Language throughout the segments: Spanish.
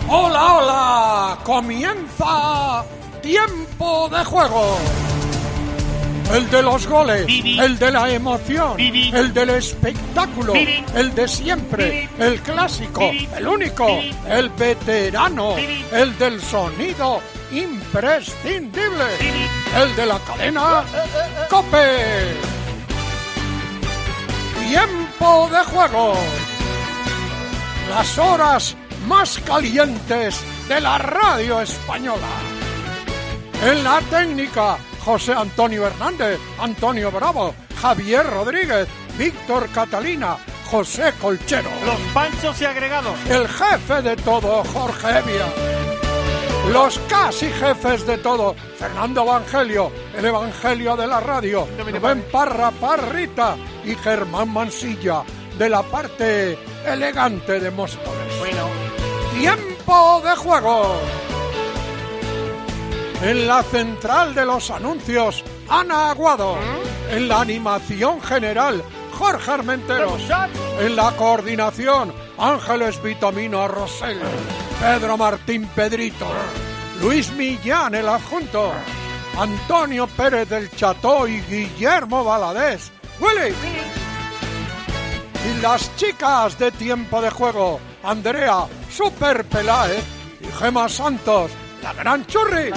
¡Hola, hola! ¡Comienza Tiempo de Juego! El de los goles, el de la emoción, el del espectáculo, el de siempre, el clásico, el único, el veterano, el del sonido imprescindible, el de la cadena COPE. Tiempo de Juego. Las horas más calientes de la radio española. En la técnica, José Antonio Hernández, Antonio Bravo, Javier Rodríguez, Víctor Catalina, José Colchero. Los panchos y agregados. El jefe de todo, Jorge Evia. Los casi jefes de todo, Fernando Evangelio, el Evangelio de la radio, Rubén Parra Parrita y Germán Mansilla, de la parte elegante de Móstoles. Bueno. Tiempo de Juego. En la central de los anuncios, Ana Aguado. En la animación general, Jorge Armenteros. En la coordinación, Ángeles Vitamino Rosell. Pedro Martín Pedrito. Luis Millán, el adjunto. Antonio Pérez del Cható y Guillermo Valadez. ¡Willy! Y las chicas de Tiempo de Juego, Andrea Super Peláez y Gema Santos, la gran churri.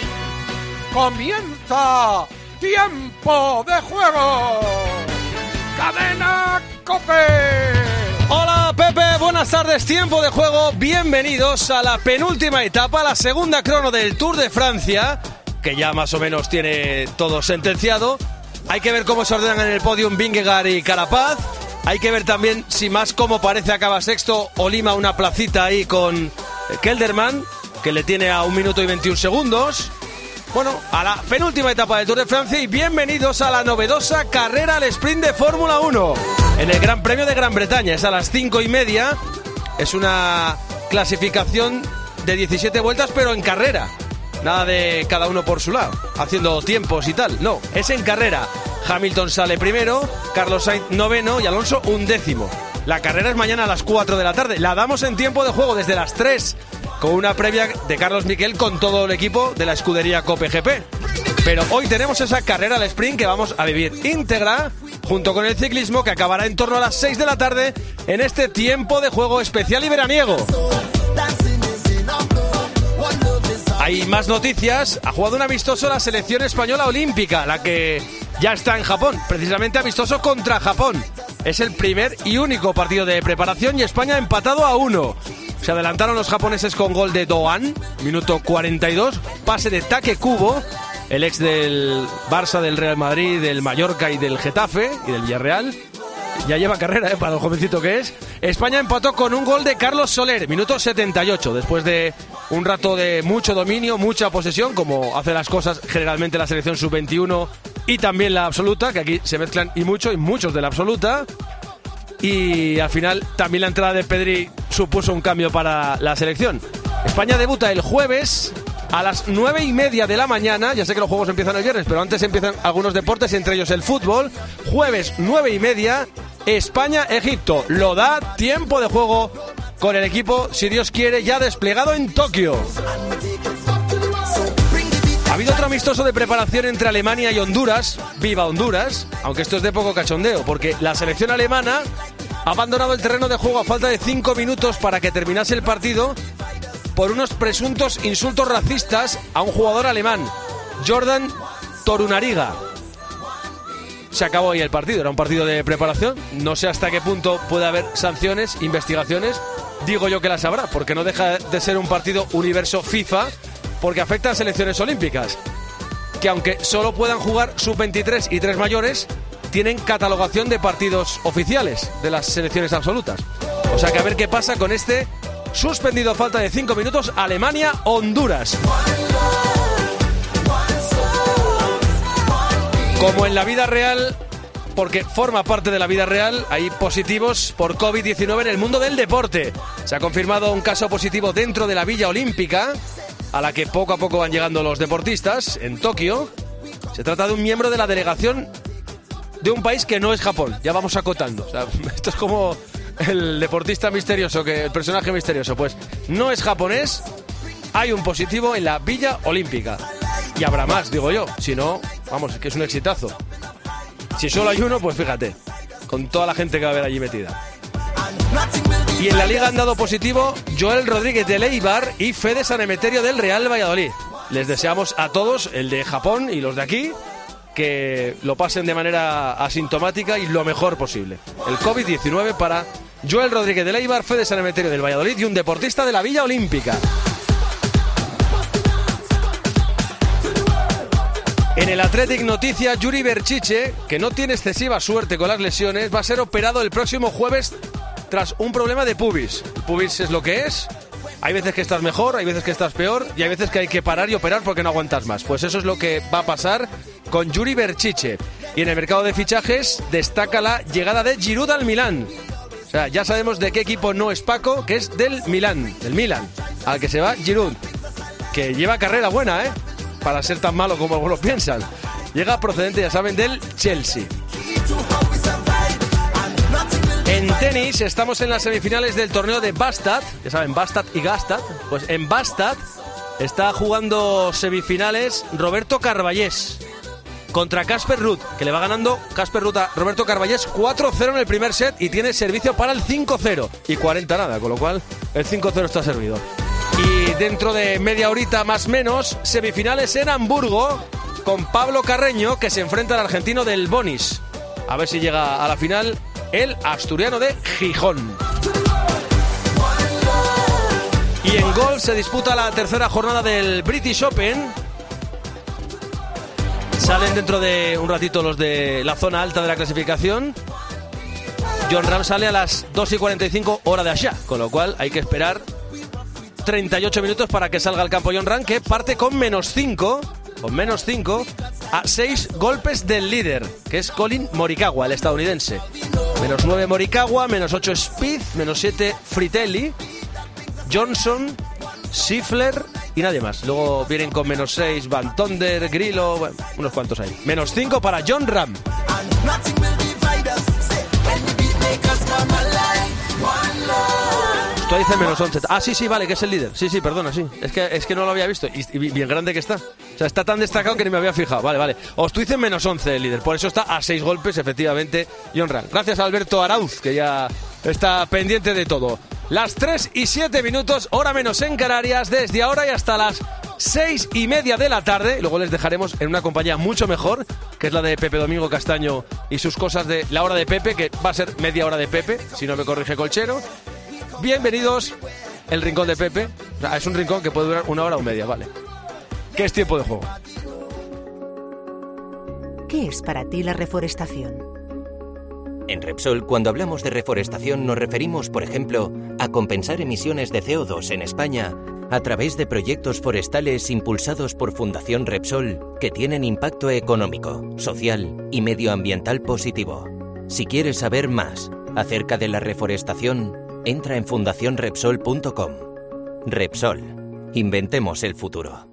Comienza Tiempo de Juego. Cadena COPE. Hola Pepe, buenas tardes, Tiempo de Juego. Bienvenidos a la penúltima etapa, la segunda crono del Tour de Francia, que ya más o menos tiene todo sentenciado. Hay que ver cómo se ordenan en el podium Vingegaard y Carapaz. Hay que ver también si más como parece acaba sexto o lima una placita ahí con Kelderman, que le tiene a 1 minuto y 21 segundos. Bueno, a la penúltima etapa del Tour de Francia y bienvenidos a la novedosa carrera al sprint de Fórmula 1 en el Gran Premio de Gran Bretaña. Es a las 5:30, es una clasificación de 17 vueltas pero en carrera. Nada de cada uno por su lado, haciendo tiempos y tal. No, es en carrera. Hamilton sale primero, Carlos Sainz noveno y Alonso 11º. La carrera es mañana a las 4 de la tarde. La damos en Tiempo de Juego desde las 3, con una previa de Carlos Miquel con todo el equipo de la escudería COPE GP. Pero hoy tenemos esa carrera al sprint que vamos a vivir íntegra, junto con el ciclismo, que acabará en torno a las 6 de la tarde en este Tiempo de Juego especial y veraniego. Hay más noticias. Ha jugado un amistoso la selección española olímpica, la que ya está en Japón, precisamente amistoso contra Japón. Es el primer y único partido de preparación y España ha empatado a 1. Se adelantaron los japoneses con gol de Doan, minuto 42, pase de Take Kubo, el ex del Barça, del Real Madrid, del Mallorca y del Getafe y del Villarreal. Ya lleva carrera, para el jovencito que es. España empató con un gol de Carlos Soler, minuto 78, después de un rato de mucho dominio, mucha posesión, como hace las cosas generalmente la selección sub-21 y también la absoluta, que aquí se mezclan y muchos de la absoluta. Y al final también la entrada de Pedri supuso un cambio para la selección. España debuta el jueves a las 9:30 de la mañana. Ya sé que los juegos empiezan el viernes, pero antes empiezan algunos deportes, entre ellos el fútbol. Jueves 9:30, España-Egipto. Lo da Tiempo de Juego con el equipo, si Dios quiere, ya desplegado en Tokio. Ha habido otro amistoso de preparación entre Alemania y Honduras. ¡Viva Honduras! Aunque esto es de poco cachondeo, porque la selección alemana ha abandonado el terreno de juego a falta de 5 minutos para que terminase el partido por unos presuntos insultos racistas a un jugador alemán, Jordan Torunariga. Se acabó ahí el partido, era un partido de preparación. No sé hasta qué punto puede haber sanciones, investigaciones. Digo yo que las habrá, porque no deja de ser un partido universo FIFA, porque afecta a selecciones olímpicas, que aunque solo puedan jugar sub-23 y 3 mayores, tienen catalogación de partidos oficiales de las selecciones absolutas. O sea que a ver qué pasa con este suspendido a falta de 5 minutos, Alemania-Honduras. Como en la vida real, porque forma parte de la vida real, hay positivos por COVID-19 en el mundo del deporte. Se ha confirmado un caso positivo dentro de la Villa Olímpica, a la que poco a poco van llegando los deportistas, en Tokio. Se trata de un miembro de la delegación de un país que no es Japón. Ya vamos acotando. O sea, esto es como el deportista misterioso, el personaje misterioso, pues no es japonés. Hay un positivo en la Villa Olímpica. Y habrá más, digo yo. Si no, vamos, es que es un exitazo. Si solo hay uno, pues fíjate, con toda la gente que va a haber allí metida. Y en la Liga han dado positivo Joel Rodríguez del Eibar y Fede San Emeterio del Real Valladolid. Les deseamos a todos, el de Japón y los de aquí, que lo pasen de manera asintomática y lo mejor posible. El COVID-19 para Joel Rodríguez del Eibar, Fede San Emeterio del Valladolid y un deportista de la Villa Olímpica. En el Athletic noticia, Yuri Berchiche, que no tiene excesiva suerte con las lesiones, va a ser operado el próximo jueves tras un problema de pubis. El pubis es lo que es. Hay veces que estás mejor, hay veces que estás peor y hay veces que hay que parar y operar porque no aguantas más. Pues eso es lo que va a pasar con Yuri Berchiche. Y en el mercado de fichajes destaca la llegada de Giroud al Milán. O sea, ya sabemos de qué equipo no es Paco, que es del Milan, al que se va Giroud, que lleva carrera buena, para ser tan malo como algunos piensan. Llega procedente, ya saben, del Chelsea. En tenis estamos en las semifinales del torneo de Bastad. Ya saben, Bastad y Gastad. Pues en Bastad está jugando semifinales Roberto Carballés contra Casper Ruud, que le va ganando Casper Ruud a Roberto Carballés 4-0 en el primer set y tiene servicio para el 5-0 y 40 nada, con lo cual el 5-0 está servido. Y dentro de media horita más menos, semifinales en Hamburgo con Pablo Carreño, que se enfrenta al argentino del Bonis. A ver si llega a la final el asturiano de Gijón. Y en golf se disputa la tercera jornada del British Open. Salen dentro de un ratito los de la zona alta de la clasificación. Jon Rahm sale a las 2:45 hora de allá, con lo cual hay que esperar 38 minutos para que salga al campo Jon Rahm, que parte con -5 a 6 golpes del líder, que es Colin Morikawa, el estadounidense. -9 Morikawa, -8 Spieth, -7 Fritelli, Johnson, Scheffler y nadie más. Luego vienen con -6 Van Tonder, Grillo, bueno, unos cuantos ahí. -5 para Jon Rahm. Tú dices -11. Ah, sí, vale, que es el líder. Sí, perdona, sí. Es que no lo había visto. Y bien grande que está. O sea, está tan destacado que ni me había fijado. Vale. Os tú dices -11 el líder. Por eso está a 6 golpes, efectivamente, Jon Rahm. Gracias a Alberto Arauz, que ya está pendiente de todo. Las 3:07, hora menos en Canarias, desde ahora y hasta las 6:30 de la tarde. Luego les dejaremos en una compañía mucho mejor, que es la de Pepe Domingo Castaño y sus cosas de la hora de Pepe, que va a ser media hora de Pepe, si no me corrige Colchero. Bienvenidos, el rincón de Pepe. O sea, es un rincón que puede durar 1 hora o media, ¿vale? ¿Qué es tiempo de juego? ¿Qué es para ti la reforestación? En Repsol, cuando hablamos de reforestación, nos referimos, por ejemplo, a compensar emisiones de CO2 en España a través de proyectos forestales impulsados por Fundación Repsol que tienen impacto económico, social y medioambiental positivo. Si quieres saber más acerca de la reforestación, entra en fundacionrepsol.com. Repsol. Inventemos el futuro.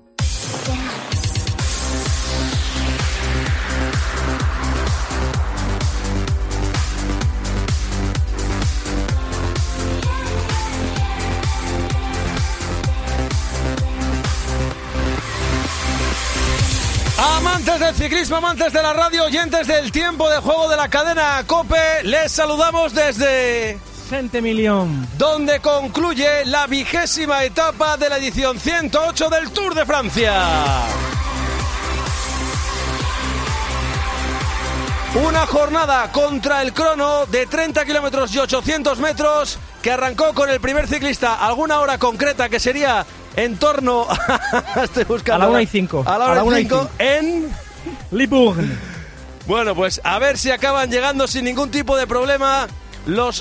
Amantes del ciclismo, amantes de la radio, oyentes del tiempo de juego de la cadena COPE, les saludamos desde Saint-Emilion, donde concluye la 20ª etapa de la edición 108 del Tour de Francia. Una jornada contra el crono de 30 kilómetros y 800 metros que arrancó con el primer ciclista a alguna hora concreta que sería en torno a... Estoy buscando... A la 1:05. A la 1:05 en... Libourne. Bueno, pues a ver si acaban llegando sin ningún tipo de problema los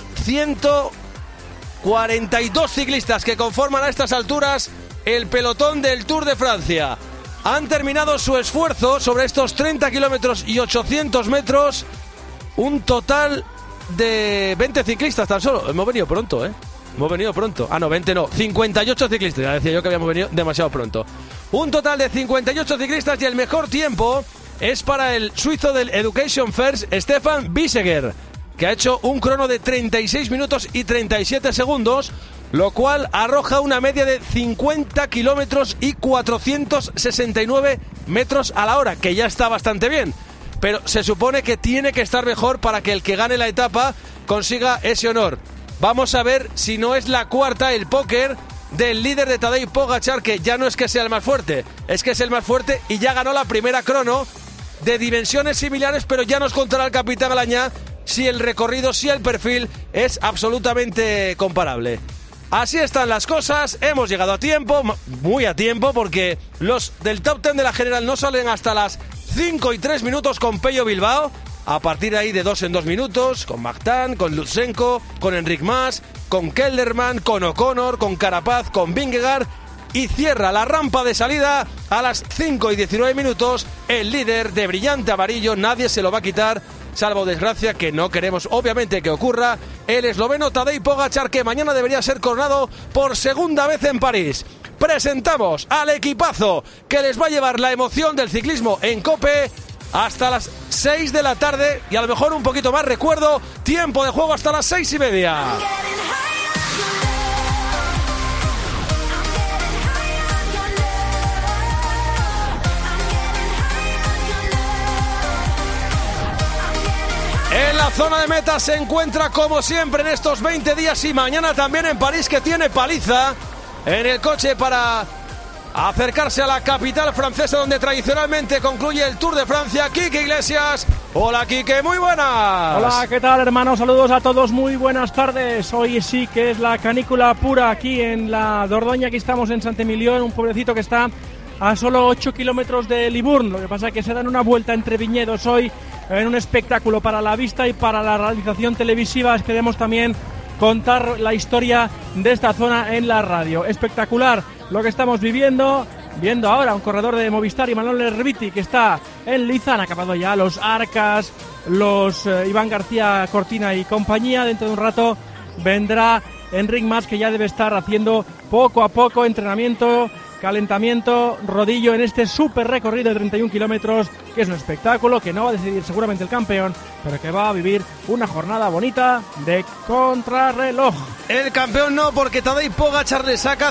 142 ciclistas que conforman a estas alturas el pelotón del Tour de Francia. Han terminado su esfuerzo sobre estos 30 kilómetros y 800 metros. Un total de 20 ciclistas tan solo. Hemos venido pronto, ¿eh? Hemos venido pronto. Ah, no, 20 no. 58 ciclistas. Ya decía yo que habíamos venido demasiado pronto. Un total de 58 ciclistas y el mejor tiempo es para el suizo del Education First, Stefan Biseguer. que ha hecho un crono de 36 minutos y 37 segundos, lo cual arroja una media de 50 kilómetros y 469 metros a la hora, que ya está bastante bien. Pero se supone que tiene que estar mejor para que el que gane la etapa consiga ese honor. Vamos a ver si no es la cuarta, el póker del líder de Tadej Pogačar, que ya no es que sea el más fuerte, es que es el más fuerte y ya ganó la primera crono de dimensiones similares, pero ya nos contará el capitán Alañá si el recorrido, si el perfil es absolutamente comparable. Así están las cosas, hemos llegado a tiempo, muy a tiempo, porque los del top 10 de la general no salen hasta las 5 y 3 minutos con Pello Bilbao. A partir de ahí de 2 en 2 minutos, con Magdán, con Lutsenko, con Enric Mas, con Kelderman, con O'Connor, con Carapaz, con Vingegaard. Y cierra la rampa de salida a las 5 y 19 minutos el líder de brillante amarillo, nadie se lo va a quitar, salvo desgracia, que no queremos obviamente que ocurra, el esloveno Tadej Pogačar, que mañana debería ser coronado por segunda vez en París. Presentamos al equipazo que les va a llevar la emoción del ciclismo en COPE hasta las 6 de la tarde y a lo mejor un poquito más. Recuerdo, tiempo de juego hasta las 6:30. En la zona de meta se encuentra como siempre en estos 20 días y mañana también en París, que tiene paliza en el coche para acercarse a la capital francesa, donde tradicionalmente concluye el Tour de Francia. Quique Iglesias. Hola, Quique, muy buenas. Hola, ¿qué tal, hermanos? Saludos a todos, muy buenas tardes. Hoy sí que es la canícula pura aquí en la Dordoña. Aquí estamos en Saint-Emilion, un pueblecito que está a solo 8 kilómetros de Libourne. Lo que pasa es que se dan una vuelta entre viñedos hoy en un espectáculo para la vista y para la realización televisiva. Queremos también contar la historia de esta zona en la radio. Espectacular lo que estamos viendo ahora un corredor de Movistar, Imanol Erviti, que está en Liza. Han acabado ya los Arcas, los Iván García Cortina y compañía. Dentro de un rato vendrá Enric Mas, que ya debe estar haciendo poco a poco entrenamiento, calentamiento, rodillo en este súper recorrido de 31 kilómetros, que es un espectáculo que no va a decidir seguramente el campeón, pero que va a vivir una jornada bonita de contrarreloj. El campeón no, porque Tadej Pogačar le saca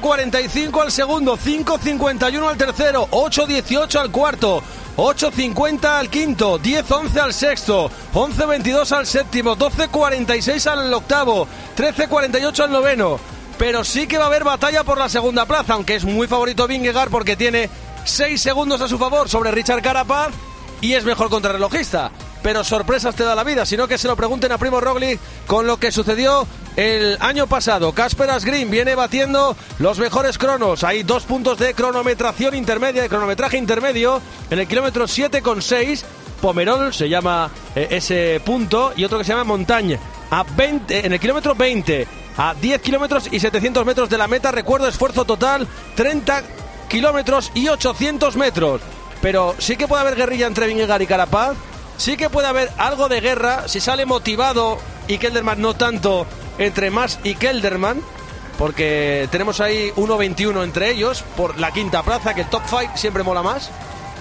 5.45 al segundo, 5.51 al tercero, 8.18 al cuarto, 8.50 al quinto, 10.11 al sexto, 11.22 al séptimo, 12.46 al octavo, 13.48 al noveno. Pero sí que va a haber batalla por la segunda plaza, aunque es muy favorito Vingegaard porque tiene 6 segundos a su favor sobre Richard Carapaz y es mejor contrarrelojista. Pero sorpresas te da la vida, sino que se lo pregunten a Primo Roglic con lo que sucedió el año pasado. Kasper Asgreen viene batiendo los mejores cronos. Hay 2 puntos de cronometración intermedia, de cronometraje intermedio, en el kilómetro 7,6. Pomerol se llama ese punto, y otro que se llama Montagne a 20, en el kilómetro 20, a 10 kilómetros y 700 metros de la meta. Recuerdo, esfuerzo total 30 kilómetros y 800 metros. Pero sí que puede haber guerrilla entre Vingegaard y Carapaz. Sí que puede haber algo de guerra si sale motivado y Kelderman no tanto, entre Mas y Kelderman, porque tenemos ahí 1.21 entre ellos por la quinta plaza, que el top 5 siempre mola más.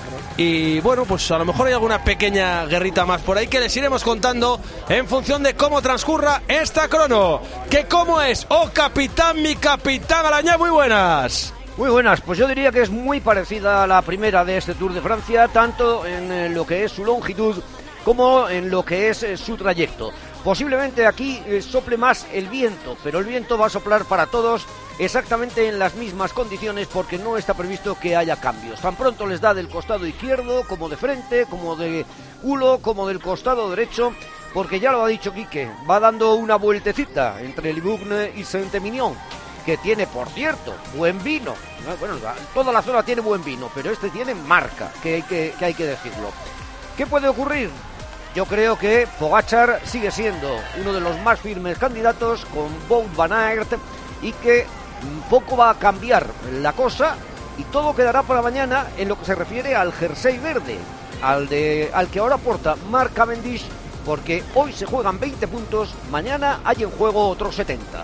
Y bueno, pues a lo mejor hay alguna pequeña guerrita más por ahí que les iremos contando en función de cómo transcurra esta crono. ¿Que cómo es? ¡Oh, capitán, mi capitán Alañá! Muy buenas. Muy buenas, pues yo diría que es muy parecida a la primera de este Tour de Francia, tanto en lo que es su longitud como en lo que es su trayecto. Posiblemente aquí sople más el viento, pero el viento va a soplar para todos exactamente en las mismas condiciones, porque no está previsto que haya cambios. Tan pronto les da del costado izquierdo, como de frente, como de culo, como del costado derecho, porque ya lo ha dicho Quique, va dando una vueltecita entre Libourne y Saint-Emilion, que tiene, por cierto, buen vino. Bueno, toda la zona tiene buen vino, pero este tiene marca, que hay que decirlo. ¿Qué puede ocurrir? Yo creo que Pogačar sigue siendo uno de los más firmes candidatos con Wout van Aert, y que poco va a cambiar la cosa, y todo quedará para mañana en lo que se refiere al jersey verde, al que ahora porta Mark Cavendish, porque hoy se juegan 20 puntos, mañana hay en juego otros 70.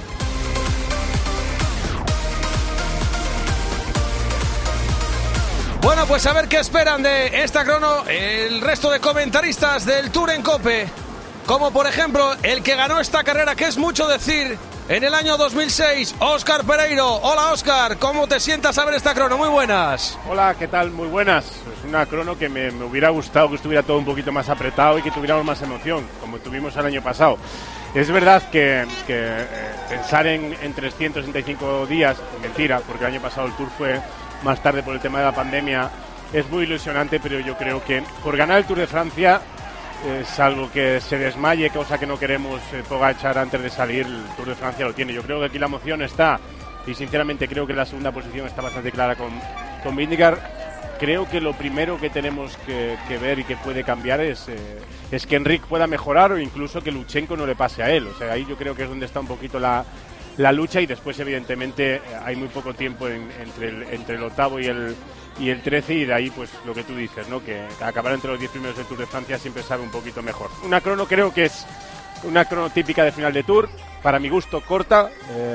Bueno, pues a ver qué esperan de esta crono el resto de comentaristas del Tour en COPE. como por ejemplo el que ganó esta carrera, que es mucho decir, en el año 2006, Óscar Pereiro. Hola Óscar, ¿cómo te sientas a ver esta crono? Muy buenas. Hola, ¿qué tal? Muy buenas. Es una crono que me hubiera gustado que estuviera todo un poquito más apretado y que tuviéramos más emoción, como tuvimos el año pasado. Es verdad que pensar en 365 días, mentira, porque el año pasado el Tour fue más tarde por el tema de la pandemia, es muy ilusionante, pero yo creo que por ganar el Tour de Francia, salvo que se desmaye, cosa que no queremos, Pogačar antes de salir, el Tour de Francia lo tiene. Yo creo que aquí la emoción está, y sinceramente creo que la segunda posición está bastante clara con Vingegaard. Creo que lo primero que tenemos que ver y que puede cambiar es que Enric pueda mejorar, o incluso que Lutsenko no le pase a él. O sea, ahí yo creo que es donde está un poquito la lucha, y después evidentemente hay muy poco tiempo entre el octavo y el 13, y de ahí pues lo que tú dices, ¿no? Que acabar entre los 10 primeros del Tour de Francia siempre sabe un poquito mejor. Una crono creo que es una crono típica de final de Tour, para mi gusto corta,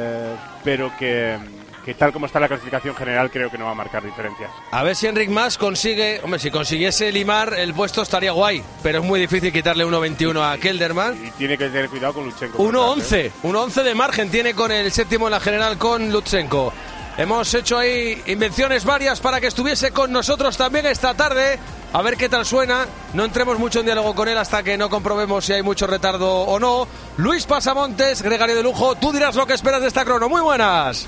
pero que tal como está la clasificación general creo que no va a marcar diferencias. A ver si Enric Mas consigue, hombre, si consiguiese limar el puesto estaría guay, pero es muy difícil quitarle 1.21 a Kelderman. Y tiene que tener cuidado con Lutsenko. 1.11 de margen tiene con el séptimo en la general, con Lutsenko. Hemos hecho ahí invenciones varias para que estuviese con nosotros también esta tarde. A ver qué tal suena. No entremos mucho en diálogo con él hasta que no comprobemos si hay mucho retardo o no. Luis Pasamontes, gregario de lujo, tú dirás lo que esperas de esta crono. Muy buenas.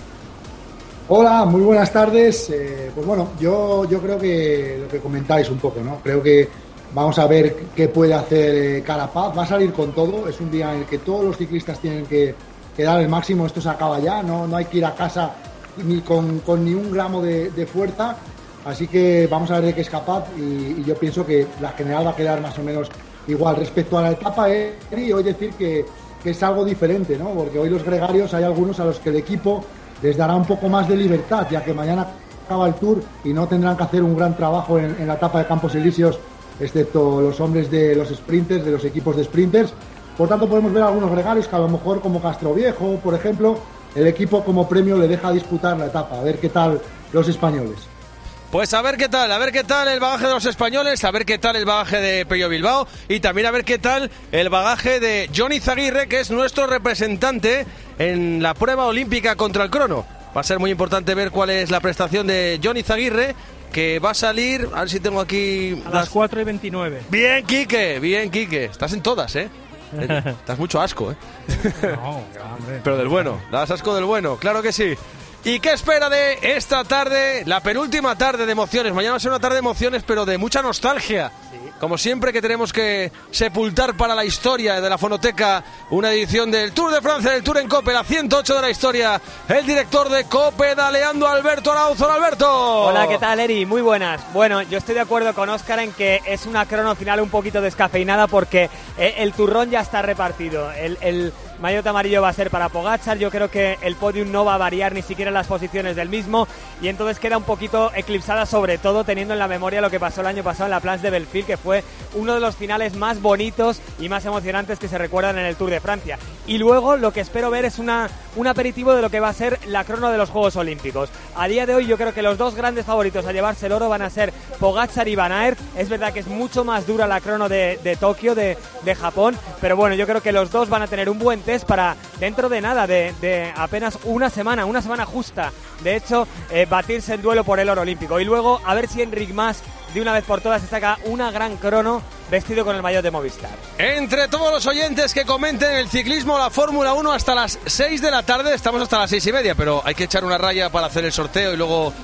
Hola, muy buenas tardes. Pues bueno, yo creo que lo que comentáis un poco, ¿no? Creo que vamos a ver qué puede hacer Carapaz. Va a salir con todo. Es un día en el que todos los ciclistas tienen que dar el máximo. Esto se acaba ya. No hay que ir a casa ni con ni un gramo de fuerza. Así que vamos a ver de qué es capaz. Y yo pienso que la general va a quedar más o menos igual. Respecto a la etapa, hoy decir que es algo diferente, ¿no? Porque hoy los gregarios hay algunos a los que el equipo les dará un poco más de libertad, ya que mañana acaba el Tour y no tendrán que hacer un gran trabajo en la etapa de Campos Elíseos, excepto los hombres de los sprinters, de los equipos de sprinters. Por tanto, podemos ver algunos gregarios que a lo mejor, como Castroviejo, por ejemplo, el equipo como premio le deja disputar la etapa. A ver qué tal los españoles. Pues a ver qué tal el bagaje de los españoles, a ver qué tal el bagaje de Pello Bilbao, y también a ver qué tal el bagaje de Jon Izagirre, que es nuestro representante en la prueba olímpica contra el crono. Va a ser muy importante ver cuál es la prestación de Jon Izagirre, que va a salir, a ver si tengo aquí... A las 4:29. Bien, Quique, estás en todas, ¿eh? Das mucho asco, ¿eh? No, hombre. Pero del bueno, das asco del bueno, claro que sí. ¿Y qué espera de esta tarde, la penúltima tarde de emociones? Mañana va a ser una tarde de emociones, pero de mucha nostalgia. Sí. Como siempre, que tenemos que sepultar para la historia de la fonoteca una edición del Tour de Francia, del Tour en COPE, la 108 de la historia. El director de COPE, daleando Alberto Arauz. ¡Hola, Alberto! Hola, ¿qué tal, Eri? Muy buenas. Bueno, yo estoy de acuerdo con Óscar en que es una crono final un poquito descafeinada, porque el turrón ya está repartido. El maillot amarillo va a ser para Pogačar. Yo creo que el podium no va a variar ni siquiera en las posiciones del mismo, y entonces queda un poquito eclipsada, sobre todo teniendo en la memoria lo que pasó el año pasado en la Planche de Belfield, que fue uno de los finales más bonitos y más emocionantes que se recuerdan en el Tour de Francia. Y luego lo que espero ver es un aperitivo de lo que va a ser la crono de los Juegos Olímpicos. A día de hoy yo creo que los dos grandes favoritos a llevarse el oro van a ser Pogačar y Van Aert. Es verdad que es mucho más dura la crono de Tokio, de Japón, pero bueno, yo creo que los dos van a tener un buen test para dentro de nada, de apenas una semana justa, de hecho, batirse en duelo por el oro olímpico. Y luego a ver si Enric Mas de una vez por todas se saca una gran crono vestido con el maillot de Movistar. Entre todos los oyentes que comenten el ciclismo, la Fórmula 1, hasta las 6 de la tarde, estamos hasta las 6:30, pero hay que echar una raya para hacer el sorteo y luego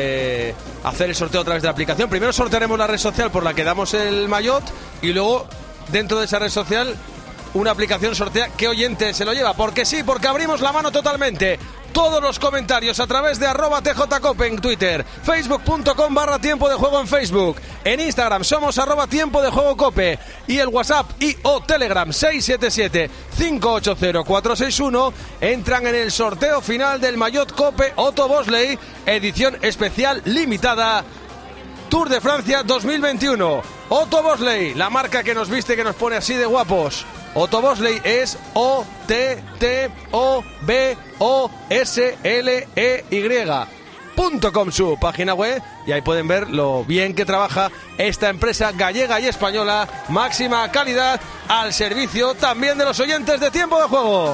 hacer el sorteo a través de la aplicación. Primero sortearemos la red social por la que damos el maillot, y luego dentro de esa red social una aplicación sortea qué oyente se lo lleva. Porque sí, porque abrimos la mano totalmente. Todos los comentarios a través de @tjcope en Twitter, facebook.com/tiempo de juego en Facebook, en Instagram somos @tiempo-de-juego-cope, y el WhatsApp y o Telegram 677-580-461 entran en el sorteo final del maillot Cope Otto Bosley, edición especial limitada Tour de Francia 2021. Otto Bosley, la marca que nos viste, que nos pone así de guapos. Otto Bosley es OTTOBOSLEY. Máximacalidad.com, su página web, y ahí pueden ver lo bien que trabaja esta empresa gallega y española, Máxima Calidad, al servicio también de los oyentes de Tiempo de Juego.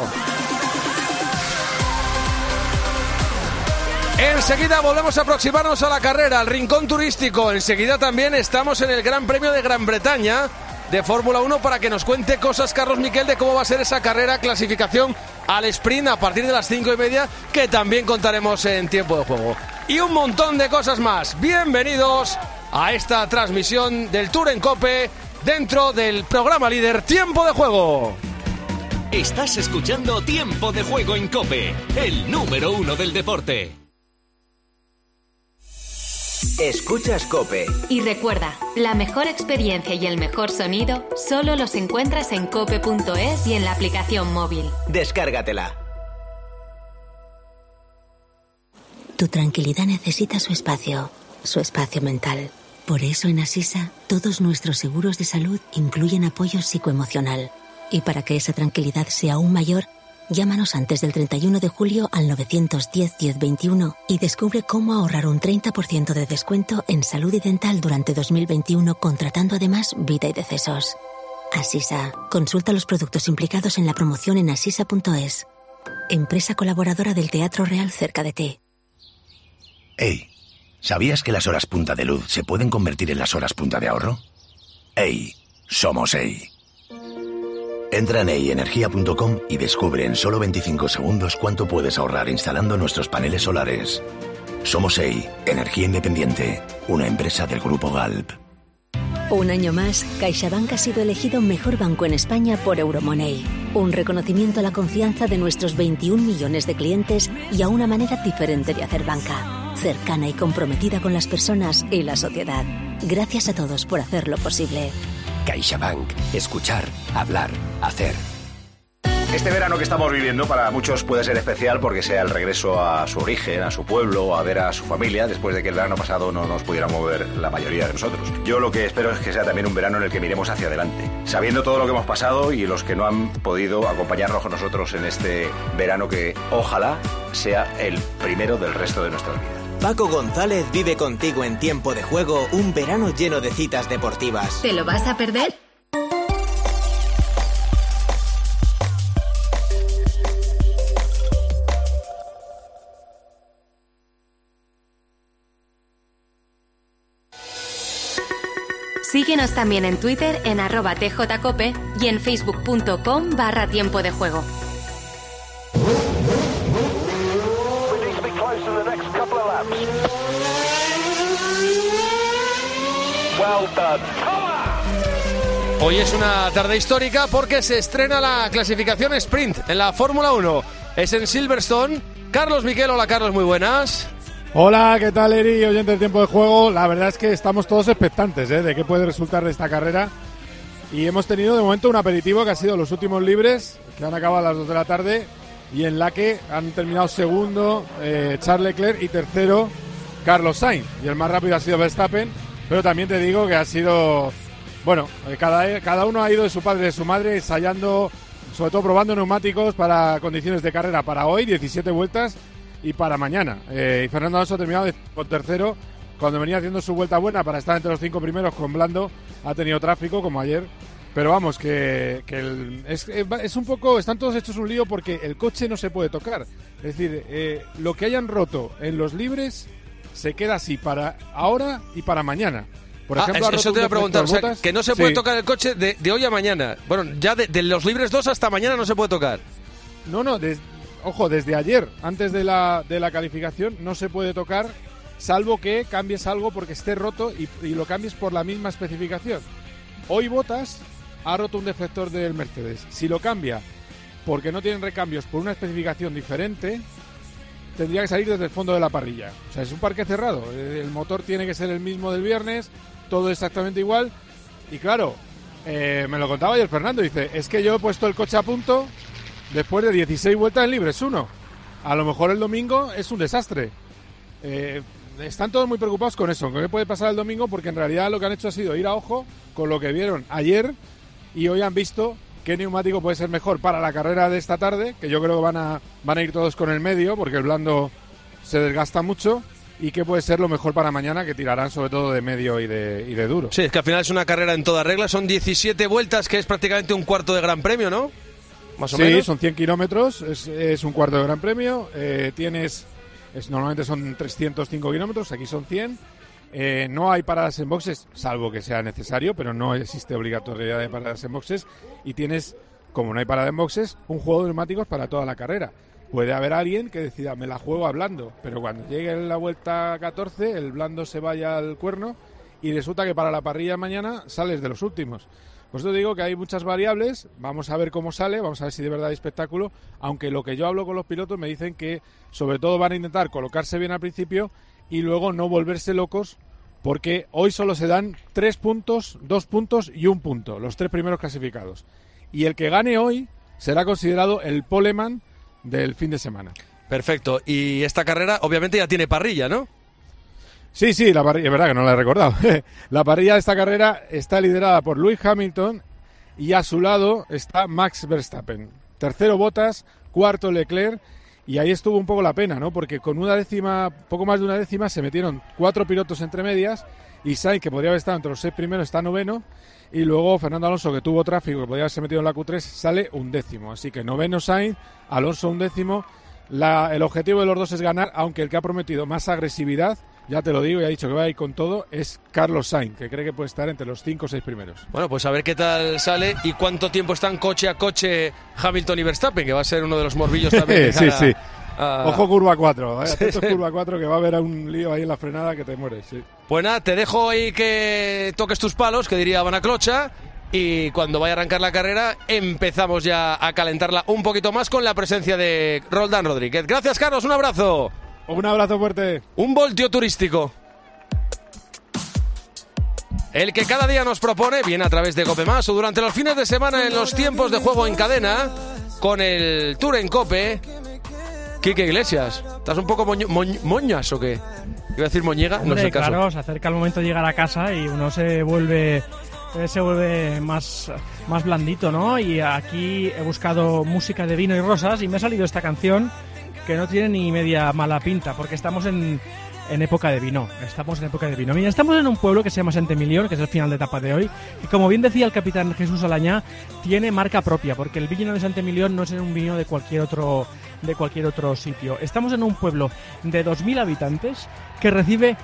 Enseguida volvemos a aproximarnos a la carrera, al rincón turístico. Enseguida también estamos en el Gran Premio de Gran Bretaña de Fórmula 1 para que nos cuente cosas Carlos Miquel de cómo va a ser esa carrera, clasificación al sprint a partir de las 5:30, que también contaremos en Tiempo de Juego. Y un montón de cosas más. Bienvenidos a esta transmisión del Tour en COPE dentro del programa líder Tiempo de Juego. Estás escuchando Tiempo de Juego en COPE, el número 1 del deporte. Escuchas COPE. Y recuerda, la mejor experiencia y el mejor sonido solo los encuentras en cope.es y en la aplicación móvil. Descárgatela. Tu tranquilidad necesita su espacio mental. Por eso en Asisa, todos nuestros seguros de salud incluyen apoyo psicoemocional. Y para que esa tranquilidad sea aún mayor, llámanos antes del 31 de julio al 910-1021 y descubre cómo ahorrar un 30% de descuento en salud y dental durante 2021, contratando además vida y decesos. Asisa. Consulta los productos implicados en la promoción en asisa.es. Empresa colaboradora del Teatro Real cerca de ti. Hey, ¿sabías que las horas punta de luz se pueden convertir en las horas punta de ahorro? Hey, somos Hey. Entra en eyenergia.com y descubre en solo 25 segundos cuánto puedes ahorrar instalando nuestros paneles solares. Somos EI, Energía Independiente, una empresa del Grupo Galp. Un año más, CaixaBank ha sido elegido mejor banco en España por Euromoney. Un reconocimiento a la confianza de nuestros 21 millones de clientes y a una manera diferente de hacer banca, cercana y comprometida con las personas y la sociedad. Gracias a todos por hacerlo posible. CaixaBank. Escuchar, hablar, hacer. Este verano que estamos viviendo para muchos puede ser especial porque sea el regreso a su origen, a su pueblo, a ver a su familia, después de que el verano pasado no nos pudiéramos ver la mayoría de nosotros. Yo lo que espero es que sea también un verano en el que miremos hacia adelante, sabiendo todo lo que hemos pasado y los que no han podido acompañarnos con nosotros en este verano que ojalá sea el primero del resto de nuestras vidas. Paco González vive contigo en Tiempo de Juego un verano lleno de citas deportivas. ¿Te lo vas a perder? Síguenos también en Twitter en @tjcope y en facebook.com/Tiempo de Juego. Hoy es una tarde histórica porque se estrena la clasificación sprint en la Fórmula 1. Es en Silverstone. Carlos Miquel, hola Carlos, muy buenas. Hola, ¿qué tal, Eri, oyente del Tiempo de Juego? La verdad es que estamos todos expectantes de qué puede resultar de esta carrera. Y hemos tenido de momento un aperitivo que ha sido los últimos libres, que han acabado a las 2 de la tarde, y en la que han terminado segundo Charles Leclerc y tercero Carlos Sainz. Y el más rápido ha sido Verstappen, pero también te digo que ha sido... Bueno, cada uno ha ido de su padre y de su madre ensayando, sobre todo probando neumáticos para condiciones de carrera para hoy, 17 vueltas, y para mañana. Y Fernando Alonso ha terminado con tercero, cuando venía haciendo su vuelta buena para estar entre los 5 primeros con blando. Ha tenido tráfico, como ayer. Pero vamos, es un poco... Están todos hechos un lío porque el coche no se puede tocar. Es decir, lo que hayan roto en los libres se queda así para ahora y para mañana. Por ejemplo, eso te voy a preguntar, o sea, que no se puede tocar el coche de hoy a mañana. Bueno, ya de los libres 2 hasta mañana no se puede tocar. No, ojo, desde ayer, antes de la calificación, no se puede tocar, salvo que cambies algo porque esté roto y lo cambies por la misma especificación. Hoy Bottas ha roto un deflector del Mercedes. Si lo cambia porque no tienen recambios por una especificación diferente, tendría que salir desde el fondo de la parrilla. O sea, es un parque cerrado. El motor tiene que ser el mismo del viernes, todo exactamente igual. Y claro, me lo contaba ayer Fernando, dice, es que yo he puesto el coche a punto después de 16 vueltas en libres 1. A lo mejor el domingo es un desastre. Están todos muy preocupados con eso, con qué puede pasar el domingo, porque en realidad lo que han hecho ha sido ir a ojo con lo que vieron ayer y hoy han visto qué neumático puede ser mejor para la carrera de esta tarde, que yo creo que van a ir todos con el medio, porque el blando se desgasta mucho. y qué puede ser lo mejor para mañana, que tirarán sobre todo de medio y de duro. Sí, es que al final es una carrera en toda regla, son 17 vueltas, que es prácticamente un cuarto de Gran Premio, ¿no? Más o menos. Sí, son 100 kilómetros, es un cuarto de Gran Premio, normalmente son 305 kilómetros, aquí son 100. No hay paradas en boxes, salvo que sea necesario, pero no existe obligatoriedad de paradas en boxes. Y tienes, como no hay parada en boxes, un juego de neumáticos para toda la carrera. Puede haber alguien que decida, me la juego a blando, pero cuando llegue la vuelta 14, el blando se vaya al cuerno y resulta que para la parrilla mañana sales de los últimos. Pues te digo que hay muchas variables, vamos a ver cómo sale, vamos a ver si de verdad hay espectáculo, aunque lo que yo hablo con los pilotos me dicen que sobre todo van a intentar colocarse bien al principio y luego no volverse locos, porque hoy solo se dan 3 puntos, 2 puntos y 1 punto, los 3 primeros clasificados. Y el que gane hoy será considerado el poleman del fin de semana. Perfecto. Y esta carrera obviamente ya tiene parrilla, ¿no? Sí, la parrilla, es verdad que no la he recordado. La parrilla de esta carrera está liderada por Lewis Hamilton y a su lado está Max Verstappen. Tercero Bottas, cuarto Leclerc. Y ahí estuvo un poco la pena, ¿no? Porque con poco más de una décima, se metieron 4 pilotos entre medias y Sainz, que podría haber estado entre los 6 primeros, está noveno. Y luego Fernando Alonso, que tuvo tráfico, que podría haberse metido en la Q3, sale 11º. Así que noveno Sainz, Alonso 11º. El objetivo de los dos es ganar, aunque el que ha prometido más agresividad, ya te lo digo, y ha dicho que va a ir con todo, es Carlos Sainz, que cree que puede estar entre los 5 o 6 primeros. Bueno, pues a ver qué tal sale y cuánto tiempo están coche a coche Hamilton y Verstappen, que va a ser uno de los morbillos también. Sí. Ojo curva 4, atento curva 4, que va a haber un lío ahí en la frenada que te mueres, sí. Pues nada, te dejo ahí que toques tus palos, que diría Banaclocha, y cuando vaya a arrancar la carrera empezamos ya a calentarla un poquito más con la presencia de Roldán Rodríguez. Gracias, Carlos, un abrazo. Un abrazo fuerte. Un voltio turístico. El que cada día nos propone, bien a través de Cope Más o durante los fines de semana en los tiempos de juego en cadena, con el Tour en Cope. Quique Iglesias, ¿estás un poco moñas o qué? Iba a decir moñiga, hombre, no es el caso. Claro, se acerca el momento de llegar a casa y uno se vuelve más blandito, ¿no? Y aquí he buscado música de vino y rosas y me ha salido esta canción que no tiene ni media mala pinta, porque estamos en época de vino. Mira, estamos en un pueblo que se llama Saint-Emilion, que es el final de etapa de hoy, que como bien decía el capitán Jesús Alañá, tiene marca propia, porque el vino de Saint-Emilion no es un vino de cualquier otro sitio. Estamos en un pueblo de 2.000 habitantes que recibe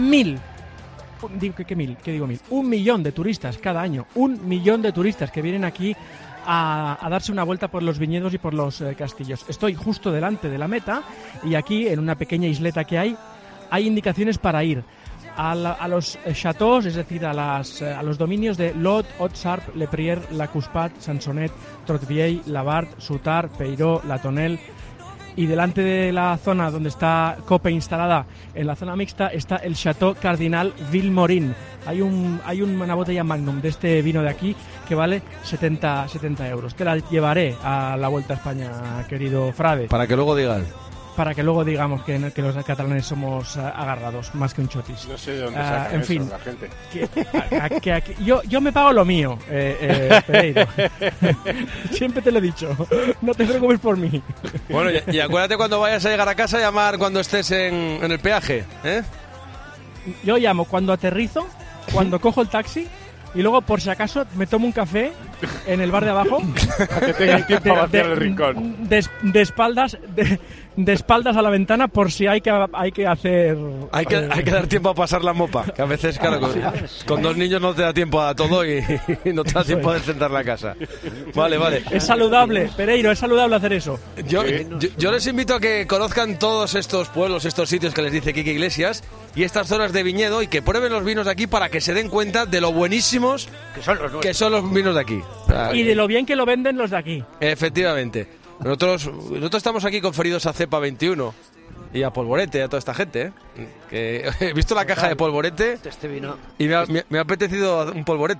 1 millón de turistas cada año. 1 millón de turistas que vienen aquí a darse una vuelta por los viñedos y por los castillos. Estoy justo delante de la meta y aquí, en una pequeña isleta que hay indicaciones para ir a los chateaux, es decir, a los dominios de Lot, Haut-Sarp, Le Prier, La Cuspat, Sansonet, Trotvieille, Lavard, Soutard, Peiró, La Tonnelle. Y delante de la zona donde está Cope instalada, en la zona mixta, está el Chateau Cardinal Vilmorin. Hay una botella Magnum de este vino de aquí que vale 70 euros. Te la llevaré a la Vuelta a España, querido Frade. Para que luego digamos que los catalanes somos agarrados, más que un chotis. No sé de dónde sacan en fin, eso, la gente. Que aquí, yo me pago lo mío, Pereiro. Siempre te lo he dicho. No te preocupes por mí. Bueno, y acuérdate cuando vayas a llegar a casa, llamar cuando estés en el peaje, ¿eh? Yo llamo cuando aterrizo, cuando cojo el taxi, y luego, por si acaso, me tomo un café en el bar de abajo. Para que tenga tiempo a vaciar el rincón. De espaldas a la ventana, por si hay que hacer... Hay que dar tiempo a pasar la mopa, que a veces, claro, con 2 niños no te da tiempo a todo y no te da tiempo a descentrar la casa. Vale. Es saludable, Pereiro, es saludable hacer eso. Yo les invito a que conozcan todos estos pueblos, estos sitios que les dice Quique Iglesias y estas zonas de viñedo y que prueben los vinos de aquí para que se den cuenta de lo buenísimos que son los vinos de aquí. Y de lo bien que lo venden los de aquí. Efectivamente. Nosotros estamos aquí conferidos a Cepa 21 y a Polvorete, a toda esta gente, ¿eh? Que he visto la caja de Polvorete este vino. y me ha apetecido un polvorete.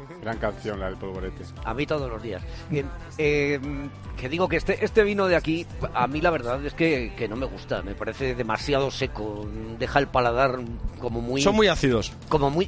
Gran canción la del Polvorete. A mí todos los días. Bien, que digo que este vino de aquí, a mí la verdad es que no me gusta. Me parece demasiado seco. Deja el paladar como muy... Son muy ácidos. Como muy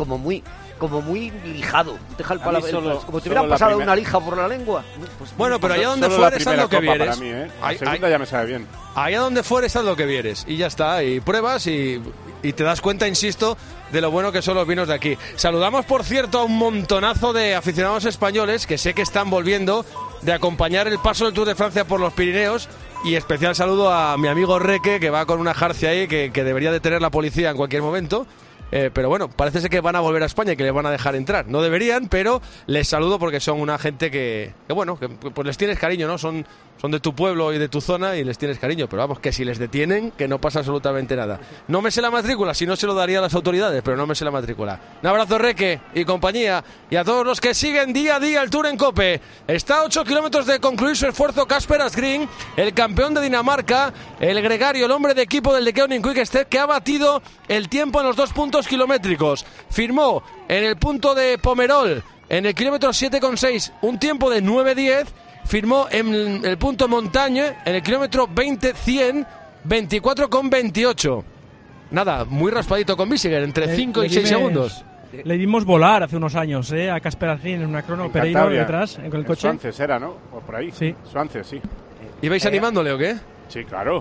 lijado. Deja el paladar como si hubieran pasado una lija por la lengua. Pues, bueno, pero allá donde fueres haz lo que vieres. Para mí, La segunda ya me sabe bien. Allá donde fueres haz lo que vieres. Y ya está. Y pruebas y te das cuenta, insisto, de lo bueno que son los vinos de aquí. Saludamos, por cierto, a un montonazo de aficionados españoles que sé que están volviendo de acompañar el paso del Tour de Francia por los Pirineos. Y especial saludo a mi amigo Reque, que va con una jarcia ahí que debería detener la policía en cualquier momento. Pero bueno, parece ser que van a volver a España y que les van a dejar entrar. No deberían, pero les saludo porque son una gente que pues les tienes cariño, ¿no? Son de tu pueblo y de tu zona y les tienes cariño. Pero vamos, que si les detienen, que no pasa absolutamente nada. No me sé la matrícula, si no se lo daría a las autoridades, pero no me sé la matrícula. Un abrazo, Reque y compañía, y a todos los que siguen día a día el Tour en COPE. Está a 8 kilómetros de concluir su esfuerzo Kasper Asgreen, el campeón de Dinamarca, el gregario, el hombre de equipo del De Koning Quick Step, que ha batido el tiempo en los 2 puntos kilométricos. Firmó en el punto de Pomerol, en el kilómetro 7,6, un tiempo de 9:10. Firmó en el punto Montañe, en el kilómetro 20-100, 24,28. Nada, muy raspadito con Bissiger, entre 5 y 6 segundos. Le dimos volar hace unos años a Kasper Asgreen en una crono, Pereiro detrás, con el coche. Suances era, ¿no? O por ahí. Sí. Suances, sí. ¿Ibais animándole o qué? Sí, claro.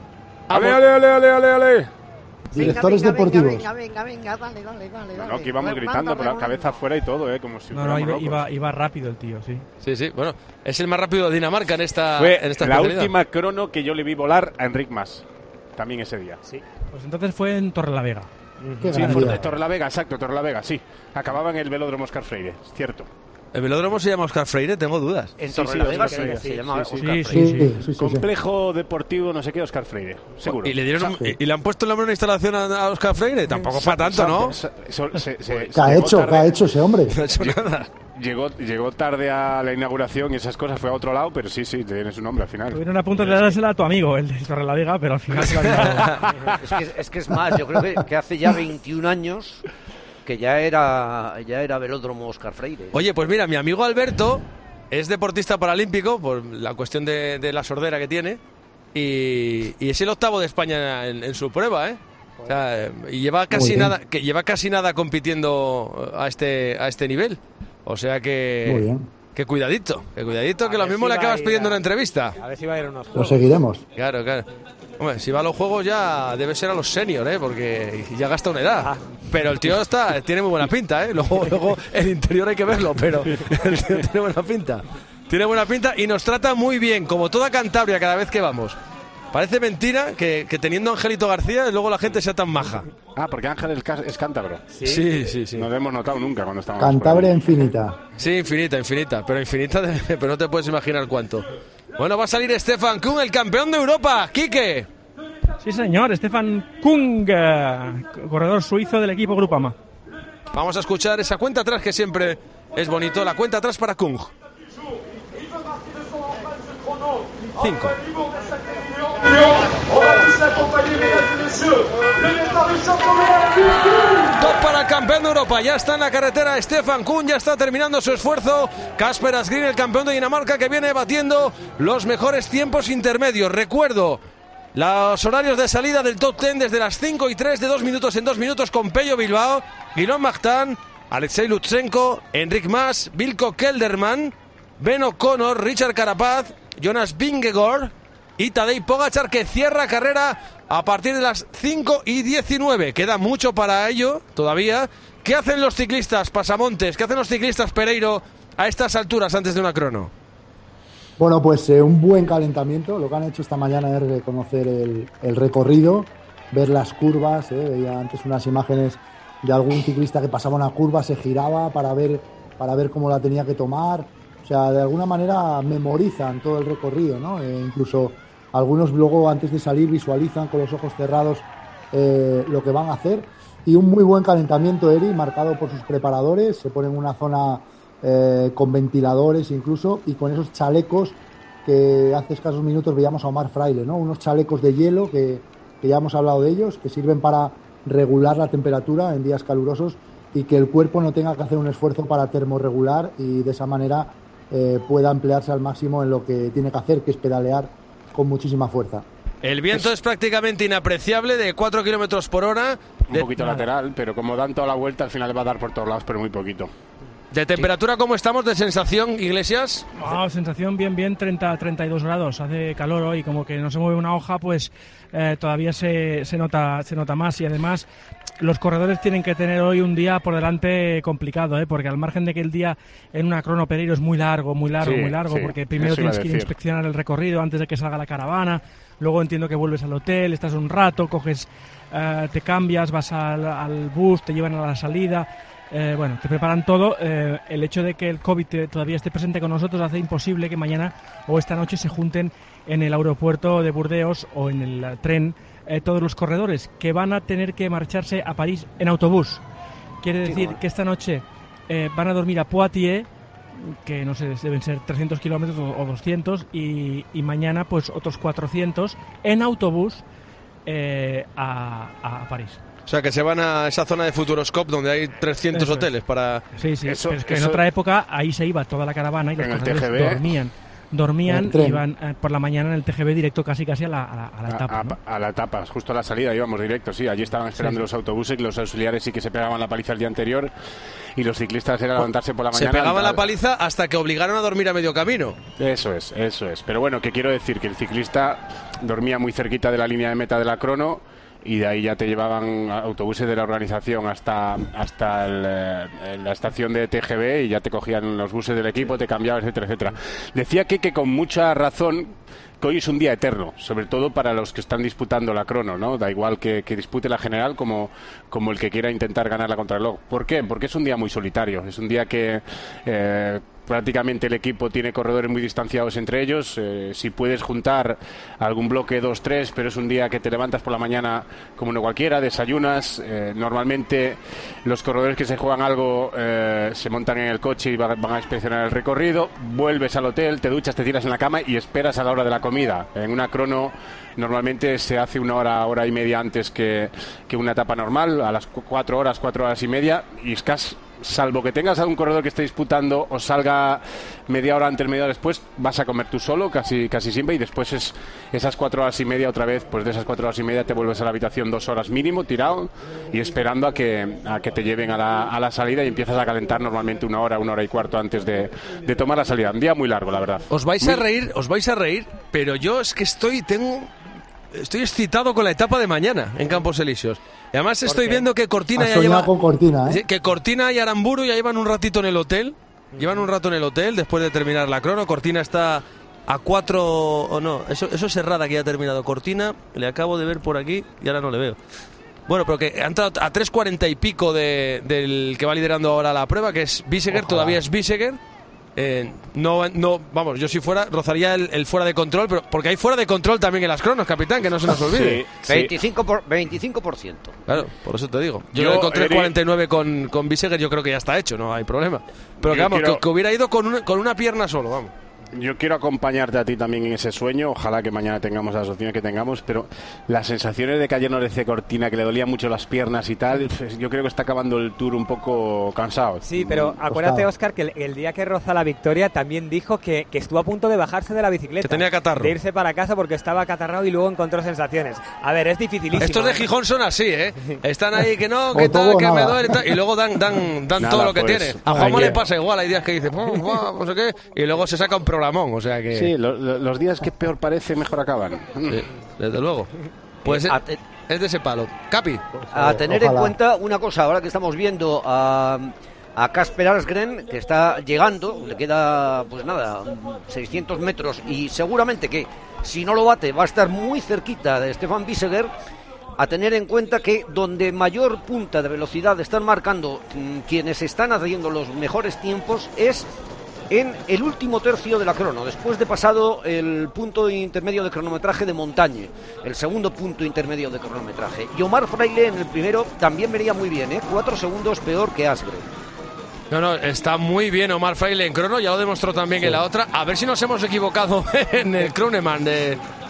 ¡Ale! Directores deportivos. Venga, dale. No, que íbamos gritando por la cabeza afuera y todo, como si No, iba rápido el tío, sí. Sí, bueno, es el más rápido de Dinamarca en esta Fue la especialidad. última crono que yo le vi volar a Enric Mas, también ese día. Sí. Pues entonces fue en Torrelavega. Sí, Torrelavega, exacto, Torrelavega, sí. Acababa en el velódromo Oscar Freire, es cierto. ¿El velódromo se llama Oscar Freire? Tengo dudas. En Torrelavega se llama Oscar Freire. Sí. Complejo deportivo, no sé qué, Oscar Freire, seguro. ¿Y le han puesto el nombre de una instalación a Oscar Freire? Tampoco para tanto, ¿no? ¿Qué ha hecho ese hombre? No ha hecho nada. Llegó tarde a la inauguración y esas cosas, fue a otro lado, pero sí, tiene su nombre al final. Estuvieron a punto de dársela a tu amigo, el de Torrelavega, pero al final se la es que es más, yo creo que hace ya 21 años que ya era velódromo Oscar Freire. Oye, pues mira, mi amigo Alberto es deportista paralímpico por la cuestión de la sordera que tiene y es el 8º de España en su prueba, ¿eh? O sea, y lleva casi nada compitiendo a este nivel. O sea que cuidadito, que lo mismo le acabas pidiendo una entrevista. A ver si va a ir a unos juegos. Lo seguiremos. Claro. Hombre, si va a los juegos ya debe ser a los senior, porque ya gasta una edad. Pero el tío tiene muy buena pinta, Luego el interior hay que verlo, pero el tío tiene buena pinta. Tiene buena pinta y nos trata muy bien, como toda Cantabria cada vez que vamos. Parece mentira que teniendo a Angelito García luego la gente sea tan maja. Porque Ángel es cántabro. Sí. No lo hemos notado nunca cuando estamos. Cantabria infinita. Sí, infinita. Pero no te puedes imaginar cuánto. Bueno, va a salir Stefan Kung, el campeón de Europa. ¡Quique! Sí, señor, Stefan Kung, corredor suizo del equipo Groupama. Vamos a escuchar esa cuenta atrás que siempre es bonito. La cuenta atrás para Kung. 5. Top para el campeón de Europa. Ya está en la carretera Stefan Kung, ya está terminando su esfuerzo. Kasper Asgreen, el campeón de Dinamarca, que viene batiendo los mejores tiempos intermedios. Recuerdo los horarios de salida del top 10 desde las 5:03 de 2 minutos en 2 minutos con Pello Bilbao, Guillaume Martin, Alexei Lutsenko, Enric Mas, Wilco Kelderman, Ben O'Connor, Richard Carapaz, Jonas Vingegaard y Tadej Pogačar, que cierra carrera a partir de las 5:19. Queda mucho para ello todavía. ¿Qué hacen los ciclistas pasamontes? ¿Qué hacen los ciclistas Pereiro a estas alturas antes de una crono? Bueno, pues un buen calentamiento. Lo que han hecho esta mañana es reconocer el recorrido, ver las curvas. Veía antes unas imágenes de algún ciclista que pasaba una curva, se giraba para ver cómo la tenía que tomar. O sea, de alguna manera memorizan todo el recorrido, ¿no? Incluso algunos luego antes de salir visualizan con los ojos cerrados lo que van a hacer. Y un muy buen calentamiento, Eri, marcado por sus preparadores. Se ponen en una zona con ventiladores incluso, y con esos chalecos que hace escasos minutos veíamos a Omar Fraile, ¿no? Unos chalecos de hielo que ya hemos hablado de ellos, que sirven para regular la temperatura en días calurosos y que el cuerpo no tenga que hacer un esfuerzo para termorregular y de esa manera pueda emplearse al máximo en lo que tiene que hacer, que es pedalear con muchísima fuerza. El viento es prácticamente inapreciable, de 4 kilómetros por hora. Un poquito lateral, pero como dan toda la vuelta, al final le va a dar por todos lados, pero muy poquito. ¿De temperatura cómo estamos? ¿De sensación, Iglesias? Sensación bien, 32 grados. Hace calor hoy, como que no se mueve una hoja, pues todavía se nota más. Y además los corredores tienen que tener hoy un día por delante complicado, porque al margen de que el día en una crono Pereiro es muy largo, porque primero tienes que ir a inspeccionar el recorrido antes de que salga la caravana, luego entiendo que vuelves al hotel, estás un rato, coges, te cambias, vas al bus, te llevan a la salida. Te preparan todo. El hecho de que el COVID todavía esté presente con nosotros hace imposible que mañana o esta noche se junten en el aeropuerto de Burdeos o en el tren todos los corredores que van a tener que marcharse a París en autobús. Quiere decir que esta noche van a dormir a Poitiers, que no sé, deben ser 300 kilómetros o 200, y mañana pues otros 400 en autobús a París. O sea, que se van a esa zona de Futuroscope donde hay 300 hoteles para... Sí, pero es que en otra época ahí se iba toda la caravana y los corredores dormían y iban por la mañana en el TGV directo casi a la etapa. A la etapa, justo a la salida íbamos directo, sí. Allí estaban esperando los autobuses, y los auxiliares sí que se pegaban la paliza el día anterior, y los ciclistas era levantarse por la mañana. Se pegaban la paliza hasta que obligaron a dormir a medio camino. Eso es. Pero bueno, que quiero decir que el ciclista dormía muy cerquita de la línea de meta de la crono, y de ahí ya te llevaban autobuses de la organización hasta la estación de TGV, y ya te cogían los buses del equipo, te cambiaban, etcétera. Decía que con mucha razón que hoy es un día eterno, sobre todo para los que están disputando la crono, ¿no? Da igual que dispute la general como el que quiera intentar ganar la contrarreloj. ¿Por qué? Porque es un día muy solitario, es un día que prácticamente el equipo tiene corredores muy distanciados entre ellos. Si puedes juntar algún bloque 2-3, pero es un día que te levantas por la mañana como uno cualquiera, desayunas. Normalmente los corredores que se juegan algo se montan en el coche y van a inspeccionar el recorrido, vuelves al hotel, te duchas, te tiras en la cama y esperas a la hora de la comida. En una crono normalmente se hace una hora y media antes que una etapa normal, a las 4 horas y media, y es casi, salvo que tengas a un corredor que esté disputando o salga media hora antes, media hora después, vas a comer tú solo casi siempre, y después esas 4 horas y media otra vez, pues de esas 4 horas y media te vuelves a la habitación 2 horas mínimo, tirado, y esperando a que te lleven a la salida, y empiezas a calentar normalmente una hora y cuarto antes de tomar la salida. Un día muy largo, la verdad. Os vais a reír, pero yo es que estoy excitado con la etapa de mañana en Campos Elíseos. Y además estoy viendo que Cortina ya lleva... con Cortina, que Cortina y Aramburu ya llevan un ratito en el hotel. Llevan un rato en el hotel después de terminar la crono. Cortina está a 4... o no, eso es Herrada, que ya ha terminado. Cortina, le acabo de ver por aquí y ahora no le veo. Bueno, pero que ha entrado a 3:40 y pico del que va liderando ahora la prueba, que es Biseguer. Todavía es Biseguer. No, vamos, yo si fuera rozaría el fuera de control, pero porque hay fuera de control también en las cronos, capitán, que no se nos olvide. Sí. 25%. Claro, por eso te digo. Yo con 3:49 con Biseguer yo creo que ya está hecho, no hay problema. Pero que, vamos, que hubiera ido con una pierna solo, vamos. Yo quiero acompañarte a ti también en ese sueño. Ojalá que mañana tengamos las opciones que tengamos, pero las sensaciones de que ayer no le decía Cortina, que le dolían mucho las piernas y tal, yo creo que está acabando el Tour un poco cansado. Sí, pero acuérdate, Óscar, que el día que roza la victoria también dijo que estuvo a punto de bajarse de la bicicleta, que tenía catarro, de irse para casa porque estaba acatarrado, y luego encontró sensaciones. A ver, es dificilísimo. Estos de Gijón son así, Están ahí que no, que tal, que me duele, y luego dan nada, todo lo que tiene. A Juanma le pasa igual, hay días que dice, no sé qué, y luego se saca un programón, o sea que... Sí, los días que peor parece, mejor acaban. Sí, desde luego. Pues es de ese palo. Capi. A tener en cuenta una cosa, ahora que estamos viendo a Kasper Asgren, que está llegando, le queda, pues nada, 600 metros, y seguramente que si no lo bate va a estar muy cerquita de Stefan Biseguer. A tener en cuenta que donde mayor punta de velocidad están marcando quienes están haciendo los mejores tiempos es en el último tercio de la crono, después de pasado el punto intermedio de cronometraje de Montañe, el segundo punto intermedio de cronometraje. Y Omar Fraile en el primero también venía muy bien, 4 segundos peor que Asgren. No, está muy bien Omar Fraile en crono, ya lo demostró también en la otra. A ver si nos hemos equivocado en el Kronemann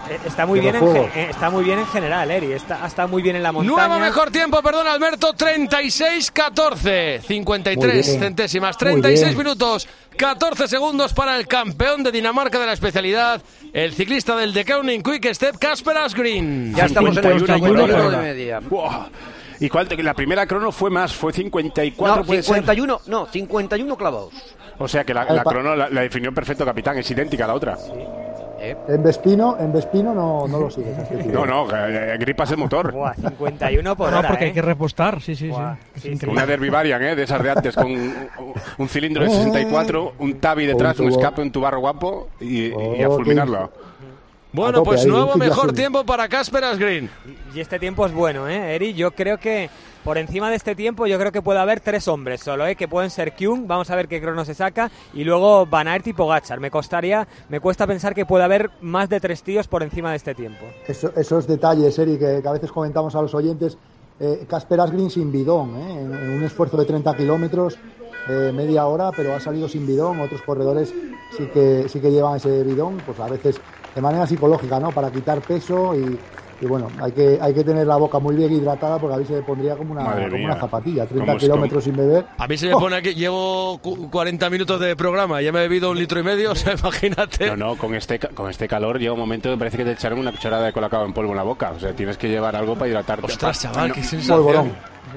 Está muy bien en general, Eri. Está muy bien en la montaña. Nuevo mejor tiempo, perdón, Alberto, 36-14. 53 centésimas, 36 minutos, 14 segundos para el campeón de Dinamarca de la especialidad, el ciclista del The Koning Quick Step, Kasper Asgreen. Ya estamos en el 51 de media. Wow. ¿Y cuál? La primera crono fue más, fue 54, no, 51, no, 51 clavados. O sea que la crono la definió perfecto, capitán, es idéntica a la otra. Sí. En Vespino no lo sigues. No, gripas el motor. Buah, 51 por hora. No, porque hay que repostar, sí. Una Derby Variant, de esas de antes, con un cilindro de 64, un tabi detrás, un escape, un tubarro guapo y a fulminarlo. Bueno, pues nuevo mejor tiempo para Kasper Asgreen. Y este tiempo es bueno, Eri. Yo creo que por encima de este tiempo yo creo que puede haber 3 hombres solo, que pueden ser Kuhn, vamos a ver qué crono se saca, y luego Van Aert y Pogačar. Me cuesta pensar que pueda haber más de 3 tíos por encima de este tiempo. Esos detalles, Eri, que a veces comentamos a los oyentes. Kasper Asgreen sin bidón, en un esfuerzo de 30 kilómetros, media hora, pero ha salido sin bidón. Otros corredores sí que llevan ese bidón, pues a veces de manera psicológica, ¿no? Para quitar peso y bueno, hay que tener la boca muy bien hidratada, porque a mí se me pondría como una zapatilla, 30 kilómetros sin beber. A mí se me pone aquí, llevo 40 minutos de programa, ya me he bebido 1,5 litros, o sea, imagínate. No, con este calor llega un momento que parece que te echaron una cucharada de colacao en polvo en la boca, o sea, tienes que llevar algo para hidratarte. Ostras, chaval, qué sensación.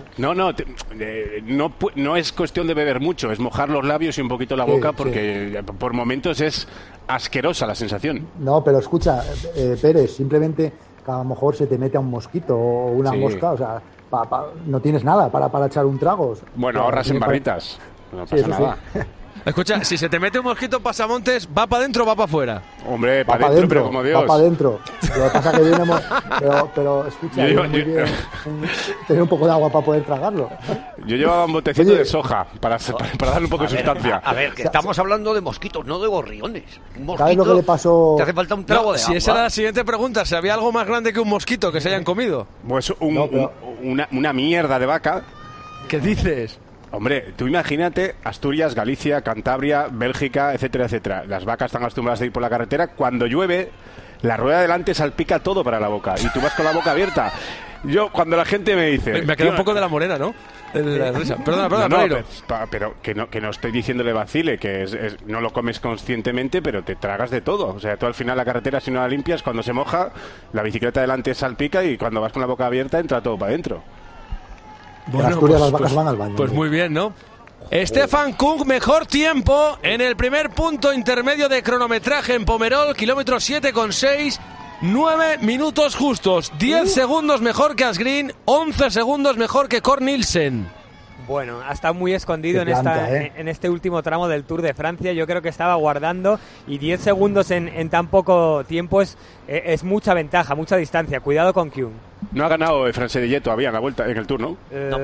No es cuestión de beber mucho, es mojar los labios y un poquito la boca, porque por momentos es asquerosa la sensación. No, pero escucha, Pérez, simplemente que a lo mejor se te mete a un mosquito o una mosca, o sea, no tienes nada para echar un trago. Bueno, ahorras en barritas, no pasa nada. Escucha, si se te mete un mosquito pasamontes, ¿va para adentro o va para afuera? Hombre, para adentro, pero como Dios. Va para adentro. Lo que pasa es que viene pero escucha, muy bien tener un poco de agua para poder tragarlo. Yo llevaba un botecito de soja para darle un poco de sustancia. A ver, que estamos hablando de mosquitos, no de gorriones. Un mosquito, ¿sabes lo que le pasó? Te hace falta un trago de agua. Si esa era la siguiente pregunta, si había algo más grande que un mosquito que se hayan comido. Pues una mierda de vaca. ¿Qué dices? Hombre, tú imagínate Asturias, Galicia, Cantabria, Bélgica, etcétera, etcétera. Las vacas están acostumbradas a ir por la carretera. Cuando llueve, la rueda de delante salpica todo para la boca y tú vas con la boca abierta. Cuando la gente me dice... Me queda un poco de la morena, ¿no? Perdona, no, pero que no estoy diciéndole vacile, que no lo comes conscientemente, pero te tragas de todo. O sea, tú al final la carretera, si no la limpias, cuando se moja, la bicicleta delante salpica y cuando vas con la boca abierta entra todo para adentro. En Asturias las vacas van al baño. Pues muy bien, ¿no? Stefan Kung, mejor tiempo en el primer punto intermedio de cronometraje en Pomerol, kilómetro 7,6, 9 minutos justos, 10 segundos mejor que Asgreen, 11 segundos mejor que Cor Nielsen. Bueno, ha estado muy escondido en este último tramo del Tour de Francia. Yo creo que estaba guardando, y 10 segundos en tan poco tiempo es mucha ventaja, mucha distancia. Cuidado con Kuhn. No ha ganado Francés de todavía en la vuelta, en el Tour, ¿no?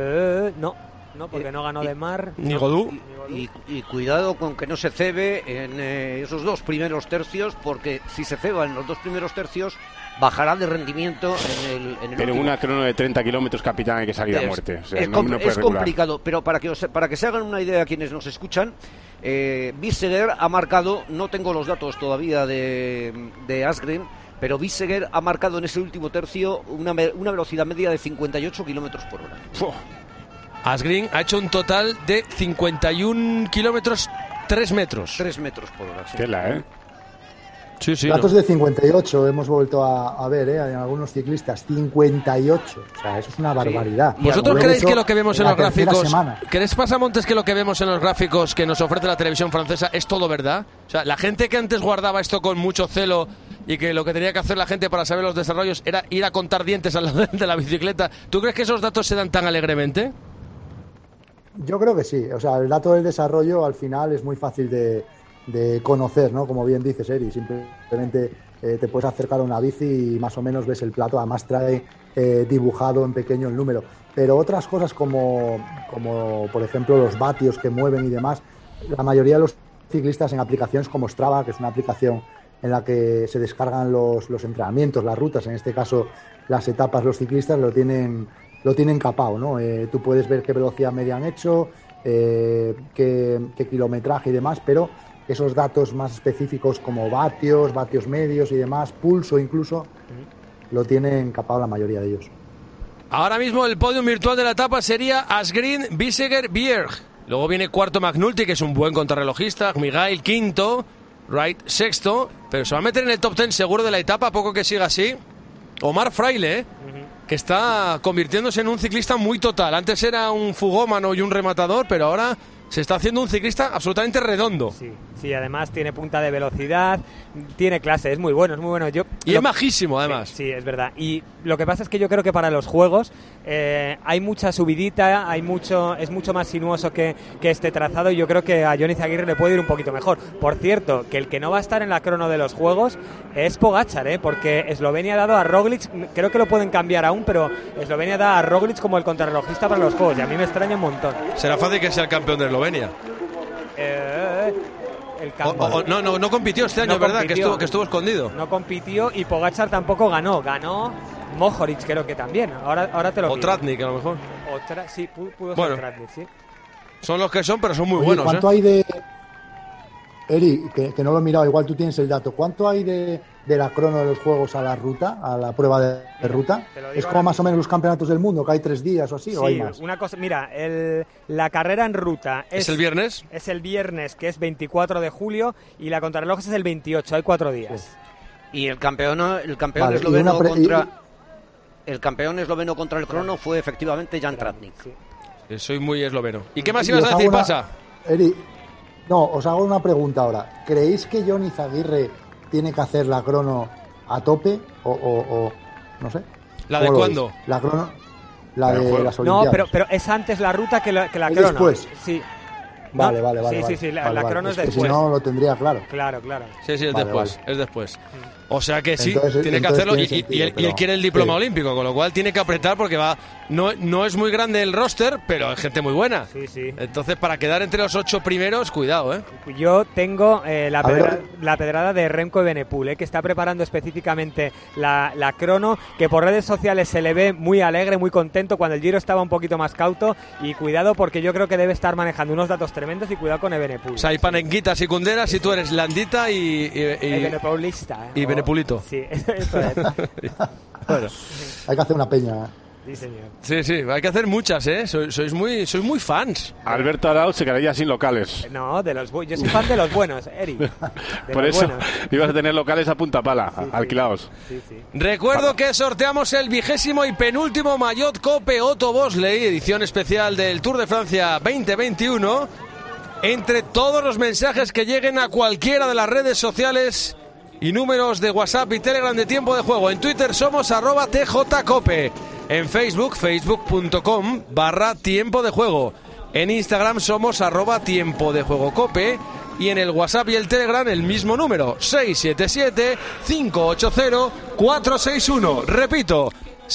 No, porque no ganó de Mar. Ni Godú. Y cuidado con que no se cebe en esos 2 primeros tercios, porque si se ceba en los 2 primeros tercios, bajará de rendimiento en el pero en una crono de 30 kilómetros, capitán, hay que salir a muerte. O sea, es complicado, pero para que se hagan una idea quienes nos escuchan, Bissegger ha marcado, no tengo los datos todavía de Asgreen, pero Bissegger ha marcado en ese último tercio una velocidad media de 58 kilómetros por hora. Asgreen ha hecho un total de 51 kilómetros 3 metros. 3 metros por hora. Sí. Tela, Sí, datos de 58 hemos vuelto a ver, en algunos ciclistas. 58, o sea, eso es una barbaridad. ¿Vosotros creéis que lo que vemos en los gráficos, crees, Pasamontes, que lo que vemos en los gráficos que nos ofrece la televisión francesa es todo verdad? O sea, la gente que antes guardaba esto con mucho celo y que lo que tenía que hacer la gente para saber los desarrollos era ir a contar dientes al lado de la bicicleta, ¿tú crees que esos datos se dan tan alegremente? Yo creo que sí, o sea, el dato del desarrollo al final es muy fácil de conocer, ¿no? Como bien dices, Eri, simplemente te puedes acercar a una bici y más o menos ves el plato, además trae dibujado en pequeño el número, pero otras cosas como por ejemplo los vatios que mueven y demás, la mayoría de los ciclistas en aplicaciones como Strava, que es una aplicación en la que se descargan los entrenamientos, las rutas, en este caso las etapas, los ciclistas lo tienen capado, ¿no? Tú puedes ver qué velocidad media han hecho, qué kilometraje y demás, pero esos datos más específicos como vatios medios y demás, pulso incluso, lo tienen capado la mayoría de ellos. Ahora mismo el podium virtual de la etapa sería Asgreen, Biseguer, Bjerg. Luego viene cuarto McNulty, que es un buen contrarrelojista, Miguel quinto, Wright sexto, pero se va a meter en el top 10 seguro de la etapa, poco que siga así. Omar Fraile, que está convirtiéndose en un ciclista muy total. Antes era un fugómano y un rematador, pero ahora se está haciendo un ciclista absolutamente redondo. Sí, además tiene punta de velocidad, tiene clase, es muy bueno. Es majísimo, además. Sí, es verdad. Y lo que pasa es que yo creo que para los juegos hay mucha subidita, es mucho más sinuoso que este trazado, y yo creo que a Johnny Zaguirre le puede ir un poquito mejor. Por cierto, que el que no va a estar en la crono de los juegos es Pogačar, porque Eslovenia ha dado a Roglic, creo que lo pueden cambiar aún, pero Eslovenia da a Roglic como el contrarrelojista para los juegos, y a mí me extraña un montón. Será fácil que sea el campeón de Eslovenia. No compitió este año, no ¿verdad? Compitió. Que estuvo escondido. No compitió, y Pogačar tampoco ganó Mohoric, creo que también. Ahora te lo O Tratnik, a lo mejor. Sí, pudo ser Tratnik, sí. Son los que son, pero son muy Oye, buenos. ¿Cuánto hay de... Eri, que no lo he mirado, igual tú tienes el dato. ¿Cuánto hay de la crono de los juegos a la ruta, a la prueba de ruta? ¿Es como más o menos los campeonatos del mundo, que hay 3 días o así, sí, o hay más? Una cosa, mira, la carrera en ruta ¿Es el viernes? Es el viernes, que es 24 de julio, y la contrarreloj es el 28, hay 4 días. Sí. Y el campeón Vale, esloveno el campeón esloveno contra el crono fue efectivamente Jan Tratnik. Sí. Soy muy esloveno. ¿Y qué más ibas a decir, Pasa? Eri, no, os hago una pregunta ahora. ¿Creéis que Johnny Zaguirre tiene que hacer la crono a tope o no sé? ¿La de cuándo? La crono, la de las Olimpiadas. No, pero es antes la ruta que la crono. Después. Sí. Vale. Sí, la crono es que después. Si no, lo tendría claro. Claro. Sí, es después. Es después. O sea que sí, entonces, tiene que hacerlo, y él quiere el diploma sí. olímpico, con lo cual tiene que apretar, porque no es muy grande el roster, pero hay gente muy buena. Sí. Entonces, para quedar entre los 8 primeros, cuidado, Yo tengo la pedrada de Remco Evenepoel, que está preparando específicamente la crono, que por redes sociales se le ve muy alegre, muy contento, cuando el Giro estaba un poquito más cauto, y cuidado, porque yo creo que debe estar manejando unos datos tremendos, y cuidado con Evenepoel. O sea, hay panenquitas y cunderas, y tú eres Landita y Evenepoelista. Y Benepulito. Sí, eso es. Bueno, hay que hacer una peña. Sí, señor. Sí, hay que hacer muchas, Sois muy fans. Alberto Arau se quedaría sin locales. No, yo soy fan de los buenos, Eri. Por eso ibas a tener locales a punta pala, alquilados. Sí. Recuerdo que sorteamos el 20º y penúltimo Maillot Cope Otto Bosley, edición especial del Tour de Francia 2021. Entre todos los mensajes que lleguen a cualquiera de las redes sociales y números de WhatsApp y Telegram de Tiempo de Juego. En Twitter somos @TJCope. En Facebook, facebook.com/Tiempo de Juego. En Instagram somos @Tiempo de Juego Cope. Y en el WhatsApp y el Telegram el mismo número, 677-580-461. Repito,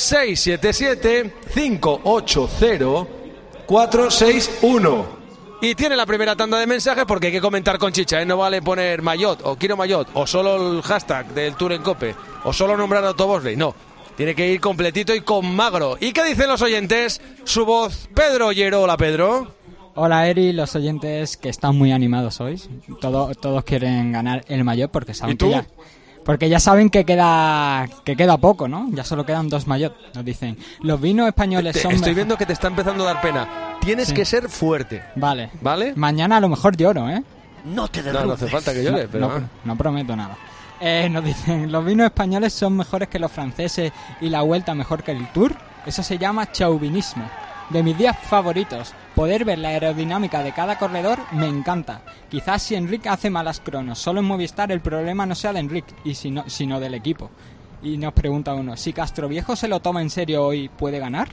677-580-461. Y tiene la primera tanda de mensajes, porque hay que comentar con chicha, No vale poner Maillot, o quiero Maillot, o solo el hashtag del Tour en Cope, o solo nombrar a Otto Bosley. No, tiene que ir completito y con magro. ¿Y qué dicen los oyentes? Su voz, Pedro Ollero. Hola, Pedro. Hola, Eri, los oyentes que están muy animados hoy. Todos quieren ganar el Maillot, porque saben porque ya saben que queda poco, ¿no? Ya solo quedan 2 Maillot, nos dicen. Los vinos españoles son... Estoy viendo que te está empezando a dar pena. Tienes que ser fuerte. Vale. ¿Vale? Mañana a lo mejor lloro, ¿eh? No te derrumbes. No hace falta que llore, pero... No prometo nada. Nos dicen, los vinos españoles son mejores que los franceses y la Vuelta mejor que el Tour. Eso se llama chauvinismo. De mis días favoritos, poder ver la aerodinámica de cada corredor me encanta. Quizás si Enric hace malas cronos solo en Movistar, el problema no sea de Enric, sino del equipo. Y nos pregunta uno, si Castroviejo se lo toma en serio hoy, ¿puede ganar?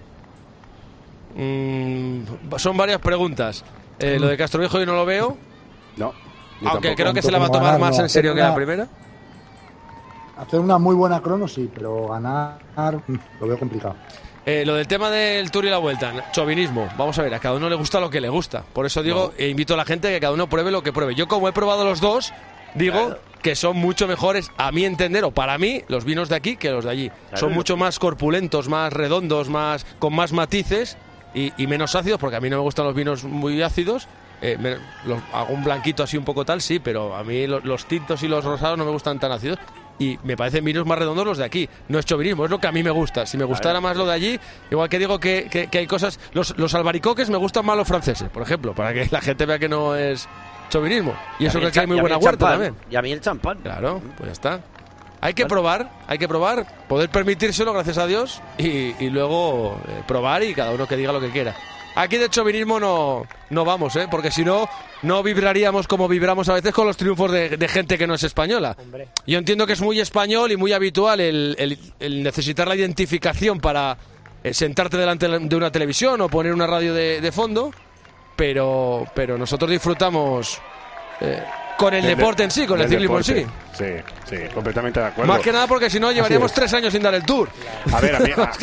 Son varias preguntas. Lo de Castroviejo yo no lo veo. No. Aunque creo que se la va a tomar más en serio que la primera. Hacer una muy buena crono sí, pero ganar lo veo complicado. Lo del tema del Tour y la Vuelta, chauvinismo. Vamos a ver, a cada uno le gusta lo que le gusta. Por eso digo, invito a la gente a que cada uno pruebe lo que pruebe. Yo, como he probado los dos, digo que son mucho mejores, a mi entender, o para mí, los vinos de aquí que los de allí. Son mucho más corpulentos, más redondos, con más matices y menos ácidos, porque a mí no me gustan los vinos muy ácidos. algún blanquito así un poco tal, sí, pero a mí los tintos y los rosados no me gustan tan ácidos. Y me parecen vinos más redondos los de aquí. No es chauvinismo, es lo que a mí me gusta. Si me gustara más lo de allí, igual que digo que hay cosas... Los albaricoques me gustan más los franceses, por ejemplo, para que la gente vea que no es chauvinismo. Y eso que hay muy buena huerta también. Y a mí el champán. Claro, pues ya está. Hay que probar, poder permitírselo, gracias a Dios, y luego probar y cada uno que diga lo que quiera. Aquí de chauvinismo no vamos, porque si no vibraríamos como vibramos a veces con los triunfos de gente que no es española. Hombre. Yo entiendo que es muy español y muy habitual el necesitar la identificación para sentarte delante de una televisión o poner una radio de fondo, pero nosotros disfrutamos con el deporte en sí, con el ciclismo en sí. Sí, completamente de acuerdo. Más que nada porque si no llevaríamos 3 años sin dar el Tour. A ver,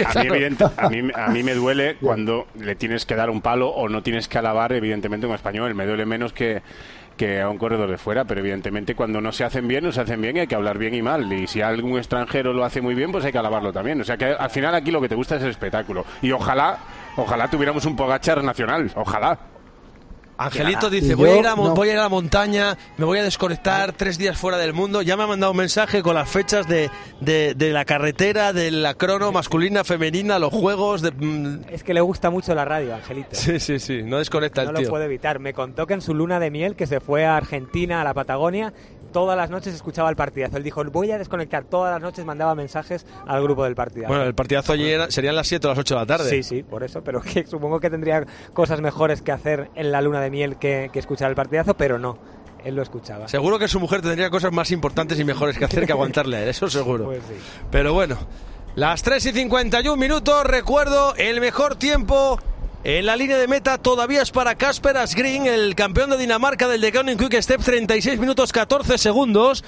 a mí me duele cuando le tienes que dar un palo o no tienes que alabar, evidentemente, un español. Me duele menos que a un corredor de fuera, pero evidentemente cuando no se hacen bien y hay que hablar bien y mal. Y si algún extranjero lo hace muy bien, pues hay que alabarlo también. O sea que al final aquí lo que te gusta es el espectáculo. Y ojalá tuviéramos un Pogačar nacional. Ojalá. Angelito dice, voy a ir a la montaña, me voy a desconectar 3 días fuera del mundo. Ya me ha mandado un mensaje con las fechas de la carretera, de la crono masculina, femenina, los juegos. Es que le gusta mucho la radio, Angelito. Sí, no desconecta el tío. No lo puede evitar. Me contó que en su luna de miel, que se fue a Argentina, a la Patagonia, todas las noches escuchaba el partidazo. Él dijo, voy a desconectar. Todas las noches mandaba mensajes al grupo del partidazo. Bueno, el partidazo allí serían las 7 o las 8 de la tarde. Sí, por eso. Pero que supongo que tendría cosas mejores que hacer en la luna de miel que escuchar el partidazo, pero no. Él lo escuchaba. Seguro que su mujer tendría cosas más importantes y mejores que hacer que aguantarle a él. Eso seguro. Pues sí. Pero bueno, las 3:51. Recuerdo, el mejor tiempo... En la línea de meta todavía es para Kasper Asgreen, el campeón de Dinamarca del The Koning Quick Step, 36 minutos 14 segundos,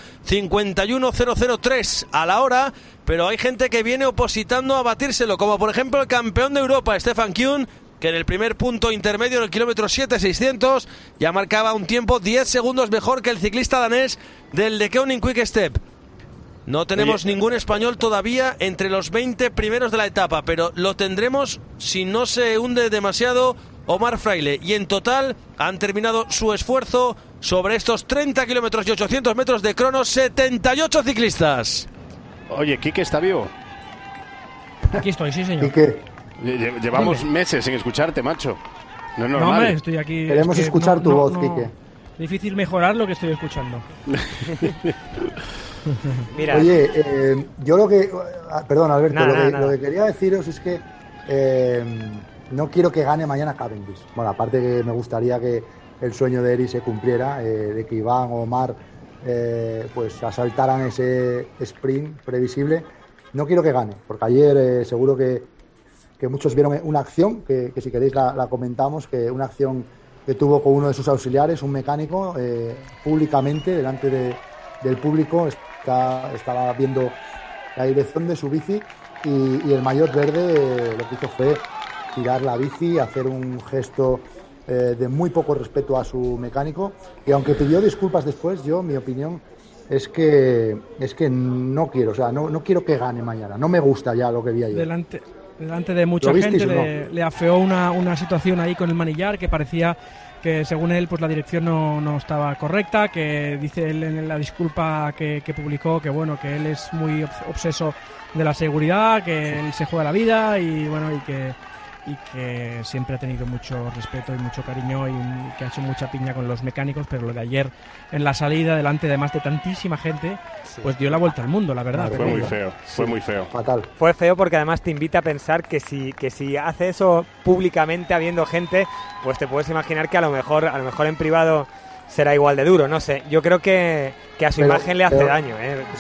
51.003 a la hora, pero hay gente que viene opositando a batírselo, como por ejemplo el campeón de Europa, Stefan Kuhn, que en el primer punto intermedio, en el kilómetro 7.600, ya marcaba un tiempo 10 segundos mejor que el ciclista danés del The Koning Quick Step. No tenemos ningún español todavía entre los 20 primeros de la etapa, pero lo tendremos si no se hunde demasiado Omar Fraile. Y en total han terminado su esfuerzo sobre estos 30 kilómetros y 800 metros de crono, 78 ciclistas. Oye, ¿Quique está vivo? Aquí estoy, sí señor. ¿Quique? Llevamos meses sin escucharte, macho. No es normal. No, hombre, estoy aquí. Queremos escuchar tu voz, Quique. Difícil mejorar lo que estoy escuchando. Mira. Oye, yo lo que... Perdón, Alberto, lo que quería deciros es que no quiero que gane mañana Cavendish. Bueno, aparte que me gustaría que el sueño de Eri se cumpliera, de que Iván o Omar pues asaltaran ese sprint previsible. No quiero que gane, porque ayer seguro que muchos vieron una acción, que si queréis la comentamos, que una acción que tuvo con uno de sus auxiliares, un mecánico, públicamente, delante del público, estaba viendo la dirección de su bici y el maillot verde lo que hizo fue tirar la bici, hacer un gesto de muy poco respeto a su mecánico, y aunque pidió disculpas después, mi opinión es que no quiero, o sea, no quiero que gane mañana, no me gusta ya lo que vi ayer. Delante de mucha gente le afeó una situación ahí con el manillar que parecía que según él pues la dirección no estaba correcta, que dice él en la disculpa que publicó que bueno, que él es muy obseso de la seguridad, que él se juega la vida y bueno, y que siempre ha tenido mucho respeto y mucho cariño y que ha hecho mucha piña con los mecánicos, pero lo de ayer en la salida delante de más de tantísima gente pues dio la vuelta al mundo, la verdad. Fue muy feo. Fatal. Fue feo porque además te invita a pensar que si hace eso públicamente habiendo gente, pues te puedes imaginar que a lo mejor en privado será igual de duro, no sé. Yo creo que a su imagen le hace daño.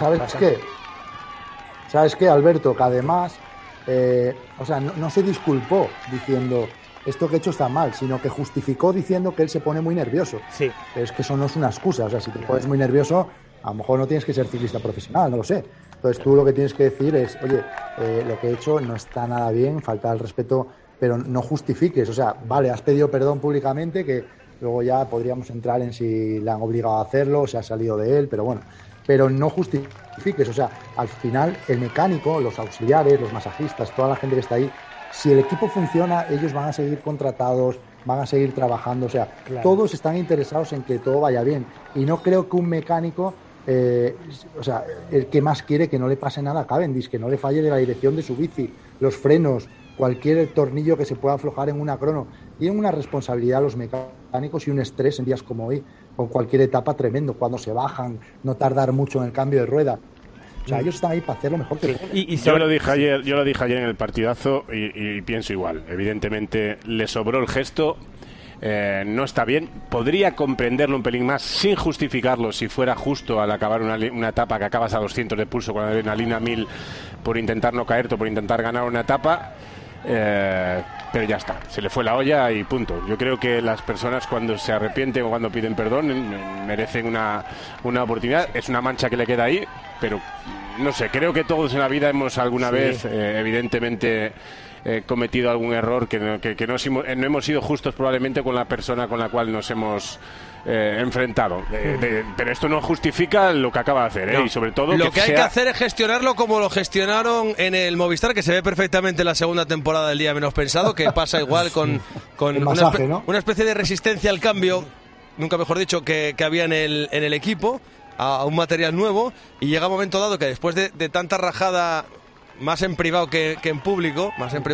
¿Sabes qué, Alberto? Que además no se disculpó diciendo esto que he hecho está mal, sino que justificó diciendo que él se pone muy nervioso. Sí. Es que eso no es una excusa, o sea, si te pones muy nervioso, a lo mejor no tienes que ser ciclista profesional, no lo sé. Entonces tú lo que tienes que decir es, oye, lo que he hecho no está nada bien, falta el respeto, pero no justifiques, o sea, vale, has pedido perdón públicamente, que luego ya podríamos entrar en si le han obligado a hacerlo o se ha salido de él, pero bueno, pero no justifiques, o sea, al final el mecánico, los auxiliares, los masajistas, toda la gente que está ahí, si el equipo funciona, ellos van a seguir contratados, van a seguir trabajando. O sea, todos están interesados en que todo vaya bien. Y no creo que un mecánico, o sea, el que más quiere que no le pase nada a Cavendish, que no le falle de la dirección de su bici, los frenos, cualquier tornillo que se pueda aflojar en una crono. Tienen una responsabilidad los mecánicos y un estrés en días como hoy, con cualquier etapa tremendo, cuando se bajan, no tardar mucho en el cambio de rueda. O sea, ellos están ahí para hacer lo mejor que pueden. Yo lo dije ayer en el partidazo y pienso igual. Evidentemente le sobró el gesto. No está bien. Podría comprenderlo un pelín más sin justificarlo si fuera justo al acabar una etapa que acabas a 200 de pulso con adrenalina 1000 por intentar no caerte, por intentar ganar una etapa. Pero ya está, se le fue la olla y punto. Yo creo que las personas cuando se arrepienten o cuando piden perdón merecen una oportunidad. Es una mancha que le queda ahí, pero no sé, creo que todos en la vida hemos alguna vez evidentemente cometido algún error que no hemos sido justos probablemente con la persona con la cual nos hemos enfrentado, pero esto no justifica lo que acaba de hacer, no. Y sobre todo lo que hay que hacer es gestionarlo como lo gestionaron en el Movistar, que se ve perfectamente en la segunda temporada del Día Menos Pensado, que pasa igual con masaje, una especie de resistencia al cambio, nunca mejor dicho, que había en el equipo, a un material nuevo, y llega un momento dado que después de tanta rajada, más en privado que en público,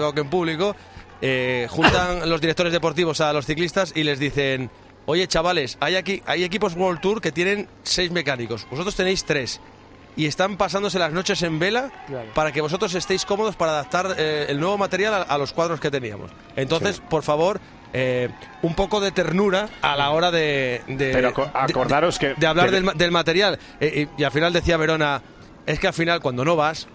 juntan los directores deportivos a los ciclistas y les dicen: oye, chavales, hay equipos World Tour que tienen 6 mecánicos, vosotros tenéis 3 y están pasándose las noches en vela para que vosotros estéis cómodos para adaptar el nuevo material a los cuadros que teníamos. Entonces, por favor, un poco de ternura a la hora de acordaros de hablar del material. Y al final decía Verona, es que al final cuando no vas,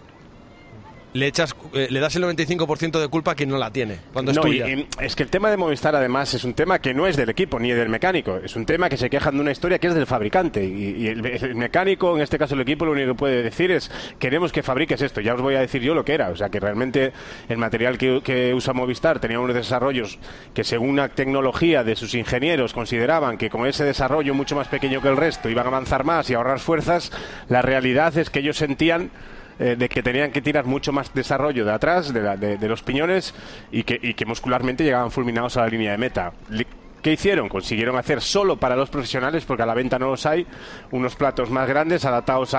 le das el 95% de culpa a quien no la tiene, cuando es tuya. Y es que el tema de Movistar, además, es un tema que no es del equipo ni del mecánico. Es un tema que se quejan de una historia que es del fabricante. Y el mecánico, en este caso el equipo, lo único que puede decir es: queremos que fabriques esto. Ya os voy a decir yo lo que era. O sea, que realmente el material que usa Movistar tenía unos desarrollos que, según la tecnología de sus ingenieros, consideraban que con ese desarrollo mucho más pequeño que el resto iban a avanzar más y ahorrar fuerzas. La realidad es que ellos sentían de que tenían que tirar mucho más desarrollo de atrás, de los piñones, y que muscularmente llegaban fulminados a la línea de meta. ¿Qué hicieron? Consiguieron hacer solo para los profesionales, porque a la venta no los hay, unos platos más grandes adaptados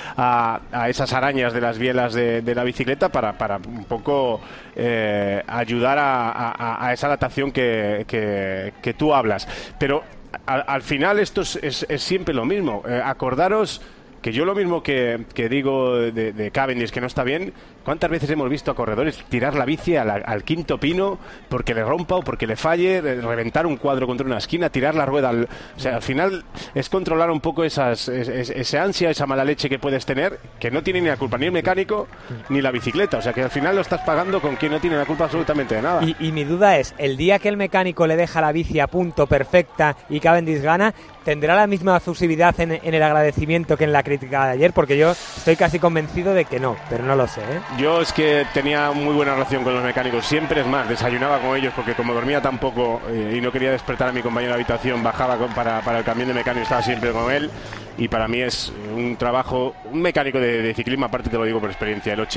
a esas arañas de las bielas de la bicicleta para un poco ayudar a esa adaptación que tú hablas. Pero al final esto es siempre lo mismo. Acordaros que yo lo mismo que digo de Cavendish, que no está bien, ¿cuántas veces hemos visto a corredores tirar la bici al quinto pino porque le rompa o porque le falle, reventar un cuadro contra una esquina, tirar la rueda? O sea, al final es controlar un poco esa ansia, esa mala leche que puedes tener, que no tiene ni la culpa ni el mecánico ni la bicicleta. O sea, que al final lo estás pagando con quien no tiene la culpa absolutamente de nada. Y mi duda es, el día que el mecánico le deja la bici a punto perfecta y Cavendish gana, ¿tendrá la misma efusividad en el agradecimiento que en la crítica de ayer? Porque yo estoy casi convencido de que no, pero no lo sé, ¿eh? Yo es que tenía muy buena relación con los mecánicos, siempre, es más, desayunaba con ellos, porque como dormía tan poco y no quería despertar a mi compañero de habitación, bajaba para el camión de mecánico, estaba siempre con él, y para mí es un trabajo, un mecánico de ciclismo, aparte te lo digo por experiencia, el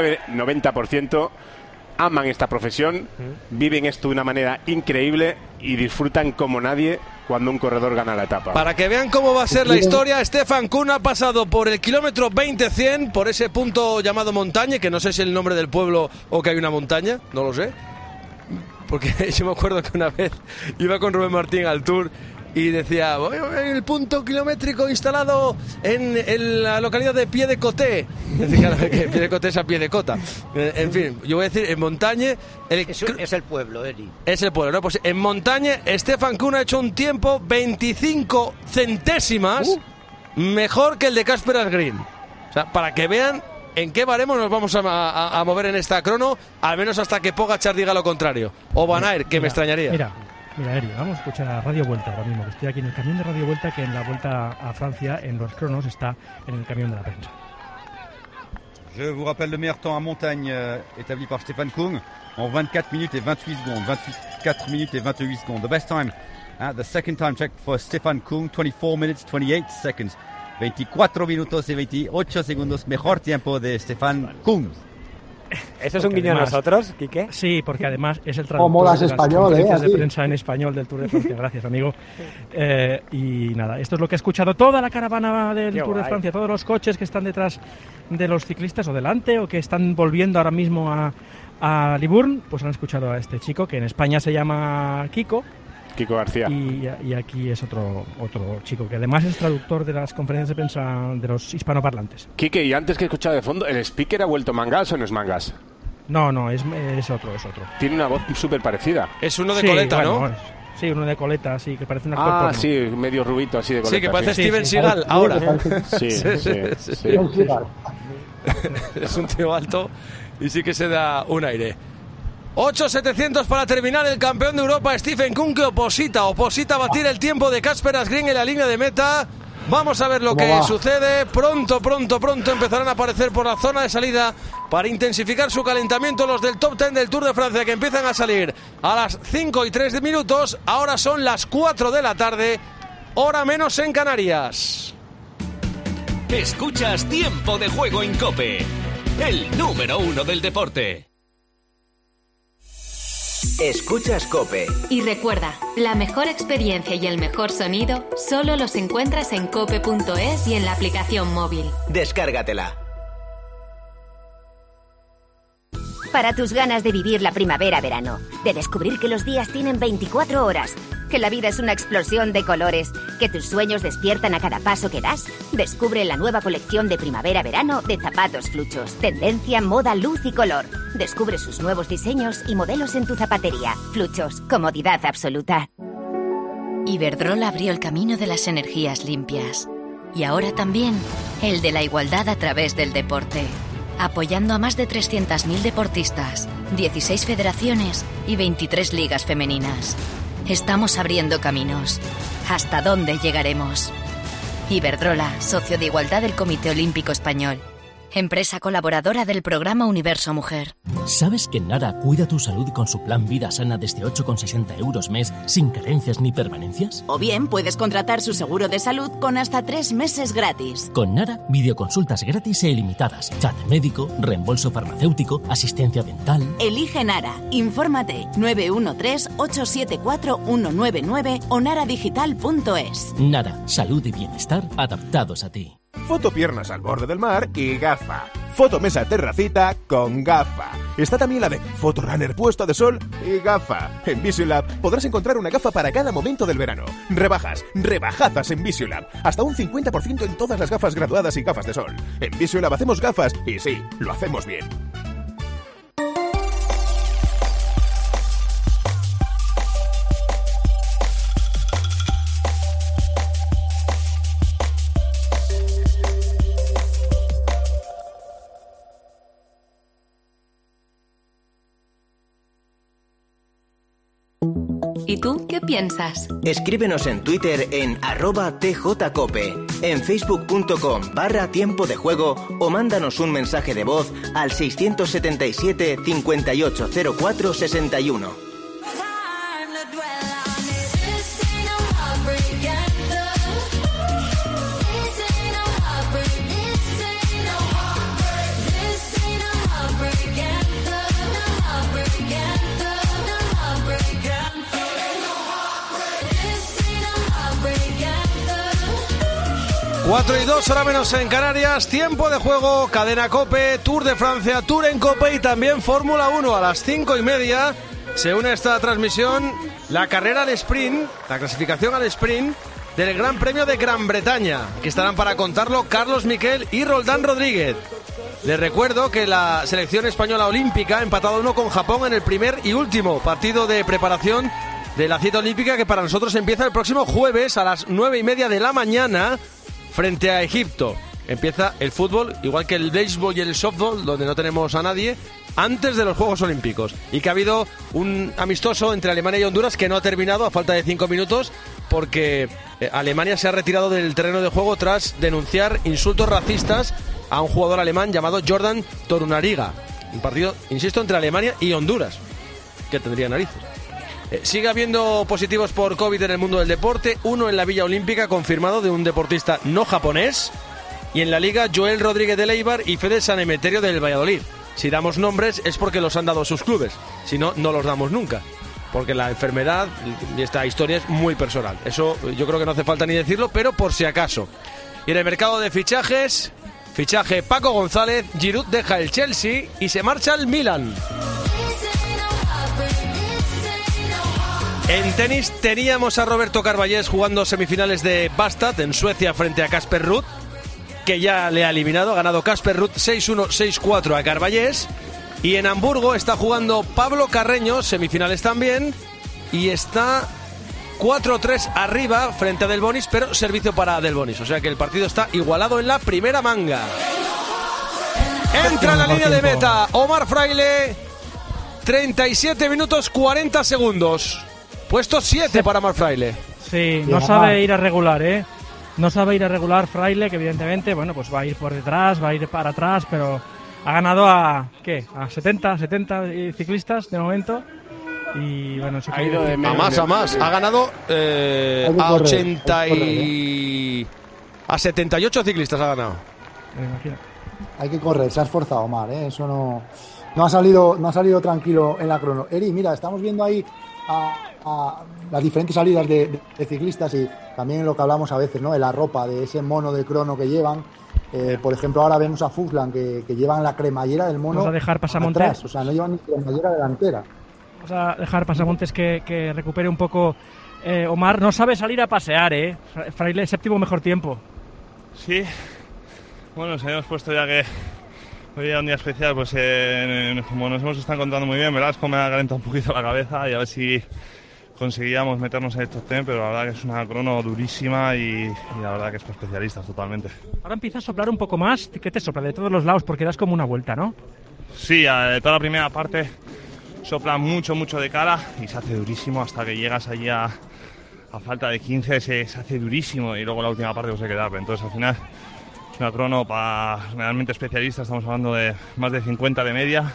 89-90% aman esta profesión, viven esto de una manera increíble y disfrutan como nadie cuando un corredor gana la etapa. Para que vean cómo va a ser la historia, Stefan Kuhn ha pasado por el kilómetro 20-100, por ese punto llamado Montaña, que no sé si es el nombre del pueblo o que hay una montaña, no lo sé, porque yo me acuerdo que una vez iba con Rubén Martín al Tour y decía, voy a ver el punto kilométrico instalado en la localidad de Pie-de-Coté. Decía que Pie-de-Coté es a pie de cota. En fin, yo voy a decir, en Montañe... Es el pueblo, Eri. Es el pueblo, ¿no? Pues en Montañe, Stefan Kuhn ha hecho un tiempo 25 centésimas mejor que el de Casper Asgreen. O sea, para que vean en qué baremo nos vamos a mover en esta crono, al menos hasta que Pogačar diga lo contrario. O Van Aert, que me extrañaría. Mira, Eri, vamos a escuchar a Radio Vuelta ahora mismo, que estoy aquí en el camión de Radio Vuelta, que en la Vuelta a Francia, en los cronos, está en el camión de la prensa. Je vous rappelle le meilleur temps à montagne établi par Stefan Kuhn en 24 minutes et 28 secondes. 24 minutes et 28 secondes. The best time, the second time check for Stefan Kuhn, 24 minutes 28 seconds. 24 minutos y 28 segundos, mejor tiempo de Stefan Kuhn. ¿Eso es un guiño a nosotros, Quique? Sí, porque además es el traductor molas de las español, conferencias de así. prensa en español del Tour de Francia. Gracias, amigo. Y nada, esto es lo que ha escuchado toda la caravana del Qué Tour de guay. Francia, todos los coches que están detrás de los ciclistas o delante o que están volviendo ahora mismo a Libourne, pues han escuchado a este chico que en España se llama Kiko. Kiko García. Y aquí es otro chico que además es traductor de las conferencias de prensa de los hispanoparlantes. Quique, y antes que he escuchado de fondo, ¿el speaker ha vuelto Mangas o no es Mangas? No, es otro. Tiene una voz súper parecida. Es uno de Sí, coleta, bueno, ¿no? Sí, uno de coleta, sí, que parece un actor Ah, porno. sí, medio rubito así de coleta. Sí, que parece sí. Steven sí. Seagal ahora. Sí, sí. Es un tío alto y sí que se da un aire. 8.700 para terminar. El campeón de Europa, Stephen Kuhn, que oposita a batir el tiempo de Kasper Asgreen en la línea de meta. Vamos a ver lo que sucede. Pronto empezarán a aparecer por la zona de salida para intensificar su calentamiento los del top 10 del Tour de Francia, que empiezan a salir a las 5:03. Ahora son las 4 de la tarde, hora menos en Canarias. Escuchas Tiempo de Juego en COPE, el número 1 del deporte. Escuchas COPE. Y recuerda, la mejor experiencia y el mejor sonido solo los encuentras en cope.es y en la aplicación móvil. Descárgatela. Para tus ganas de vivir la primavera-verano, de descubrir que los días tienen 24 horas, que la vida es una explosión de colores, que tus sueños despiertan a cada paso que das, descubre la nueva colección de primavera-verano de zapatos Fluchos. Tendencia, moda, luz y color. Descubre sus nuevos diseños y modelos en tu zapatería. Fluchos, comodidad absoluta. Iberdrola abrió el camino de las energías limpias. Y ahora también el de la igualdad a través del deporte. Apoyando a más de 300.000 deportistas, 16 federaciones y 23 ligas femeninas. Estamos abriendo caminos. ¿Hasta dónde llegaremos? Iberdrola, socio de igualdad del Comité Olímpico Español. Empresa colaboradora del programa Universo Mujer. ¿Sabes que Nara cuida tu salud con su plan Vida Sana desde 8,60 € mes, sin carencias ni permanencias? O bien puedes contratar su seguro de salud con hasta 3 meses gratis. Con Nara, videoconsultas gratis e ilimitadas, chat médico, reembolso farmacéutico, asistencia dental. Elige Nara. Infórmate 913-874-199 o naradigital.es. Nara, salud y bienestar adaptados a ti. Fotopiernas al borde del mar y gafa. Fotomesa terracita con gafa. Está también la de Fotorunner puesto de sol y gafa. En Visiolab podrás encontrar una gafa para cada momento del verano. Rebajazas en Visiolab. Hasta un 50% en todas las gafas graduadas y gafas de sol. En Visiolab hacemos gafas y sí, lo hacemos bien. ¿Y tú qué piensas? Escríbenos en Twitter en @tjcope, en facebook.com/tiempo de juego o mándanos un mensaje de voz al 677 5804 61. Cuatro y 2, hora menos en Canarias. Tiempo de juego, cadena COPE, Tour de Francia, Tour en COPE y también Fórmula 1. A las 5:30 se une a esta transmisión la carrera al sprint, la clasificación al sprint del Gran Premio de Gran Bretaña, que estarán para contarlo Carlos Miquel y Roldán Rodríguez. Les recuerdo que la selección española olímpica ha empatado 1 con Japón en el primer y último partido de preparación de la cita olímpica, que para nosotros empieza el próximo jueves a las 9:30 de la mañana frente a Egipto. Empieza el fútbol, igual que el béisbol y el softball, donde no tenemos a nadie, antes de los Juegos Olímpicos. Y que ha habido un amistoso entre Alemania y Honduras que no ha terminado a falta de 5 minutos porque Alemania se ha retirado del terreno de juego tras denunciar insultos racistas a un jugador alemán llamado Jordan Torunariga. Un partido, insisto, entre Alemania y Honduras, que tendría narices. Sigue habiendo positivos por COVID en el mundo del deporte. 1 en la Villa Olímpica, confirmado, de un deportista no japonés. Y en la Liga, Joel Rodríguez del Eibar y Fede San Emeterio del Valladolid. si damos nombres es porque los han dado sus clubes, si no, no los damos nunca. Porque la enfermedad y esta historia es muy personal. Eso yo creo que no hace falta ni decirlo, pero por si acaso. Y en el mercado de fichajes, fichaje Paco González, Giroud deja el Chelsea y se marcha al Milan. En tenis teníamos a Roberto Carballés jugando semifinales de Bastad en Suecia frente a Casper Ruud, que ya le ha eliminado, ha ganado Casper Ruud 6-1, 6-4 a Carballés. Y en Hamburgo está jugando Pablo Carreño, semifinales también, y está 4-3 arriba frente a Delbonis, pero servicio para Delbonis. O sea que el partido está igualado en la primera manga. Entra en la línea de meta Omar Fraile, 37 minutos 40 segundos. Puesto 7 para Omar Fraile. Sí, no sabe ir a regular, No sabe ir a regular Fraile, que evidentemente, bueno, pues va a ir por detrás, va a ir para atrás, pero ha ganado a 70 ciclistas de momento. Y bueno, ha ido de menos, a más. Ha ganado a 80 y a 78 ciclistas ha ganado. Hay que correr, se ha esforzado Omar, eso no ha salido tranquilo en la crono. Eri, mira, estamos viendo ahí a las diferentes salidas de ciclistas y también lo que hablamos a veces, ¿no? De la ropa, de ese mono de crono que llevan. Por ejemplo, ahora vemos a Fuslan que llevan la cremallera del mono. Vamos a dejar Pasamontes atrás, o sea, no llevan ni cremallera delantera. Vamos a dejar Pasamontes que recupere un poco. Omar no sabe salir a pasear, Fraile, séptimo mejor tiempo. Sí, bueno, nos habíamos puesto ya que hoy era un día especial, pues como nos hemos estado encontrando muy bien, Velasco me ha calentado un poquito la cabeza y a ver si conseguíamos meternos en el top 10, pero la verdad que es una crono durísima y la verdad que es para especialistas totalmente. Ahora empieza a soplar un poco más. ¿Qué te sopla? De todos los lados, porque das como una vuelta, ¿no? Sí, de toda la primera parte sopla mucho de cara y se hace durísimo hasta que llegas allí a falta de 15, se hace durísimo y luego la última parte pues se queda. Entonces al final es una crono para realmente especialistas, estamos hablando de más de 50 de media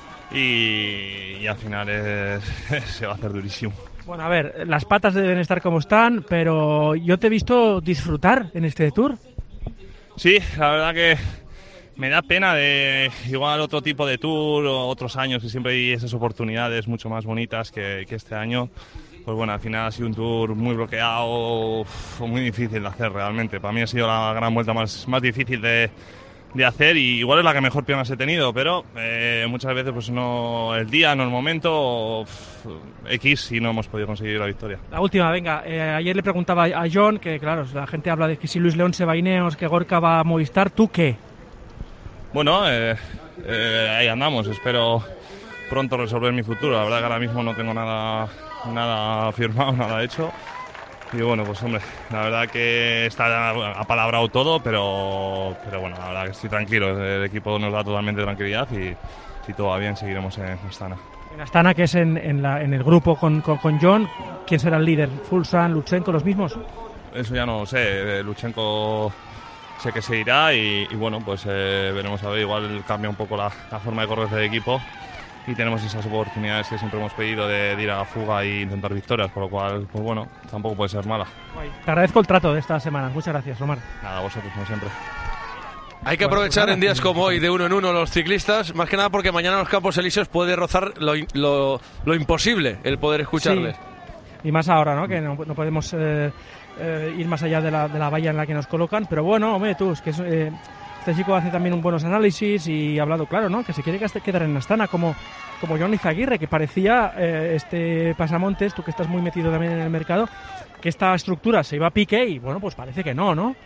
y al final se va a hacer durísimo. Bueno, a ver, las patas deben estar como están, pero yo te he visto disfrutar en este Tour. Sí, la verdad que me da pena de igual otro tipo de Tour o otros años que siempre hay esas oportunidades mucho más bonitas que este año. Pues bueno, al final ha sido un Tour muy bloqueado, muy difícil de hacer realmente. Para mí ha sido la gran vuelta más difícil de hacer y igual es la que mejor piernas he tenido, pero muchas veces pues no el día, no el momento, X y no hemos podido conseguir la victoria. La última, venga, ayer le preguntaba a John, que claro, la gente habla de que si Luis León se va a Ineos, que Gorka va a Movistar, ¿tú qué? Bueno, ahí andamos, espero pronto resolver mi futuro, la verdad que ahora mismo no tengo nada firmado, nada hecho. Y bueno, pues hombre, la verdad que está apalabrado todo, pero bueno, la verdad que estoy tranquilo. El equipo nos da totalmente tranquilidad y si todo va bien seguiremos en Astana. En Astana, que es en el grupo con John, ¿quién será el líder? ¿Fulsan, Lutsenko, los mismos? Eso ya no lo sé, Lutsenko sé que se irá y bueno, pues veremos a ver, igual cambia un poco la forma de correr del equipo. Y tenemos esas oportunidades que siempre hemos pedido de ir a la fuga e intentar victorias, por lo cual, pues bueno, tampoco puede ser mala. Te agradezco el trato de estas semanas. Muchas gracias, Omar. Nada, a vosotros, como siempre. Hay que aprovechar en días como hoy de uno en uno los ciclistas, más que nada porque mañana en los Campos Elíseos puede rozar lo imposible el poder escucharles. Sí. Y más ahora, ¿no? Que no podemos ir más allá de la valla en la que nos colocan, pero bueno, hombre, tú, es que este chico hace también un buenos análisis y ha hablado claro, ¿no? Que se quiere quedar en Astana como Johnny Zaguirre, que parecía este Pasamontes, tú que estás muy metido también en el mercado, que esta estructura se iba a pique y bueno, pues parece que no. No,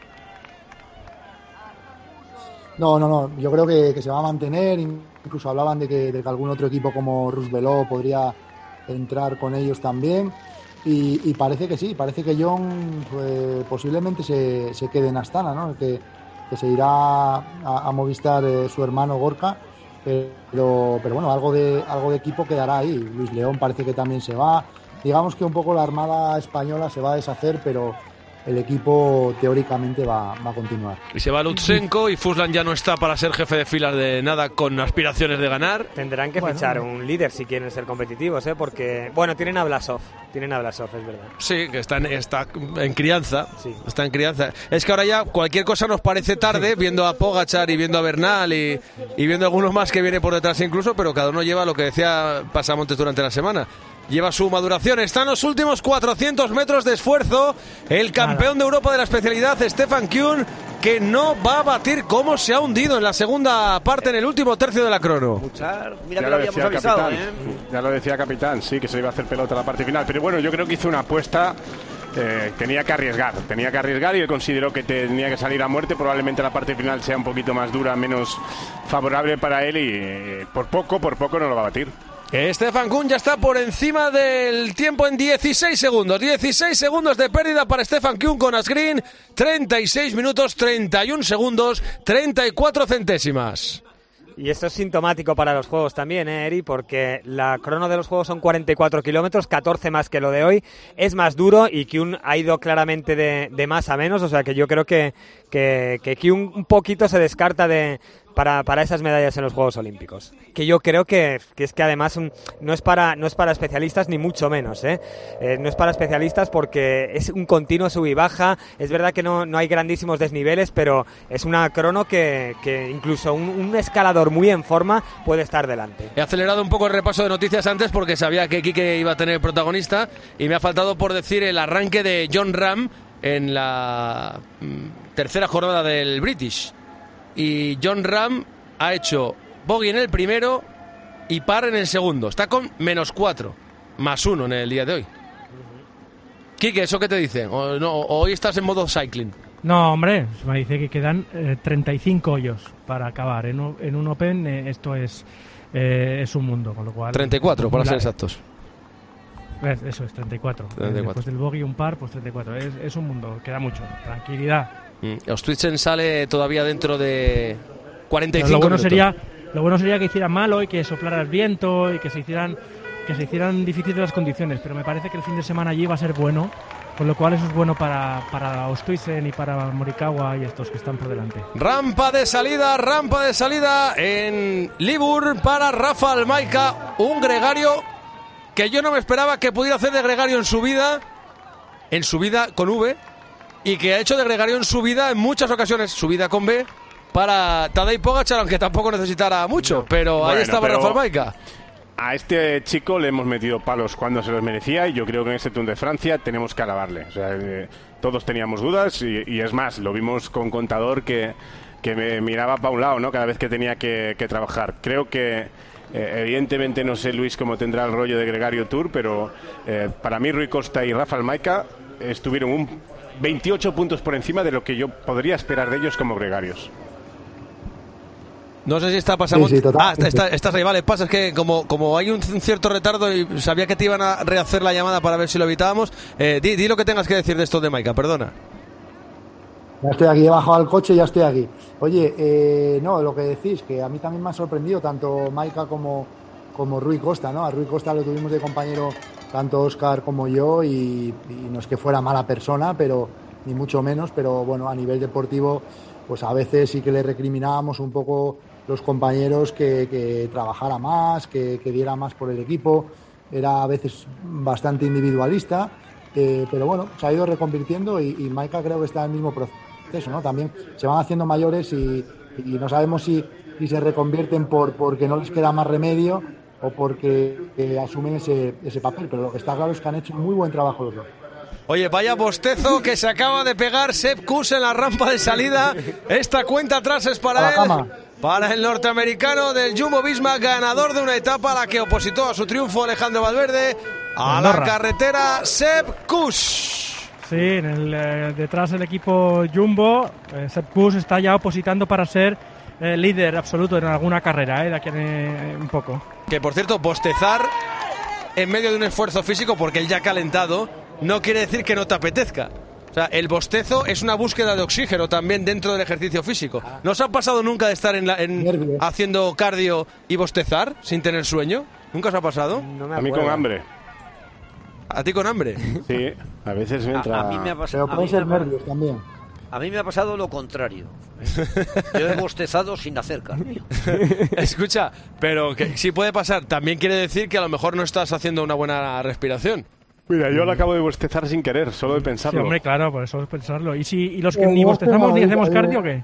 yo creo que se va a mantener, incluso hablaban de que algún otro equipo como Rusveló podría entrar con ellos también y parece que sí, parece que John posiblemente se quede en Astana, ¿no? Que se irá a Movistar su hermano Gorka, pero bueno, algo de equipo quedará ahí. Luis León parece que también se va. Digamos que un poco la Armada española se va a deshacer, pero el equipo teóricamente va a continuar. Y se va Lutsenko y Fuslan ya no está para ser jefe de filas de nada con aspiraciones de ganar. Tendrán que fichar un líder si quieren ser competitivos, porque, bueno, tienen a Blasov, es verdad. Sí, que está en crianza. Sí. Está en crianza. Es que ahora ya cualquier cosa nos parece tarde, viendo a Pogačar y viendo a Bernal y viendo algunos más que viene por detrás incluso, pero cada uno lleva lo que decía Pasamontes durante la semana. Lleva su maduración. Está en los últimos 400 metros de esfuerzo el campeón de Europa de la especialidad, Stefan Kuhn, que no va a batir cómo se ha hundido en la segunda parte, en el último tercio de la crono. Mira que lo habíamos avisado, Ya lo decía Capitán, sí, que se iba a hacer pelota a la parte final. Pero bueno, yo creo que hizo una apuesta. Tenía que arriesgar y él consideró que tenía que salir a muerte. Probablemente la parte final sea un poquito más dura, menos favorable para él y por poco no lo va a batir. Stefan Kuhn ya está por encima del tiempo en 16 segundos. 16 segundos de pérdida para Stefan Kuhn con Asgreen. 36 minutos, 31 segundos, 34 centésimas. Y esto es sintomático para los Juegos también, Eri, porque la crono de los Juegos son 44 kilómetros, 14 más que lo de hoy. Es más duro y Kuhn ha ido claramente de más a menos, o sea que yo creo que Kuhn un poquito se descarta para esas medallas en los Juegos Olímpicos. Que yo creo que es que además no es para especialistas ni mucho menos, no es para especialistas porque es un continuo sub y baja. Es verdad que no hay grandísimos desniveles, pero es una crono que incluso un escalador muy en forma puede estar delante. He acelerado un poco el repaso de noticias antes porque sabía que Quique iba a tener protagonista y me ha faltado por decir el arranque de Jon Rahm en la tercera jornada del British. Y Jon Rahm ha hecho bogey en el primero y par en el segundo. Está con -4, +1 en el día de hoy. Quique, ¿eso qué te dice? ¿O no, hoy estás en modo cycling? No, hombre, me dice que quedan 35 hoyos para acabar. En un Open esto es un mundo, con lo cual... 34, para ser exactos. Eso es, 34. Después del bogey un par, pues 34. Es un mundo, queda mucho. Tranquilidad. Ostwitzen sale todavía dentro de 45 minutos. Lo bueno sería que hicieran mal hoy, que soplara el viento y que se hicieran difíciles las condiciones, pero me parece que el fin de semana allí va a ser bueno, con lo cual eso es bueno para Ostwitzen y para Morikawa y estos que están por delante. Rampa de salida en Libur para Rafael Majka, un gregario que yo no me esperaba que pudiera hacer de gregario en su vida con V, y que ha hecho de gregario en su vida en muchas ocasiones, su vida con B, para Tadej Pogačar, aunque tampoco necesitara mucho, pero ahí estaba Rafael Majka. A este chico le hemos metido palos cuando se los merecía y yo creo que en este Tour de Francia tenemos que alabarle. O sea, todos teníamos dudas y es más, lo vimos con Contador que me miraba para un lado, ¿no? Cada vez que tenía que trabajar. Creo que evidentemente no sé, Luis, cómo tendrá el rollo de Gregario Tour, pero para mí Rui Costa y Rafael Majka estuvieron 28 puntos por encima de lo que yo podría esperar de ellos como gregarios. No sé si está pasando. Sí, estás ahí, vale. Pasa es que como hay un cierto retardo y sabía que te iban a rehacer la llamada para ver si lo evitábamos. Di lo que tengas que decir de esto de Majka, perdona. Ya estoy aquí, he bajado al coche y ya estoy aquí. Oye, no, lo que decís, que a mí también me ha sorprendido tanto Majka como Rui Costa, ¿no? A Rui Costa lo tuvimos de compañero tanto Óscar como yo y no es que fuera mala persona, pero ni mucho menos, pero bueno, a nivel deportivo pues a veces sí que le recriminábamos un poco los compañeros que trabajara más, que diera más por el equipo. Era a veces bastante individualista, pero bueno, se ha ido reconvirtiendo y Majka creo que está en el mismo proceso, ¿no? También se van haciendo mayores y no sabemos si se reconvierten porque no les queda más remedio o porque asumen ese papel, pero lo que está claro es que han hecho muy buen trabajo los dos. Oye, vaya bostezo que se acaba de pegar Sepp Kuss en la rampa de salida. Esta cuenta atrás es para él, para el norteamericano del Jumbo-Visma, ganador de una etapa a la que opositó a su triunfo Alejandro Valverde, a la carretera Sepp Kuss. Sí, detrás del equipo Jumbo, Sepp Kuss está ya opositando para ser líder absoluto en alguna carrera, de aquí a un poco. Que por cierto, bostezar en medio de un esfuerzo físico, porque él ya ha calentado, no quiere decir que no te apetezca. O sea, el bostezo es una búsqueda de oxígeno también dentro del ejercicio físico. ¿No os ha pasado nunca de estar haciendo cardio y bostezar sin tener sueño? ¿Nunca os ha pasado? A mí con hambre. ¿A ti con hambre? Sí, a veces me entra... A mí me ha pasado... Pero puede ser nervios también. A mí me ha pasado lo contrario. Yo he bostezado sin hacer cardio. Escucha, pero que sí puede pasar. También quiere decir que a lo mejor no estás haciendo una buena respiración. Mira, yo lo acabo de bostezar sin querer, solo de Sí, pensarlo. hombre, claro, por eso es pensarlo. ¿Y los que ni bostezamos ni hacemos cardio o qué?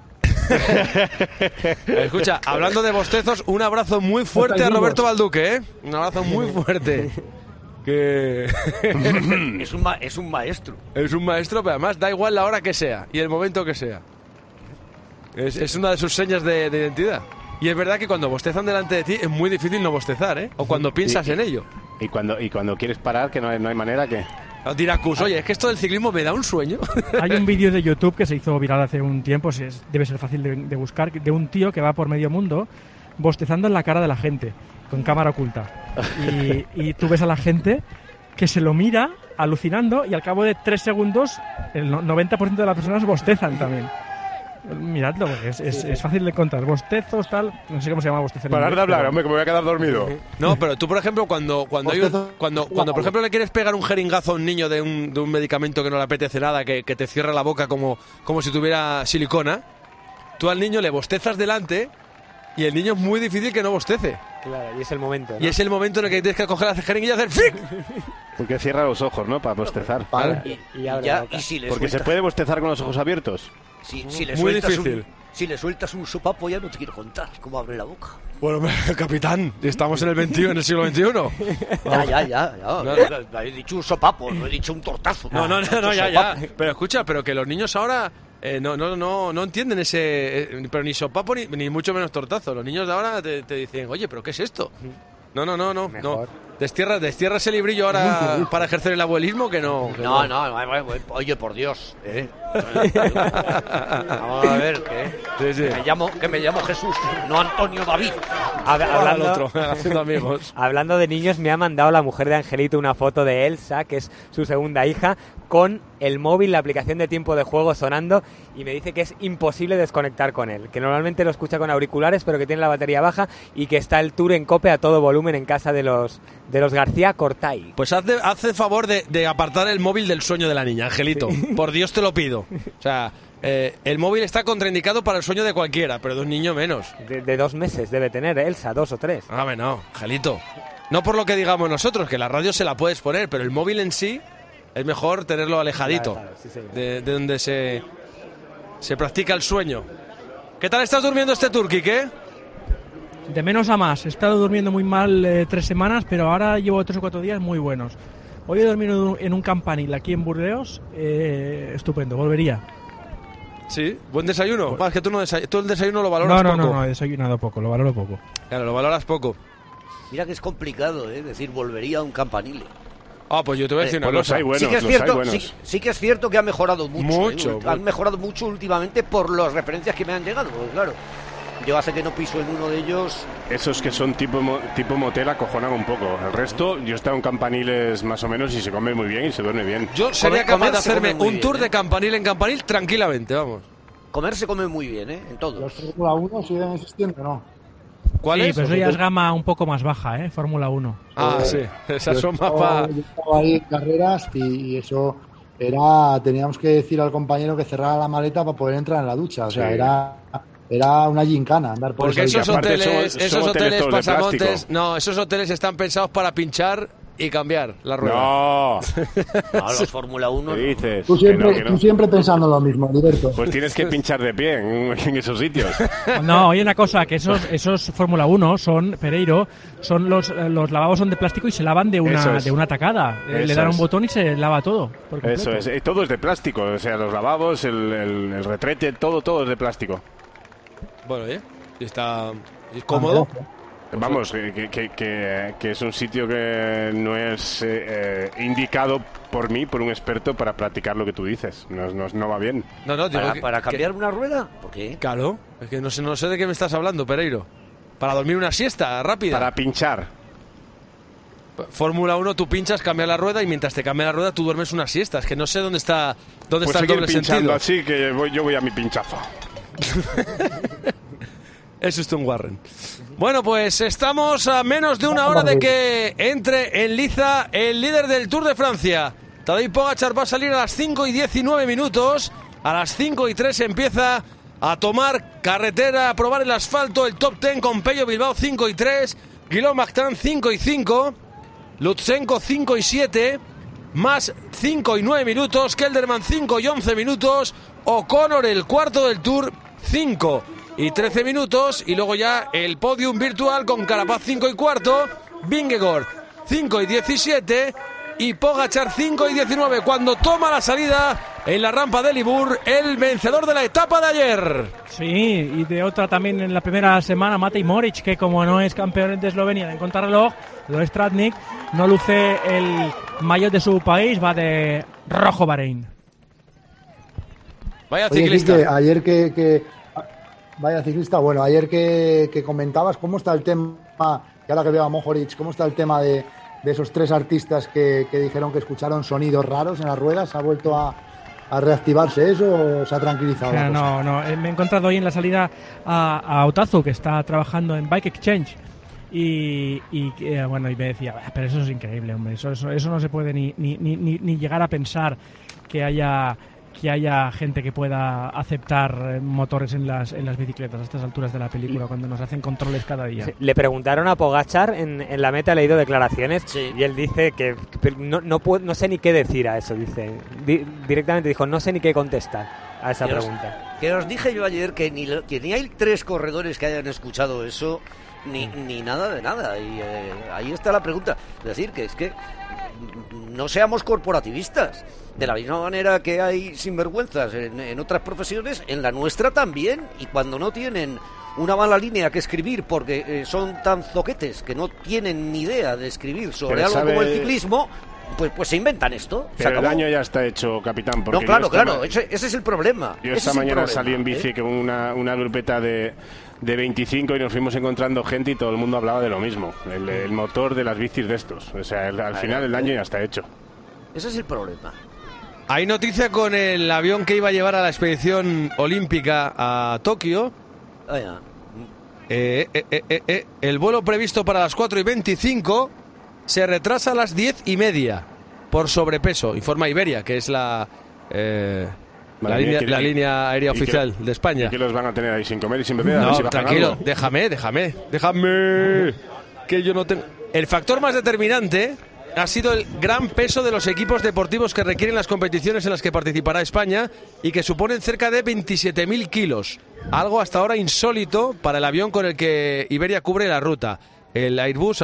Escucha, hablando de bostezos, un abrazo muy fuerte a Roberto Balduque, ¿eh? Un abrazo muy fuerte. Que es un maestro. Es un maestro, pero además da igual la hora que sea y el momento que sea. Es una de sus señas de identidad. Y es verdad que cuando bostezan delante de ti es muy difícil no bostezar, ¿eh? O cuando piensas en ello. Y cuando quieres parar, que no hay manera que... Dirá Cus, oye, es que esto del ciclismo me da un sueño. Hay un vídeo de YouTube que se hizo viral hace un tiempo, debe ser fácil de buscar, de un tío que va por medio mundo bostezando en la cara de la gente, con cámara oculta. Y tú ves a la gente que se lo mira alucinando y al cabo de 3 segundos el 90% de las personas bostezan también. Miradlo, es fácil de encontrar. Bostezos, tal, no sé cómo se llama bostezo. Parar de hablar, hombre, que me voy a quedar dormido. No, pero tú, por ejemplo, cuando por ejemplo le quieres pegar un jeringazo a un niño de un medicamento que no le apetece nada, que te cierra la boca como si tuviera silicona, tú al niño le bostezas delante y el niño es muy difícil que no bostece. Claro, y es el momento, ¿no? Y es el momento en el que tienes que coger la jeringuilla y hacer ¡fic! Porque cierra los ojos, ¿no? Para bostezar. Y abre la boca. Porque se puede bostezar con los ojos abiertos. Si le muy sueltas difícil. Si le sueltas un sopapo ya no te quiero contar cómo abre la boca. Bueno, capitán, estamos en el siglo XXI. Ya. No he dicho un sopapo, no he dicho un tortazo. No, ya. Pero escucha, pero que los niños ahora no entienden ese... pero ni sopapo ni mucho menos tortazo. Los niños de ahora te dicen, oye, ¿pero qué es esto? No. Destierra ese librillo ahora para ejercer el abuelismo que no. No, oye, por Dios. Vamos a ver, Sí. Que me llamo Jesús, no Antonio David. Hablando de niños, me ha mandado la mujer de Angelito una foto de Elsa, que es su segunda hija, con el móvil, la aplicación de tiempo de juego sonando, y me dice que es imposible desconectar con él, que normalmente lo escucha con auriculares, pero que tiene la batería baja y que está el tour en COPE a todo volumen en casa de los García Cortay. Pues hazte favor de apartar el móvil del sueño de la niña, Angelito. Sí. Por Dios te lo pido. O sea, el móvil está contraindicado para el sueño de cualquiera, pero de un niño menos. De 2 meses debe tener Elsa, 2 o 3. No, Angelito. No por lo que digamos nosotros, que la radio se la puedes poner, pero el móvil en sí es mejor tenerlo alejadito, claro, sí, de donde se practica el sueño. ¿Qué tal estás durmiendo este tour, Quique? De menos a más. He estado durmiendo muy mal 3 semanas, pero ahora llevo 3 o 4 días muy buenos. Hoy he dormido en un campanil aquí en Burdeos, estupendo, volvería. Sí, buen desayuno. Más que tú el desayuno lo valoras poco. No, he desayunado poco, lo valoro poco. Claro, lo valoras poco. Mira que es complicado, decir volvería a un campanil. Pues yo te voy a decir una cosa. Hay buenos, sí que es cierto que ha mejorado mucho. Han mejorado mucho últimamente por las referencias que me han llegado, porque claro, yo hace que no piso en uno de ellos. Esos que son tipo motel acojonan un poco. El resto, yo he estado en campaniles más o menos y se come muy bien y se duerme bien. Yo sería capaz de hacerme un tour de campanil en campanil tranquilamente, vamos. Comer se come muy bien, en todos. ¿Los Fórmula 1 siguen existiendo, no? ¿Cuál es? Pero eso ya es gama un poco más baja, Fórmula 1. Sí, esas son más para... Yo estaba ahí en carreras y eso teníamos que decir al compañero que cerrara la maleta para poder entrar en la ducha. O sea, era una gincana andar por porque esos hoteles pasamontes, esos hoteles están pensados para pinchar y cambiar la rueda. No, los Fórmula 1 dices. Tú siempre pensando lo mismo, Alberto. Pues tienes que pinchar de pie en esos sitios. No, oye una cosa, que esos Fórmula 1 son, Pereiro, son los lavabos son de plástico y se lavan de una tacada. Le dan un botón y se lava todo. Eso es, todo es de plástico, o sea, los lavabos, el retrete, todo es de plástico. Bueno, está cómodo. Vamos, que es un sitio que no es indicado por mí, por un experto, para practicar lo que tú dices. No va bien. No, digo ¿Para cambiar una rueda? ¿Por qué? Claro, es que no sé de qué me estás hablando, Pereiro. Para dormir una siesta rápida. Para pinchar. Fórmula 1, tú pinchas, cambia la rueda y mientras te cambia la rueda tú duermes una siesta. Es que no sé dónde está el doble sentido. Así que yo voy a mi pinchazo. Es usted un Warren. Bueno, pues estamos a menos de una hora de que entre en liza el líder del Tour de Francia. Tadej Pogačar va a salir a las 5:19 minutos. A las 5:03 empieza a tomar carretera, a probar el asfalto, el top 10 con Pello Bilbao 5:03, Guillaume Martin 5:05, Lutsenko 5:07, más 5:09 minutos, Kelderman 5:11 minutos, O'Connor el cuarto del Tour 5:13 minutos, y luego ya el podium virtual con Carapaz 5:15, Vingegaard 5:17 y Pogačar 5:19 cuando toma la salida en la rampa de Libur, el vencedor de la etapa de ayer. Sí, y de otra también en la primera semana, Matej Moric, que como no es campeón de Eslovenia de contrarreloj, lo es Tratnik, no luce el maillot de su país, va de rojo Bahrein. Vaya ciclista. Oye, Quique, ayer vaya ciclista, bueno, ayer que comentabas cómo está el tema, y ahora que veo a Mohoric, cómo está el tema de esos 3 artistas que dijeron que escucharon sonidos raros en las ruedas. ¿Ha vuelto a reactivarse eso o se ha tranquilizado? No, me he encontrado hoy en la salida a Otazu, que está trabajando en Bike Exchange, y me decía, pero eso es increíble, hombre, eso no se puede ni llegar a pensar que haya gente que pueda aceptar motores en las bicicletas a estas alturas de la película, cuando nos hacen controles cada día. Le preguntaron a Pogačar en la meta, he leído declaraciones, y él dice que no sé ni qué decir a eso, dice. Directamente dijo, no sé ni qué contestar a esa pregunta. Que os dije yo ayer que ni hay 3 corredores que hayan escuchado eso, ni nada de nada, y ahí está la pregunta. Es decir, que es que no seamos corporativistas. De la misma manera que hay sinvergüenzas en otras profesiones, en la nuestra también, y cuando no tienen una mala línea que escribir porque son tan zoquetes que no tienen ni idea de escribir sobre algo como el ciclismo, pues se inventan esto. Pero el daño ya está hecho, capitán. Porque no, claro, ese es el problema. Yo esta mañana salí en bici con una grupeta de 25 y nos fuimos encontrando gente y todo el mundo hablaba de lo mismo, el motor de las bicis de estos. O sea, al final el daño ya está hecho. Ese es el problema. Hay noticia con el avión que iba a llevar a la expedición olímpica a Tokio. El vuelo previsto para las 4:25 se retrasa a las 10:30 por sobrepeso, informa Iberia, que es la línea aérea oficial de España. ¿Y que los van a tener ahí sin comer y sin beber? No, tranquilo, déjame. Que yo no tengo... El factor más determinante ha sido el gran peso de los equipos deportivos que requieren las competiciones en las que participará España y que suponen cerca de 27.000 kilos. Algo hasta ahora insólito para el avión con el que Iberia cubre la ruta. El Airbus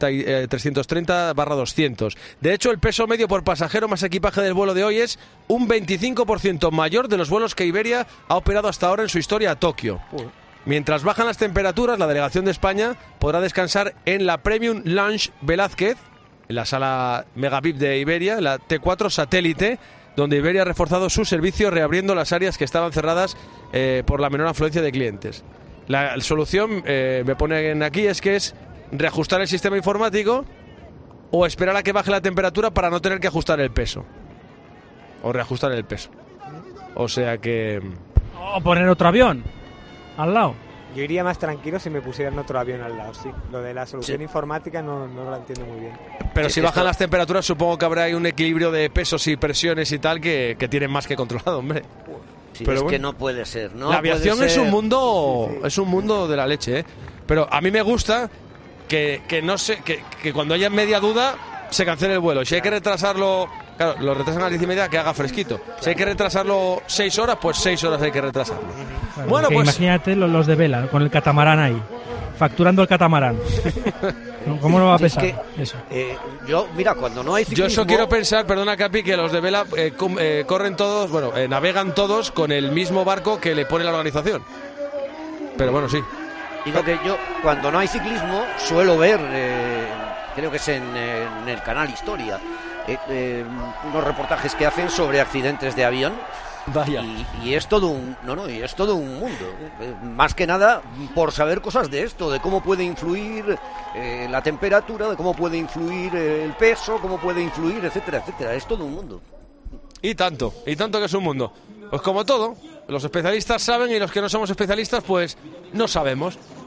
A330/200. De hecho, el peso medio por pasajero más equipaje del vuelo de hoy es un 25% mayor de los vuelos que Iberia ha operado hasta ahora en su historia a Tokio. Mientras bajan las temperaturas, la delegación de España podrá descansar en la Premium Lounge Velázquez, en la sala Mega VIP de Iberia, la T4 Satélite, donde Iberia ha reforzado su servicio reabriendo las áreas que estaban cerradas por la menor afluencia de clientes. La solución, me ponen aquí, es reajustar el sistema informático o esperar a que baje la temperatura para no tener que ajustar el peso. O reajustar el peso. O sea que... O poner otro avión al lado. Yo iría más tranquilo si me pusieran otro avión al lado, sí. Lo de la solución informática no lo entiendo muy bien. Pero si bajan las temperaturas, supongo que habrá ahí un equilibrio de pesos y presiones y tal que tienen más que controlado, hombre. Sí, pero que no puede ser, ¿no? La aviación es un mundo de la leche, ¿eh? Pero a mí me gusta que no sé, que cuando haya media duda se cancele el vuelo. Si hay que retrasarlo, claro, lo retrasan a las 10:30, que haga fresquito. Si hay que retrasarlo 6 horas, pues 6 horas hay que retrasarlo. Bueno, pues imagínate los de vela con el catamarán ahí, facturando el catamarán. ¿Cómo no va a pesar eso? Yo, mira, cuando no hay ciclismo... Yo eso quiero pensar, perdona Capi, que los de vela corren todos, navegan todos con el mismo barco que le pone la organización. Pero bueno, sí. Digo que yo, cuando no hay ciclismo, suelo ver, creo que es en el canal Historia, unos reportajes que hacen sobre accidentes de avión. Vaya. Y es todo un mundo, más que nada por saber cosas de esto, de cómo puede influir la temperatura, de cómo puede influir el peso, cómo puede influir, etcétera, etcétera. Es todo un mundo. Y tanto que es un mundo. Pues como todo, los especialistas saben y los que no somos especialistas pues no sabemos.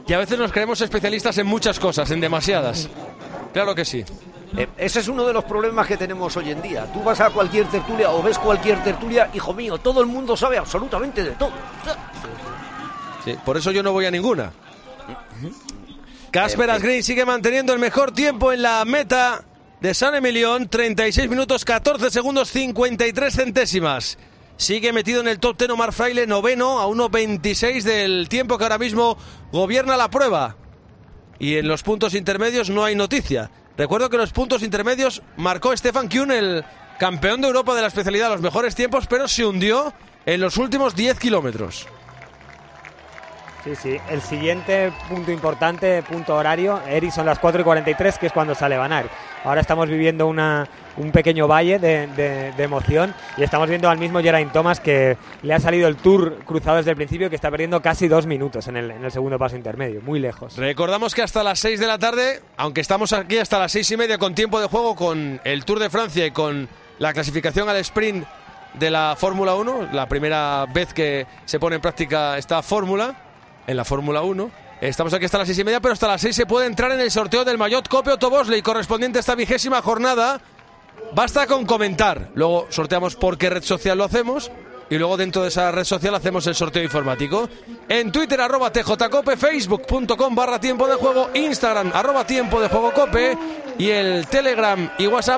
Y a veces nos creemos especialistas en muchas cosas, en demasiadas. Claro que sí. Ese es uno de los problemas que tenemos hoy en día. Tú vas a cualquier tertulia o ves cualquier tertulia, hijo mío, todo el mundo sabe absolutamente de todo. Sí, por eso yo no voy a ninguna. Casper Asgreen sigue manteniendo el mejor tiempo en la meta de Saint-Emilion, 36 minutos 14 segundos 53 centésimas. Sigue metido en el top 10 Omar Fraile, noveno, a 1.26 del tiempo que ahora mismo gobierna la prueba. Y en los puntos intermedios no hay noticia. Recuerdo que en los puntos intermedios marcó Stefan Kuhn, el campeón de Europa de la especialidad, los mejores tiempos, pero se hundió en los últimos 10 kilómetros. Sí, el siguiente punto importante, punto horario, Eri, son las 4:43, que es cuando sale Van Aert. Ahora estamos viviendo un pequeño valle de emoción y estamos viendo al mismo Geraint Thomas, que le ha salido el Tour cruzado desde el principio, que está perdiendo casi 2 minutos en el segundo paso intermedio, muy lejos. Recordamos que hasta las 6 de la tarde, aunque estamos aquí hasta las 6:30 con tiempo de juego, con el Tour de Francia y con la clasificación al sprint de la Fórmula 1, la primera vez que se pone en práctica esta fórmula en la Fórmula 1. Estamos aquí hasta las 6:30, pero hasta las 6 se puede entrar en el sorteo del maillot Cope Otto Bosley correspondiente a esta 20ª jornada. Basta con comentar. Luego sorteamos por qué red social lo hacemos y luego dentro de esa red social hacemos el sorteo informático. En Twitter @tjcope, facebook.com/tiempo de juego, Instagram @tiempo de juego cope y el Telegram y WhatsApp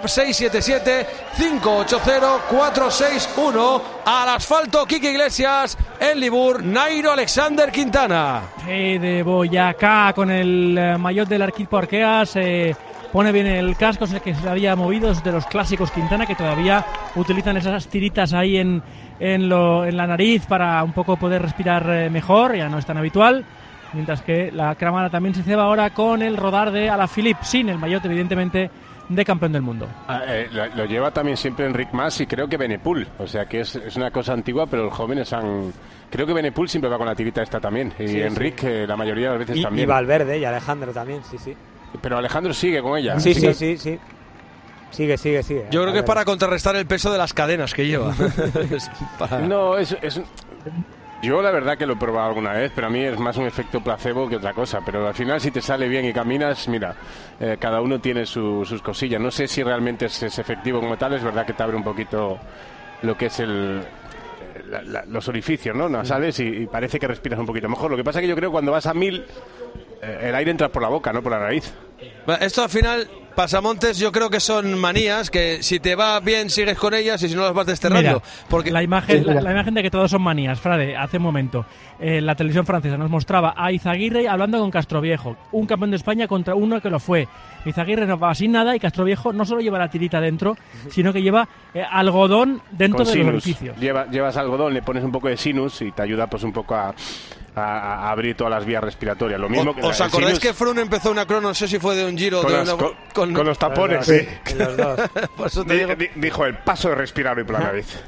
677-580-461. Al asfalto Quique Iglesias, en Libur, Nairo Alexander Quintana. De Boyacá con el maillot del Arquip Arqueas, pone bien el casco, sé que se había movido, es de los clásicos Quintana, que todavía utilizan esas tiritas ahí en la nariz para un poco poder respirar mejor, ya no es tan habitual. Mientras que la cámara también se ceba ahora con el rodar de Alaphilippe, sin el maillot evidentemente de campeón del mundo. Lo lleva también siempre Enric Mas y creo que Benepul, o sea que es una cosa antigua, pero los jóvenes han... Creo que Benepul siempre va con la tirita esta también, y sí, Enric sí. La mayoría de las veces también. Y Valverde y Alejandro también, sí. Pero Alejandro sigue con ella. Sí. Sigue. Yo creo que es para contrarrestar el peso de las cadenas que lleva. No, es... Yo la verdad que lo he probado alguna vez, pero a mí es más un efecto placebo que otra cosa. Pero al final si te sale bien y caminas, mira, cada uno tiene sus cosillas. No sé si realmente es efectivo como tal, es verdad que te abre un poquito lo que es los orificios, ¿no? Nasales y parece que respiras un poquito mejor. Lo que pasa es que yo creo que cuando vas a 1000, el aire entra por la boca, no por la nariz. Esto al final, pasamontes, yo creo que son manías que si te va bien sigues con ellas y si no las vas desterrando. Mira, porque la imagen de que todos son manías, Frade, hace un momento la televisión francesa nos mostraba a Izaguirre hablando con Castroviejo, un campeón de España contra uno que lo fue. Izaguirre no va sin nada y Castroviejo no solo lleva la tirita dentro, sino que lleva algodón dentro de los orificios. Llevas algodón, le pones un poco de sinus y te ayuda pues un poco a abrir todas las vías respiratorias. Lo mismo ¿Os acordáis que Froome empezó una crono, no sé si fue de un Giro con los tapones? Sí. Los dos. Por eso dijo el paso de respirar hoy por la nariz.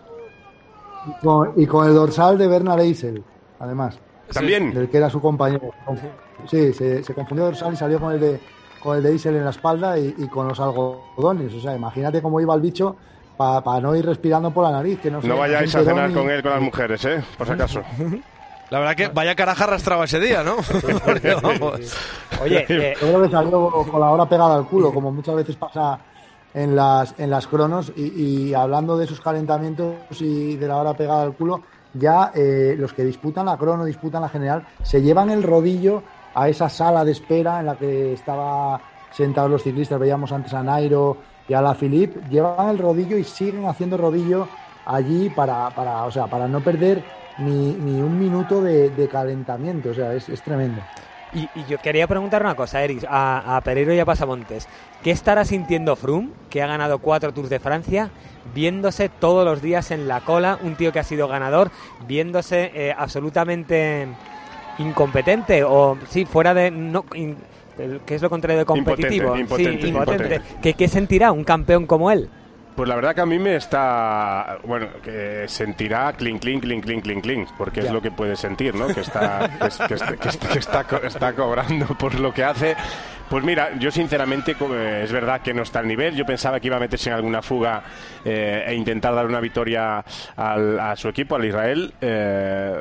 Y con el dorsal de Bernard Eisel, además. ¿También? Del que era su compañero. Sí, se confundió dorsal y salió con el de Eisel en la espalda y con los algodones. O sea, imagínate cómo iba el bicho para no ir respirando por la nariz. Que no vayáis a cenar con él con las mujeres, por si acaso. La verdad que vaya caraja arrastraba ese día, ¿no? Vamos. Oye, yo creo que salió con la hora pegada al culo, como muchas veces pasa en las cronos, y hablando de esos calentamientos y de la hora pegada al culo, ya los que disputan la crono, disputan la general, se llevan el rodillo a esa sala de espera en la que estaban sentados los ciclistas. Veíamos antes a Nairo y a Alaphilippe, llevan el rodillo y siguen haciendo rodillo allí para no perder ni un minuto de calentamiento. O sea, es tremendo. Y yo quería preguntar una cosa, Eric, a Pereiro y a Pasamontes. ¿Qué estará sintiendo Froome, que ha ganado 4 Tours de Francia, viéndose todos los días en la cola, un tío que ha sido ganador, viéndose absolutamente incompetente o, sí, fuera de... No, ¿qué es lo contrario de competitivo? Impotente. ¿Qué sentirá un campeón como él? Pues la verdad que a mí me está... Bueno, que sentirá clink, porque es lo que puede sentir, ¿no? Que está cobrando por lo que hace. Pues mira, yo sinceramente, es verdad que no está al nivel. Yo pensaba que iba a meterse en alguna fuga e intentar dar una victoria a su equipo, al Israel,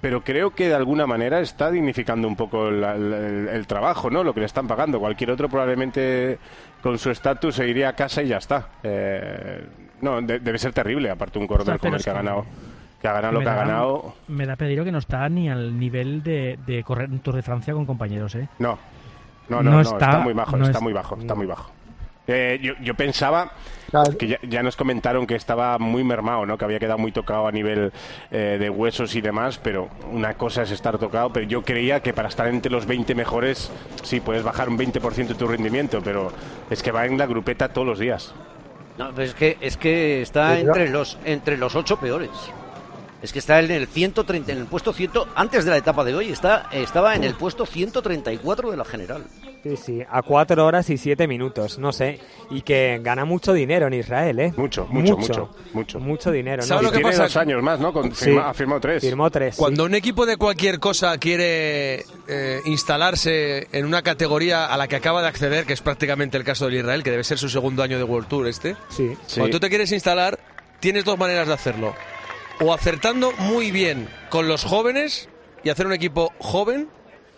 pero creo que de alguna manera está dignificando un poco el trabajo, ¿no? Lo que le están pagando. Cualquier otro probablemente con su estatus se iría a casa y ya está. No, debe ser terrible, aparte un corredor como el que ha ganado. Que ha ganado lo que ha ganado. Me da pedido que no está ni al nivel de correr un Tour de Francia con compañeros, ¿eh? No, está muy bajo, está muy bajo. Yo pensaba que ya nos comentaron que estaba muy mermado, ¿no? Que había quedado muy tocado a nivel de huesos y demás, pero una cosa es estar tocado, pero yo creía que para estar entre los 20 mejores sí, puedes bajar un 20% tu rendimiento, pero es que va en la grupeta todos los días. No, pero es que está entre los 8 peores. Es que está en el 130, en el puesto 100, antes de la etapa de hoy, estaba en el puesto 134 de la general. Sí, a 4 horas y 7 minutos, no sé. Y que gana mucho dinero en Israel, ¿eh? Mucho dinero. ¿Sabes lo que tiene pasa? 2 años más, ¿no? Ha firmado 3. Firmó 3. Cuando un equipo de cualquier cosa quiere instalarse en una categoría a la que acaba de acceder, que es prácticamente el caso del Israel, que debe ser su segundo año de World Tour Cuando tú te quieres instalar, tienes 2 maneras de hacerlo. O acertando muy bien con los jóvenes y hacer un equipo joven,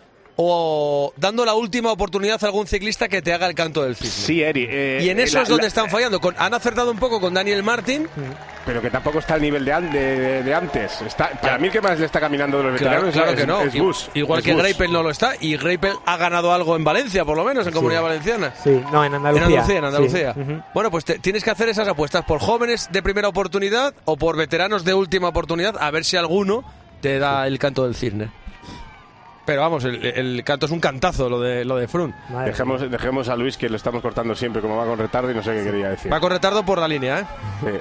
o dando la última oportunidad a algún ciclista que te haga el canto del cisne. Sí, Eri. Y en eso es donde están fallando. Han acertado un poco con Daniel Martin. Pero que tampoco está al nivel de antes. Para mí el que más le está caminando de los veteranos es Bush. Igual que Greipel no lo está. Y Greipel ha ganado algo en Valencia, por lo menos, en Comunidad Valenciana. Sí, no, en Andalucía. En Andalucía. Sí. Bueno, pues tienes que hacer esas apuestas por jóvenes de primera oportunidad o por veteranos de última oportunidad, a ver si alguno te da el canto del cisne. Pero vamos, el canto es un cantazo, lo de Froome. Dejemos a Luis, que lo estamos cortando siempre, como va con retardo y no sé qué quería decir. Va con retardo por la línea, ¿eh?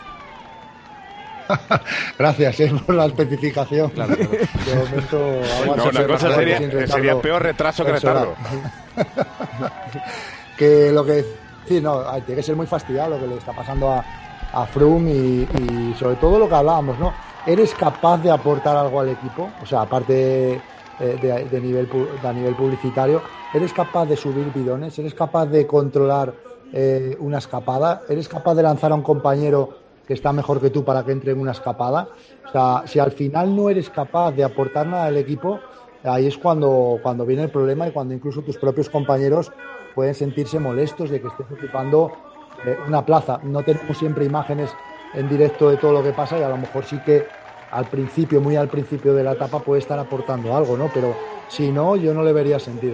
Sí. Gracias por la especificación. Claro. De momento, una cosa sería peor retraso que retardo. Que lo que sí, no, tiene que ser muy fastidiado lo que le está pasando a Froome y sobre todo lo que hablábamos, ¿no? ¿Eres capaz de aportar algo al equipo? O sea, aparte de nivel publicitario, ¿eres capaz de subir bidones? ¿Eres capaz de controlar una escapada? ¿Eres capaz de lanzar a un compañero que está mejor que tú para que entre en una escapada? O sea, si al final no eres capaz de aportar nada al equipo, ahí es cuando viene el problema y cuando incluso tus propios compañeros pueden sentirse molestos de que estés ocupando una plaza. No tenemos siempre imágenes en directo de todo lo que pasa y a lo mejor sí que muy al principio de la etapa puede estar aportando algo, ¿no? Pero si no, yo no le vería sentido.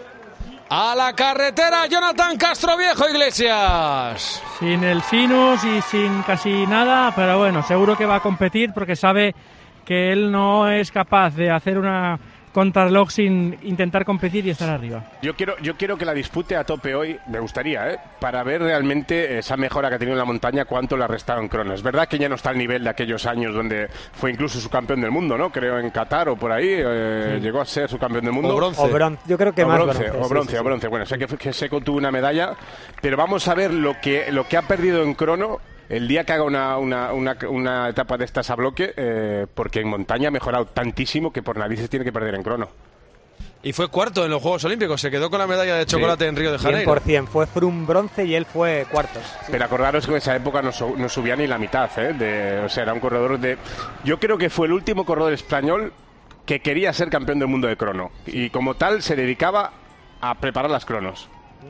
A la carretera, Jonathan Castroviejo, Iglesias. Sin el sinus y sin casi nada, pero bueno, seguro que va a competir porque sabe que él no es capaz de hacer una contrarreloj sin intentar competir y estar arriba. Yo quiero que la dispute a tope hoy, me gustaría, para ver realmente esa mejora que ha tenido en la montaña, cuánto le ha restado en crono. Es verdad que ya no está al nivel de aquellos años donde fue incluso su campeón del mundo, ¿no? Creo en Qatar o por ahí, llegó a ser su campeón del mundo. O bronce. Yo creo que más bronce. O bronce. Bueno, sé que Seco tuvo una medalla, pero vamos a ver lo que ha perdido en crono el día que haga una etapa de estas a bloque, porque en montaña ha mejorado tantísimo que por narices tiene que perder en crono. Y fue cuarto en los Juegos Olímpicos, se quedó con la medalla de chocolate en Río de Janeiro. 100%, fue Froome bronce y él fue cuartos. Sí. Pero acordaros que en esa época no subía ni la mitad, o sea, era un corredor yo creo que fue el último corredor español que quería ser campeón del mundo de crono. Y como tal se dedicaba a preparar las cronos.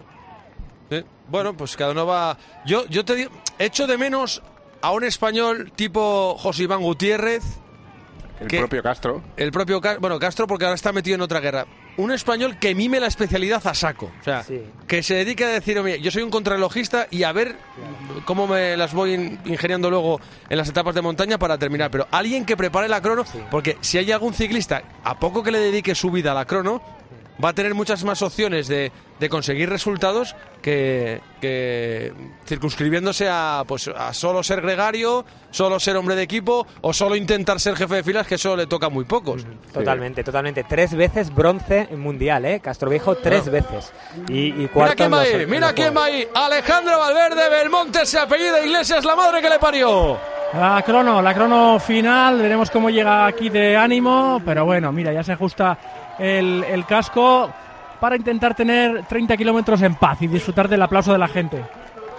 Bueno, pues cada uno va... Yo te digo, echo de menos a un español tipo José Iván Gutiérrez. El propio Castro. Castro porque ahora está metido en otra guerra. Un español que mime la especialidad a saco. O sea, que se dedique a decir, oye, yo soy un contrarrelojista y a ver cómo me las voy ingeniando luego en las etapas de montaña para terminar. Pero alguien que prepare la crono, porque si hay algún ciclista, a poco que le dedique su vida a la crono, va a tener muchas más opciones de conseguir resultados que circunscribiéndose a solo ser gregario, solo ser hombre de equipo o solo intentar ser jefe de filas, que eso le toca a muy pocos. Totalmente. 3 veces bronce en mundial, Castroviejo 3 veces. Y cuarto. Mira quién va ahí. Alejandro Valverde, Belmonte se apellida, Iglesias, la madre que le parió. La crono final, veremos cómo llega aquí de ánimo, pero bueno, mira, ya se ajusta el casco para intentar tener 30 kilómetros en paz y disfrutar del aplauso de la gente.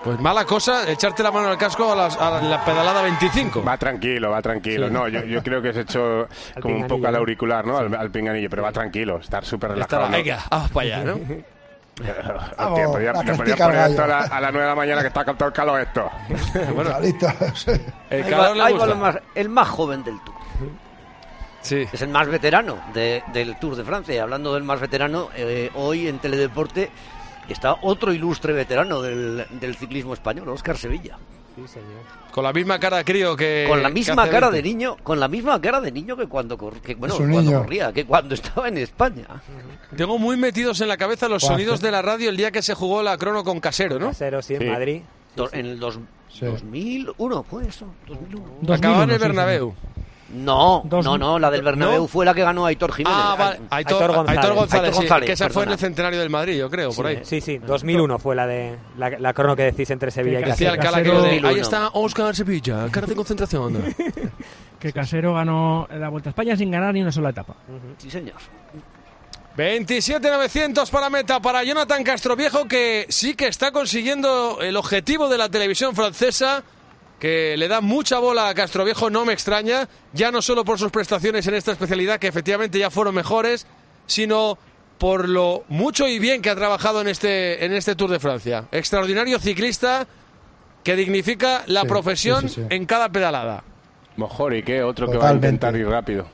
Pues mala cosa echarte la mano al casco a la pedalada 25. Va tranquilo. Sí. No, yo creo que has hecho como un poco al auricular, ¿no? Al pinganillo, pero va tranquilo, estar súper relajado. Venga, vamos para allá, ¿no? Podría poner esto a las 9 de la mañana, que está con todo el calor esto. Bueno, el calor le gusta. El más joven del Tour. Sí. Es el más veterano del Tour de Francia. Hablando del más veterano, hoy en Teledeporte está otro ilustre veterano del ciclismo español, Óscar Sevilla. Sí, señor. Con la misma cara de crío que... Con la misma cara de niño, que cuando corría, que cuando estaba en España. Tengo muy metidos en la cabeza los sonidos de la radio el día que se jugó la crono con Casero, ¿no? Casero, sí, en Madrid. En el 2001, ¿fue eso? 2001. Acababa en el Bernabéu. No, la del Bernabéu fue la que ganó Aitor Jiménez. Vale. Aitor González, sí, que esa fue en el centenario del Madrid, yo creo, por ahí. Sí, 2001 fue la de la crono que decís entre Sevilla y Casero. Ahí está Óscar Sevilla, cara de concentración. Que Casero ganó la Vuelta a España sin ganar ni una sola etapa. Sí, señor. 27.900 para meta para Jonathan Castroviejo, que sí que está consiguiendo el objetivo de la televisión francesa, que le da mucha bola a Castroviejo, no me extraña, ya no solo por sus prestaciones en esta especialidad, que efectivamente ya fueron mejores, sino por lo mucho y bien que ha trabajado en este Tour de Francia. Extraordinario ciclista que dignifica la profesión en cada pedalada. Mohoric, otro que va a intentar ir rápido.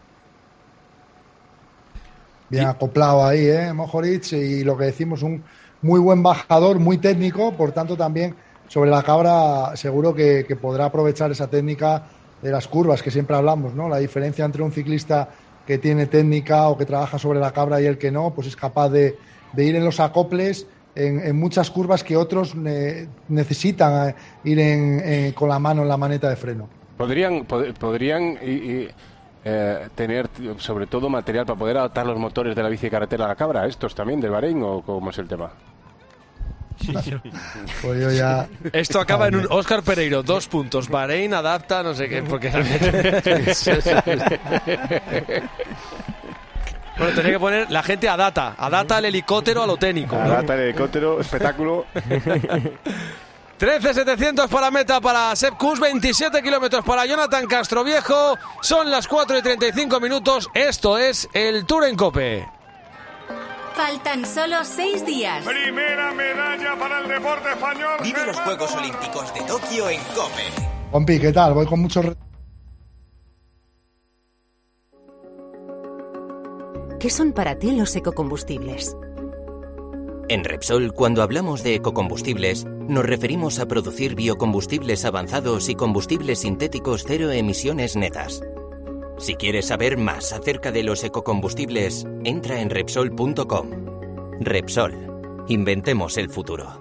Bien acoplado ahí, Mohoric, y lo que decimos, un muy buen bajador, muy técnico, por tanto también sobre la cabra seguro que podrá aprovechar esa técnica de las curvas que siempre hablamos, ¿no? La diferencia entre un ciclista que tiene técnica o que trabaja sobre la cabra y el que no, pues es capaz de ir en los acoples en muchas curvas que otros necesitan ir con la mano en la maneta de freno. Podrían tener sobre todo material para poder adaptar los motores de la bici de carretera a la cabra, estos también del Bahrein, ¿o cómo es el tema? Pues yo ya... Esto acaba en un Óscar Pereiro, 2 puntos. Bahrein adapta, no sé qué, porque... Bueno, tenía que poner la gente adapta el helicóptero a lo técnico, ¿no? Adapta el helicóptero, espectáculo. 13.700 para meta para Sepp Kuss, 27 kilómetros para Jonathan Castroviejo. Son las 4:35. Esto es el Tour en COPE. Faltan solo 6 días. Primera medalla para el deporte español. Vive los Juegos Olímpicos de Tokio en COPE. Compi, ¿qué tal? Voy con muchos... ¿Qué son para ti los ecocombustibles? En Repsol, cuando hablamos de ecocombustibles, nos referimos a producir biocombustibles avanzados y combustibles sintéticos cero emisiones netas. Si quieres saber más acerca de los ecocombustibles, entra en Repsol.com. Repsol. Inventemos el futuro.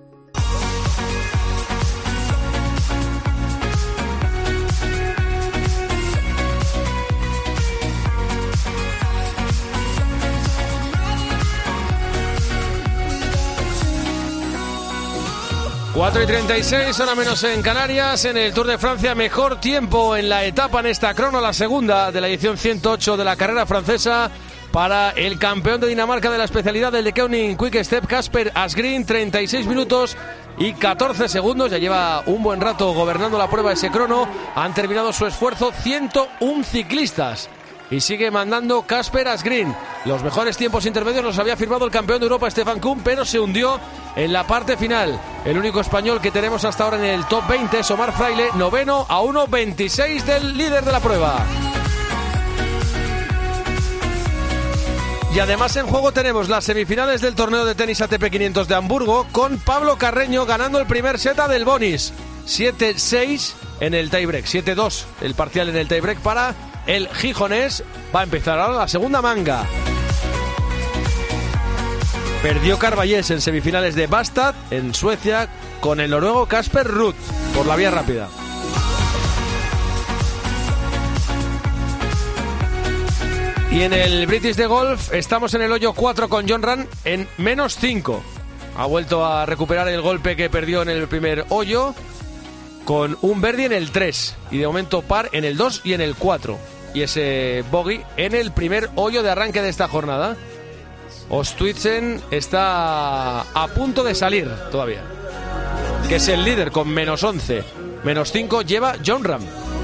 Cuatro y 36, hora menos en Canarias, en el Tour de Francia. Mejor tiempo en la etapa en esta crono, la segunda de la edición 108 de la carrera francesa, para el campeón de Dinamarca de la especialidad del De Koning Quick Step, Kasper Asgreen. 36 minutos y 14 segundos. Ya lleva un buen rato gobernando la prueba ese crono. Han terminado su esfuerzo 101 ciclistas. Y sigue mandando Kasper Asgreen. Los mejores tiempos intermedios los había firmado el campeón de Europa, Stefan Kuhn, pero se hundió en la parte final. El único español que tenemos hasta ahora en el top 20 es Omar Fraile, noveno, a 1.26 del líder de la prueba. Y además en juego tenemos las semifinales del torneo de tenis ATP 500 de Hamburgo, con Pablo Carreño ganando el primer set a Del Bonis. 7-6 en el tiebreak, 7-2 el parcial en el tiebreak para el gijonés. Va a empezar ahora la segunda manga. Perdió Carballés en semifinales de Bastad, en Suecia, con el noruego Casper Ruud, por la vía rápida. Y en el British de Golf estamos en el hoyo 4 con Jon Rahm en menos 5. Ha vuelto a recuperar el golpe que perdió en el primer hoyo, con un birdie en el 3 y de momento par en el 2 y en el 4. Y ese bogey en el primer hoyo de arranque de esta jornada. Ostwitzen está a punto de salir todavía. que es el líder con menos 11. Menos 5 lleva Jon Rahm.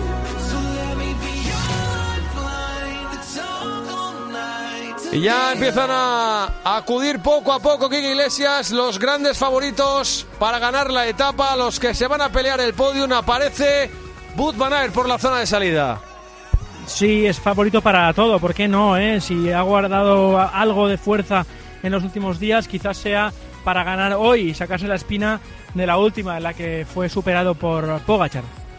Y ya empiezan a acudir poco a poco, Quique Iglesias, los grandes favoritos para ganar la etapa, los que se van a pelear el podium. Aparece Wout van Aert por la zona de salida. Sí, es favorito para todo, ¿por qué no? Si ha guardado algo de fuerza en los últimos días, quizás sea para ganar hoy y sacarse la espina de la última, en la que fue superado por Pogačar.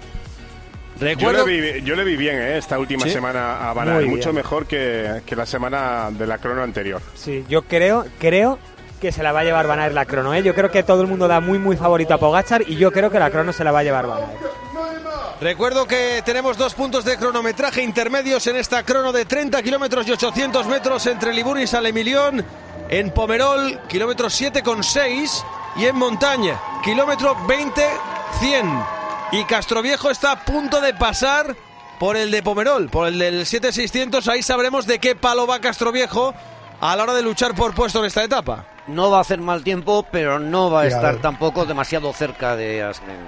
Yo le vi bien esta última semana a Van Aert, mucho mejor que la semana de la crono anterior. Sí, yo creo que se la va a llevar Van Aert la crono. Yo creo que todo el mundo da muy favorito a Pogačar y yo creo que la crono se la va a llevar Van Aert. Recuerdo que tenemos 2 puntos de cronometraje intermedios en esta crono de 30 kilómetros y 800 metros entre Libourne y Saint-Emilion. En Pomerol, kilómetro 7,6 y en montaña, kilómetro 20,100. Y Castroviejo está a punto de pasar por el de Pomerol, por el del 7,600. Ahí sabremos de qué palo va Castroviejo a la hora de luchar por puesto en esta etapa. No va a hacer mal tiempo, pero no va a estar tampoco demasiado cerca de Asgreen.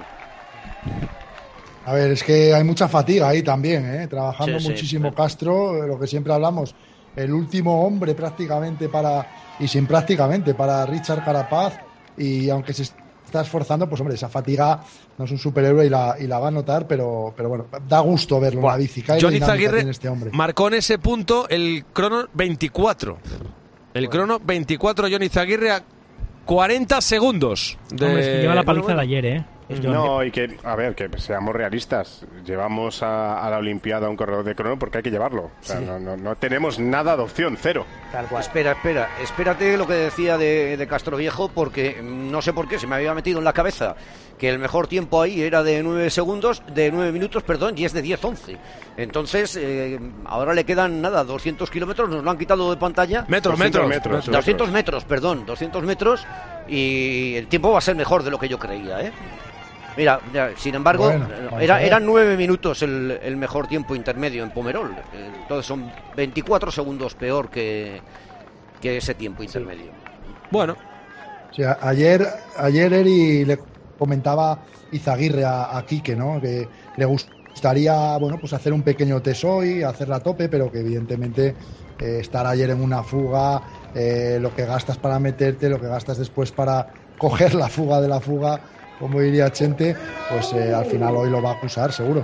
A ver, es que hay mucha fatiga ahí también, trabajando muchísimo Castro, lo que siempre hablamos, el último hombre prácticamente para Richard Carapaz, y aunque se está esforzando, pues hombre, esa fatiga no es un superhéroe y la va a notar, pero bueno, da gusto verlo en la bici. Jon Izagirre marcó en ese punto el crono 24. El crono 24, Jon Izagirre a 40 segundos. Hombre, es que lleva la paliza de ayer, No, y que, a ver, que seamos realistas. Llevamos a la Olimpiada un corredor de crono porque hay que llevarlo. O sea, no tenemos nada de opción, cero. Tal cual. Espérate lo que decía de Castroviejo, porque no sé por qué se me había metido en la cabeza que el mejor tiempo ahí era de 9 minutos, y es de 10:11. Entonces, ahora le quedan 200 kilómetros, nos lo han quitado de pantalla. 200 metros, y el tiempo va a ser mejor de lo que yo creía, Mira, sin embargo, eran 9 minutos el mejor tiempo intermedio en Pomerol. Entonces son 24 segundos peor que ese tiempo intermedio. Bueno. Sí, ayer Eri le comentaba Izagirre a Quique, ¿no? Que le gustaría, pues hacer un pequeño test hoy, hacerla a tope, pero que evidentemente estar ayer en una fuga, lo que gastas para meterte, lo que gastas después para coger la fuga de la fuga, como diría Chente, pues al final hoy lo va a acusar, seguro.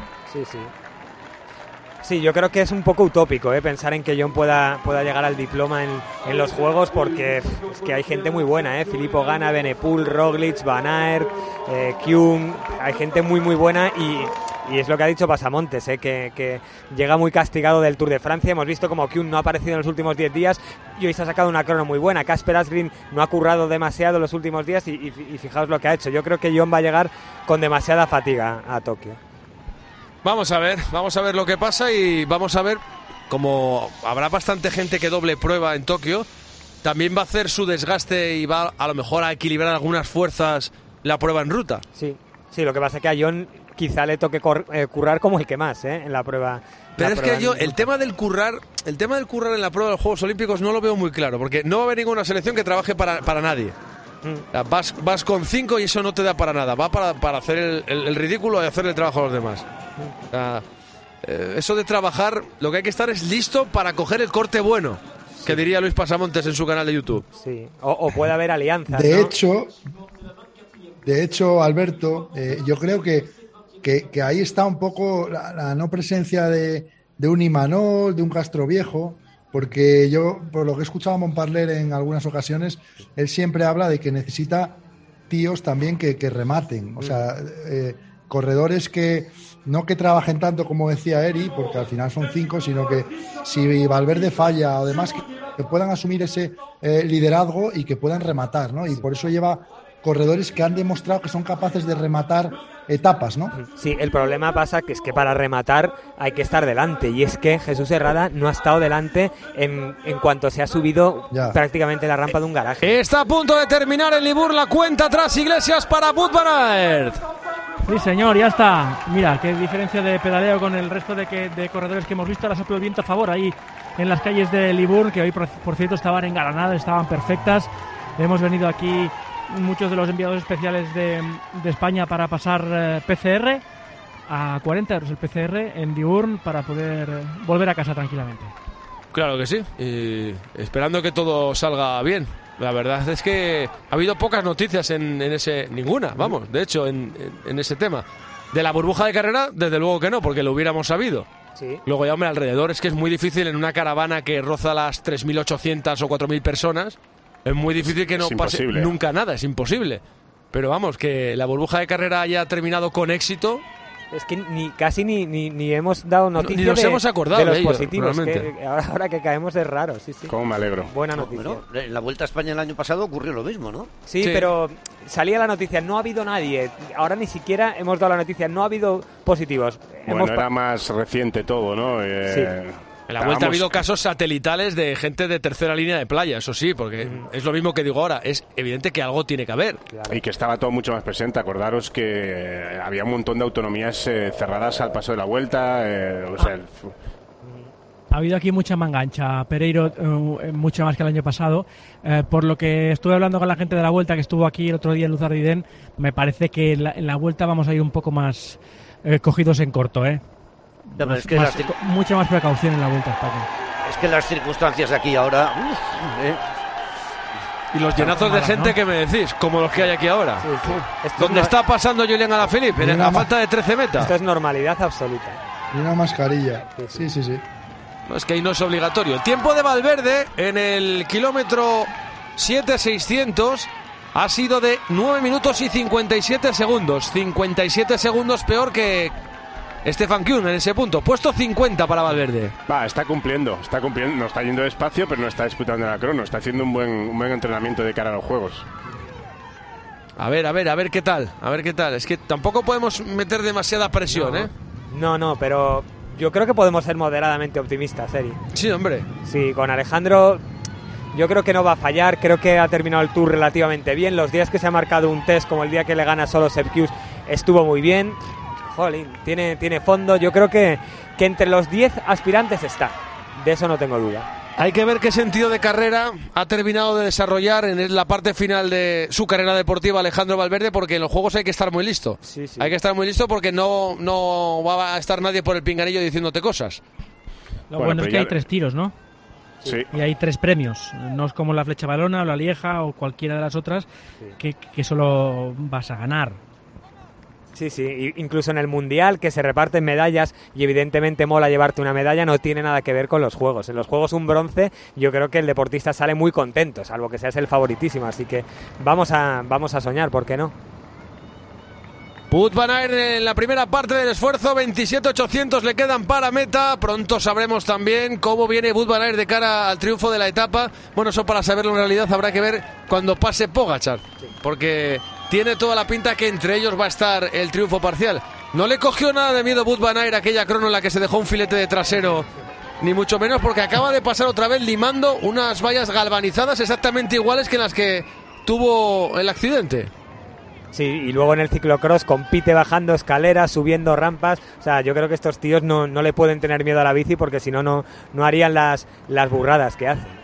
Sí, yo creo que es un poco utópico pensar en que Jon pueda llegar al diploma en los Juegos, porque es que hay gente muy buena, Filippo Ganna, Benepool, Roglic, Van Aert, Kuhn, hay gente muy buena y es lo que ha dicho Pasamontes, que llega muy castigado del Tour de Francia. Hemos visto como Kuhn no ha aparecido en los últimos 10 días y hoy se ha sacado una crono muy buena. Kasper Asgreen no ha currado demasiado los últimos días y fijaos lo que ha hecho. Yo creo que Jon va a llegar con demasiada fatiga a Tokio. Vamos a ver lo que pasa, y vamos a ver, como habrá bastante gente que doble prueba en Tokio, también va a hacer su desgaste y va a lo mejor a equilibrar algunas fuerzas la prueba en ruta. Sí, lo que pasa es que a Jon quizá le toque currar como el que más, en la prueba. Pero es que yo el tema del currar en la prueba de los Juegos Olímpicos no lo veo muy claro, porque no va a haber ninguna selección que trabaje para nadie. Vas con 5 y eso no te da para nada. Va para hacer el ridículo y hacer el trabajo a los demás. Eso de trabajar, lo que hay que estar es listo para coger el corte bueno, que diría Luis Pasamontes en su canal de YouTube. Sí, o puede haber alianzas. De hecho, Alberto, yo creo que ahí está un poco la no presencia de un Imanol, de un Castroviejo. Porque yo, por lo que he escuchado a Montparler en algunas ocasiones, él siempre habla de que necesita tíos también que rematen. O sea, corredores que no que trabajen tanto como decía Eri, porque al final son 5, sino que si Valverde falla o demás, que puedan asumir ese liderazgo y que puedan rematar, ¿no? Y por eso lleva corredores que han demostrado que son capaces de rematar etapas, ¿no? Sí, el problema pasa que es que para rematar hay que estar delante, y es que Jesús Herrada no ha estado delante en cuanto se ha subido prácticamente la rampa de un garaje. Está a punto de terminar el Libourne, la cuenta atrás Iglesias para Wout van Aert. Sí, señor, ya está. Mira, qué diferencia de pedaleo con el resto de corredores que hemos visto. Ahora sopla el viento a favor ahí en las calles de Libourne, que hoy, por cierto, estaban engalanadas, estaban perfectas. Hemos venido aquí muchos de los enviados especiales de España para pasar PCR a 40 euros el PCR en Diurn para poder volver a casa tranquilamente. Claro que sí, y esperando que todo salga bien. La verdad es que ha habido pocas noticias en ese, ninguna, vamos, de hecho, en ese tema. De la burbuja de carrera, desde luego que no, porque lo hubiéramos sabido. Sí. Luego ya, hombre, alrededor es que es muy difícil en una caravana que roza las 3.800 o 4.000 personas, es muy difícil que no pase nunca nada, es imposible. Pero vamos, que la burbuja de carrera haya terminado con éxito. Es que casi ni hemos dado noticia ni nos hemos acordado de los ello, positivos. Que ahora que caemos es raro, sí. Cómo me alegro. Buena noticia. Bueno, en la Vuelta a España el año pasado ocurrió lo mismo, ¿no? Sí, pero salía la noticia, no ha habido nadie. Ahora ni siquiera hemos dado la noticia, no ha habido positivos. Bueno, era más reciente todo, ¿no? Sí. En la Vuelta ha habido casos satelitales de gente de tercera línea de playa, eso sí, porque es lo mismo que digo ahora, es evidente que algo tiene que haber. Claro. Y que estaba todo mucho más presente. Acordaros que había un montón de autonomías cerradas al paso de la Vuelta. Ha habido aquí mucha mangancha, Pereiro, mucho más que el año pasado. Por lo que estuve hablando con la gente de la Vuelta que estuvo aquí el otro día en Luzardiden, me parece que en la Vuelta vamos a ir un poco más cogidos en corto, No, es que mucha más precaución en la Vuelta a España. Es que las circunstancias aquí ahora... Y los llenazos de gente, ¿no? Que me decís, como los que hay aquí ahora. Sí. ¿Dónde está pasando Julián Alaphilippe? A falta de 13 metas. Esto es normalidad absoluta. Y una mascarilla. Sí. No, es que ahí no es obligatorio. Tiempo de Valverde en el kilómetro 7.600 ha sido de 9 minutos y 57 segundos. 57 segundos peor que Stefan Kuhn en ese punto. Puesto 50 para Valverde. Está cumpliendo. No está yendo despacio, pero no está disputando la crono. Está haciendo un buen entrenamiento de cara a los Juegos. A ver qué tal. Es que tampoco podemos meter demasiada presión, ¿eh? No, pero yo creo que podemos ser moderadamente optimistas, Eri. Sí, hombre. Sí, con Alejandro yo creo que no va a fallar. Creo que ha terminado el Tour relativamente bien. Los días que se ha marcado un test, como el día que le gana solo Sepp Kuss, estuvo muy bien. Jolín, tiene fondo. Yo creo que entre los 10 aspirantes está. De eso no tengo duda. Hay que ver qué sentido de carrera ha terminado de desarrollar en la parte final de su carrera deportiva Alejandro Valverde, porque en los Juegos hay que estar muy listo. Sí. Hay que estar muy listo porque no va a estar nadie por el pinganillo diciéndote cosas. Lo bueno es que hay 3 tiros, ¿no? Sí. Y hay 3 premios. No es como la Flecha Valona o la Lieja o cualquiera de las otras que solo vas a ganar. Sí, incluso en el Mundial, que se reparten medallas y evidentemente mola llevarte una medalla, no tiene nada que ver con los Juegos. En los Juegos un bronce, yo creo que el deportista sale muy contento, salvo que seas el favoritísimo, así que vamos a soñar, ¿por qué no? Wout van Aert en la primera parte del esfuerzo, 27.800 le quedan para meta. Pronto sabremos también cómo viene Wout van Aert de cara al triunfo de la etapa. Bueno, eso para saberlo en realidad habrá que ver cuando pase Pogačar, porque tiene toda la pinta que entre ellos va a estar el triunfo parcial. No le cogió nada de miedo Wout van Aert aquella crono en la que se dejó un filete de trasero, ni mucho menos, porque acaba de pasar otra vez limando unas vallas galvanizadas exactamente iguales que en las que tuvo el accidente. Sí, y luego en el ciclocross compite bajando escaleras, subiendo rampas. O sea, yo creo que estos tíos no le pueden tener miedo a la bici, porque si no harían las burradas que hacen.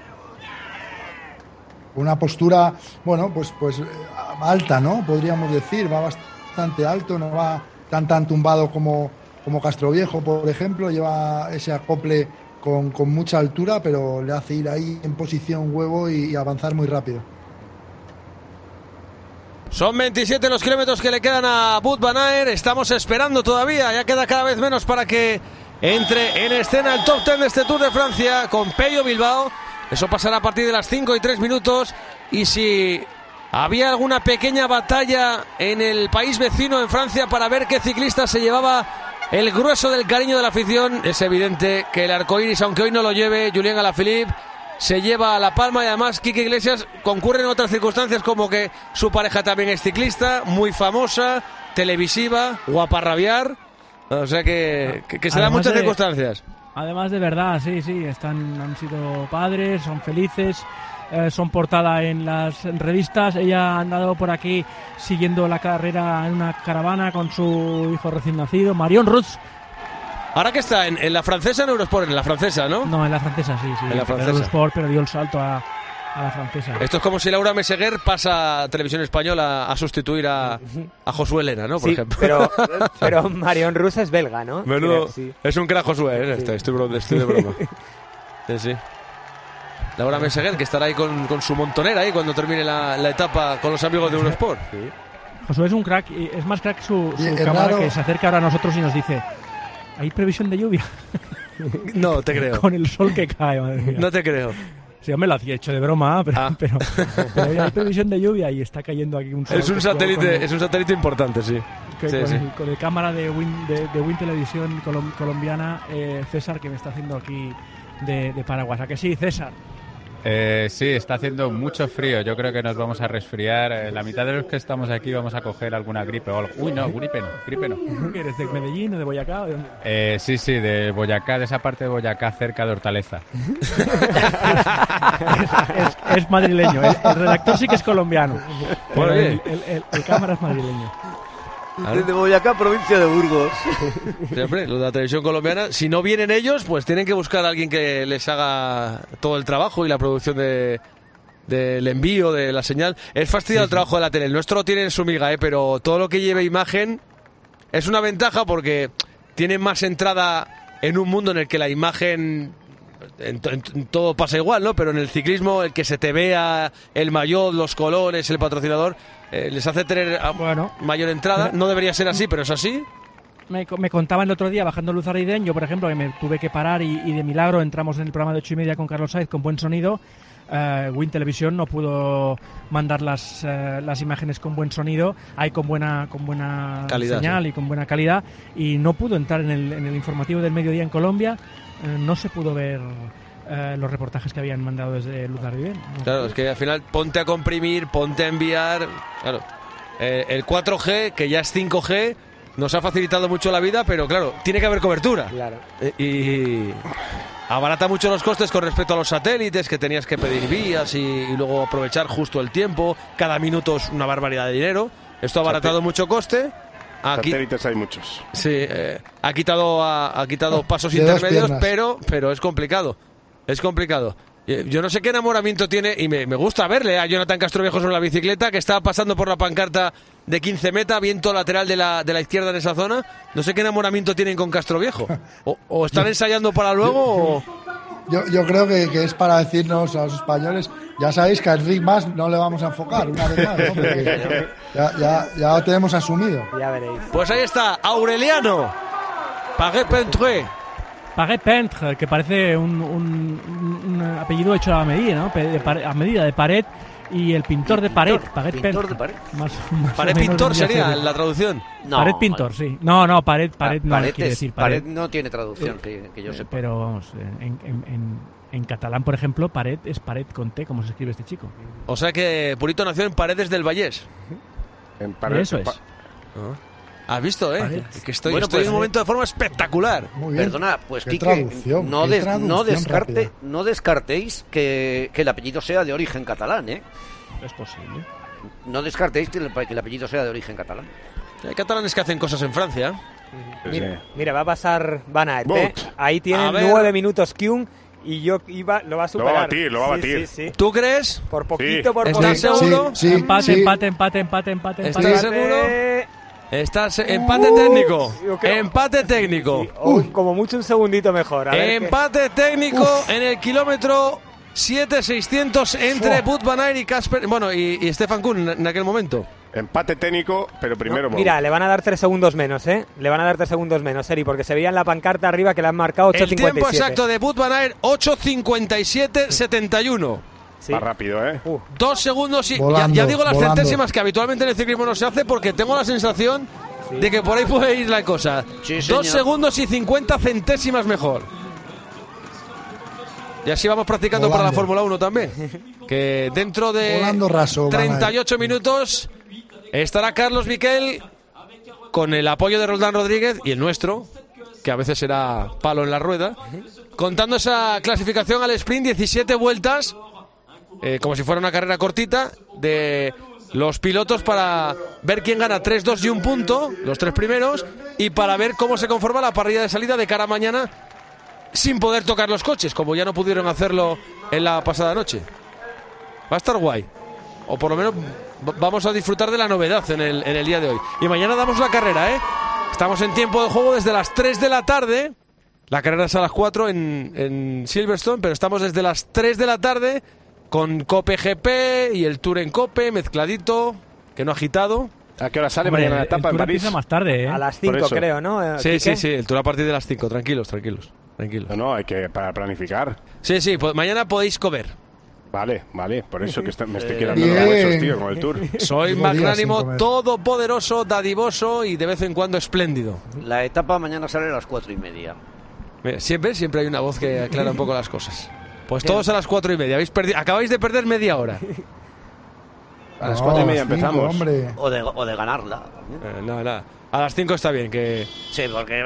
Una postura, bueno, pues alta, ¿no? Podríamos decir, va bastante alto, no va tan tumbado como Castroviejo, por ejemplo. Lleva ese acople con mucha altura, pero le hace ir ahí en posición huevo y avanzar muy rápido. Son 27 los kilómetros que le quedan a Wout van Aert. Estamos esperando todavía, ya queda cada vez menos para que entre en escena el top 10 de este Tour de Francia con Pello Bilbao. Eso pasará a partir de las 5 y 3 minutos. Y si había alguna pequeña batalla en el país vecino, en Francia, para ver qué ciclista se llevaba el grueso del cariño de la afición, es evidente que el arcoíris, aunque hoy no lo lleve Julián Alaphilippe, se lleva a la palma. Y además Quique Iglesias concurre en otras circunstancias, como que su pareja también es ciclista, muy famosa, televisiva, guapa a rabiar. O sea que se dan muchas circunstancias. Además de verdad, sí, han sido padres, son felices, son portada en las revistas. Ella ha andado por aquí siguiendo la carrera en una caravana con su hijo recién nacido, Marion Rutz. ¿Ahora que está? ¿En la francesa o en Eurosport? En la francesa, ¿no? No, en la francesa, sí. En la francesa. En Eurosport, pero dio el salto a a la francesa. Esto es como si Laura Meseguer pasa a Televisión Española a sustituir a Josué Elena, ¿no? Por ejemplo. Pero Marion Rus es belga, ¿no? Menudo, Sí. es un crack Josué, estoy de broma. Sí. Laura Meseguer, que estará ahí con su montonera ahí cuando termine la etapa con los amigos de Eurosport. Josué es un crack, y es más crack su es cámara, raro. que se acerca ahora a nosotros y nos dice: ¿hay previsión de lluvia? No te creo. Con el sol que cae, madre mía. No te creo. Sí, hombre, lo hacía hecho de broma, pero hay previsión de lluvia y está cayendo aquí un sol. Es un satélite importante, sí. Con el cámara de Win Televisión colombiana, César, que me está haciendo aquí de paraguas. ¿A que sí, César? Sí, está haciendo mucho frío. Yo creo que nos vamos a resfriar. La mitad de los que estamos aquí vamos a coger alguna gripe o algo. Uy, no, gripe no. ¿Eres de Medellín o de Boyacá? ¿De dónde? Sí, de Boyacá, de esa parte de Boyacá, cerca de Hortaleza. es madrileño. El redactor sí que es colombiano. Bueno, el cámara es madrileño. Desde Boyacá, provincia de Burgos. Siempre, lo de la televisión colombiana. Si no vienen ellos, pues tienen que buscar a alguien que les haga todo el trabajo y la producción del envío, de la señal. Es fastidiado el trabajo de la tele. El nuestro tiene en su miga, pero todo lo que lleve imagen es una ventaja porque tiene más entrada en un mundo en el que la imagen... En todo pasa igual, ¿no? Pero en el ciclismo, el que se te vea el maillot, los colores, el patrocinador, les hace tener mayor entrada. No debería ser así, pero es así. Me contaban el otro día, bajando Luz Ariden, yo por ejemplo, que me tuve que parar y de milagro entramos en el programa de 8:30 con Carlos Sainz con buen sonido. Win Televisión no pudo mandar las imágenes con buen sonido, con buena calidad, señal, y con buena calidad, y no pudo entrar en el informativo del mediodía en Colombia. No se pudo ver los reportajes que habían mandado desde Luz Ariden. Claro, es que al final ponte a comprimir, ponte a enviar. Claro, el 4G, que ya es 5G, nos ha facilitado mucho la vida, pero claro, tiene que haber cobertura. Claro. Y abarata mucho los costes con respecto a los satélites, que tenías que pedir vías y luego aprovechar justo el tiempo. Cada minuto es una barbaridad de dinero. Esto ha abaratado mucho coste. Satélites hay muchos. Sí, ha quitado pasos intermedios, pero es complicado. Es complicado. Yo no sé qué enamoramiento tiene, y me gusta verle a Jonathan Castroviejo sobre la bicicleta, que está pasando por la pancarta de 15 meta, viento lateral de la izquierda en esa zona. No sé qué enamoramiento tienen con Castroviejo. O están ensayando para luego o... Yo creo que es para decirnos a los españoles, ya sabéis que a Enric Mas no le vamos a enfocar una vez más, ¿no? Porque ya lo tenemos asumido. Ya veréis. Pues ahí está, Aureliano Paré-Pentre. Paré-Pentre, que parece un apellido hecho a medida, ¿no? A medida de Paret, y el pintor de Paret. Pintor de Paret. Pared pintor sería la traducción. No, Pared pintor, sí. No, Pared no quiere decir Pared no tiene traducción, que yo sepa. Pero vamos, en catalán, por ejemplo, Paret es Pared con T, como se escribe este chico. O sea que Purito nació en Paredes del Vallés. En Pared. Eso es. ¿Has visto, que estoy Bueno, pues, en un momento de forma espectacular. Muy bien. Perdona, pues Qué Quique, traducción, no rápida. descartéis que el apellido sea de origen catalán, ¿eh? Es posible. No descartéis que el apellido sea de origen catalán. Hay catalanes que hacen cosas en Francia. Mira, va a pasar Van Aert, Ahí A tienen ver. 9 minutos Kyung y lo va a superar. Lo va a batir. Sí. ¿Tú crees? Por poquito, por ¿Estás poquito. seguro? Sí, Empate. ¿Estás seguro? Empate técnico. Empate técnico. Como mucho un segundito mejor. A ver Empate técnico en el kilómetro 7.600 entre Wout van Aert y Casper. Bueno, y Stefan Kuhn en aquel momento. Empate técnico, pero primero... Mira, le van a dar 3 segundos menos, Le van a dar 3 segundos menos, Eri, porque se veía en la pancarta arriba que le han marcado 8.57. El tiempo exacto de Wout van Aert, 8.57.71. Sí. Va rápido, 2 segundos y... Volando, ya digo las volando. centésimas que habitualmente en el ciclismo no se hace porque tengo la sensación de que por ahí puede ir la cosa. Sí, 2 señor. segundos y 50 centésimas mejor. Y así vamos practicando Volando. para la Fórmula 1 también. Que dentro de Volando raso, Van Aert. 38 minutos estará Carlos Miquel con el apoyo de Roldán Rodríguez y el nuestro, que a veces será palo en la rueda, contando esa clasificación al sprint, 17 vueltas, como si fuera una carrera cortita, de los pilotos para ver quién gana 3, 2 y 1 punto, los 3 primeros, y para ver cómo se conforma la parrilla de salida de cara a mañana sin poder tocar los coches, como ya no pudieron hacerlo en la pasada noche. Va a estar guay. O por lo menos vamos a disfrutar de la novedad en el día de hoy. Y mañana damos la carrera, ¿eh? Estamos en tiempo de juego desde las 3 de la tarde. La carrera es a las 4 en Silverstone, pero estamos desde las 3 de la tarde con Cope GP y el Tour en Cope, mezcladito, que no agitado. ¿A qué hora sale mañana la etapa en París? Empieza más tarde, ¿eh? A las 5 creo, ¿no? Sí, el Tour a partir de las 5, tranquilos. No, hay que para planificar. Sí, pues mañana podéis comer. Vale, por eso que me estoy quedando los huesos, tío, con el Tour. Soy magnánimo, todopoderoso, dadivoso y de vez en cuando espléndido. La etapa mañana sale a las 4:30. Mira, siempre hay una voz que aclara un poco las cosas. Pues todos a las 4:30. Acabáis de perder media hora. A las 4:30 empezamos. Hombre. O de ganarla. Nada. A las 5 está bien. Sí, porque...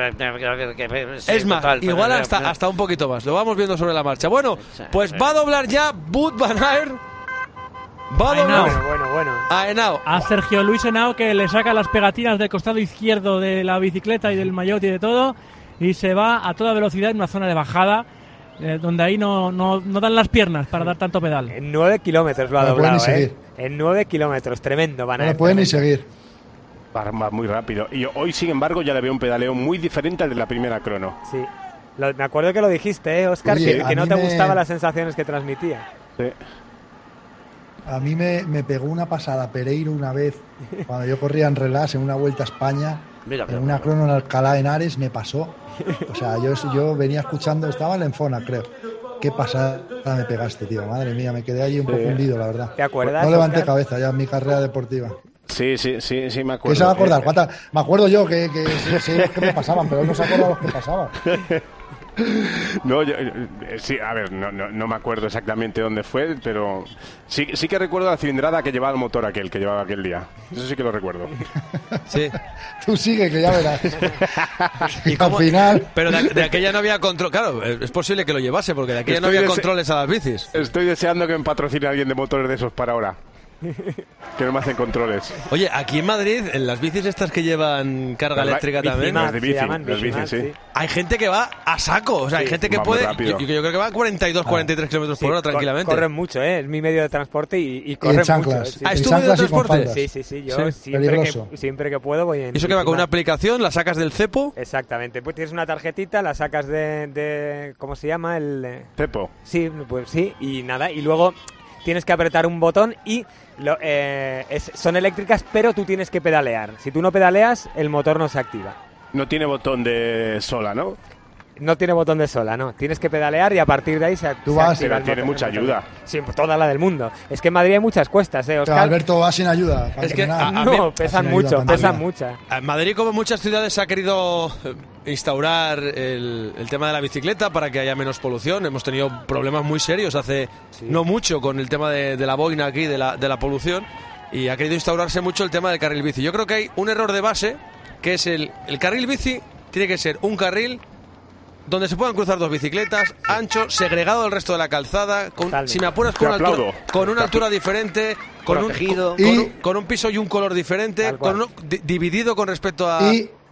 es más, total, igual hasta un poquito más. Lo vamos viendo sobre la marcha. Bueno, pues va a doblar ya Wout van Aert. Va a doblar. Bueno. A Henao. A Sergio Luis Henao, que le saca las pegatinas del costado izquierdo de la bicicleta y del maillot y de todo. Y se va a toda velocidad en una zona de bajada. Donde ahí no dan las piernas para dar tanto pedal. En 9 kilómetros lo ha doblado, En 9 kilómetros, tremendo. No lo pueden ni seguir. Va muy rápido. Y hoy, sin embargo, ya le veo un pedaleo muy diferente al de la primera crono. Sí. Me acuerdo que lo dijiste, Óscar, que no te gustaban las sensaciones que transmitía. Sí. A mí me pegó una pasada Pereiro una vez, cuando yo corría en Relás en una Vuelta a España. En una crono en Alcalá de Henares me pasó. O sea, yo venía escuchando, estaba en la Enfona, creo. Qué pasada me pegaste, tío. Madre mía, me quedé allí un poco hundido, la verdad. ¿Te acuerdas? No levanté cabeza ya en mi carrera deportiva. Sí, me acuerdo. ¿Qué se va a acordar? Me acuerdo yo que me pasaban, pero él no se acuerda los que pasaban. No, sí, a ver, no me acuerdo exactamente dónde fue, pero sí que recuerdo la cilindrada que llevaba el motor que llevaba aquel día. Eso sí que lo recuerdo. Sí. Tú sigue, que ya verás. Y al final... Pero de aquella no había control. Claro, es posible que lo llevase, porque de aquella no había controles a las bicis. Estoy deseando que me patrocine alguien de motores de esos para ahora. Que no me hacen controles. Oye, aquí en Madrid, en las bicis estas que llevan carga eléctrica también, las bicis, sí. Hay gente que va a saco. O sea, hay gente que puede. Yo creo que va a 42, 43 kilómetros por hora tranquilamente. Corren mucho, es mi medio de transporte y corren mucho. ¿Es tu medio de transporte? Sí. Yo siempre que puedo voy en. ¿Y eso que va con una aplicación? ¿La sacas del cepo? Exactamente. Pues tienes una tarjetita, la sacas de ¿cómo se llama? El cepo. Sí, pues sí. Y nada. Y luego tienes que apretar un botón y son eléctricas, pero tú tienes que pedalear. Si tú no pedaleas, el motor no se activa. No tiene botón de sola, ¿no? No tiene botón de sola, no. Tienes que pedalear y a partir de ahí se activa. Pero tiene mucha ayuda. Sí, toda la del mundo. Es que en Madrid hay muchas cuestas, Oscar. Pero Alberto va sin ayuda. Es que pesan mucho. En Madrid, como en muchas ciudades, se ha querido instaurar el tema de la bicicleta para que haya menos polución. Hemos tenido problemas muy serios hace no mucho con el tema de la boina aquí, de la polución. Y ha querido instaurarse mucho el tema del carril bici. Yo creo que hay un error de base, que es el carril bici tiene que ser un carril donde se puedan cruzar dos bicicletas, ancho, segregado del resto de la calzada, si me apuras con una altura diferente, con un piso y un color diferente, dividido con respecto a...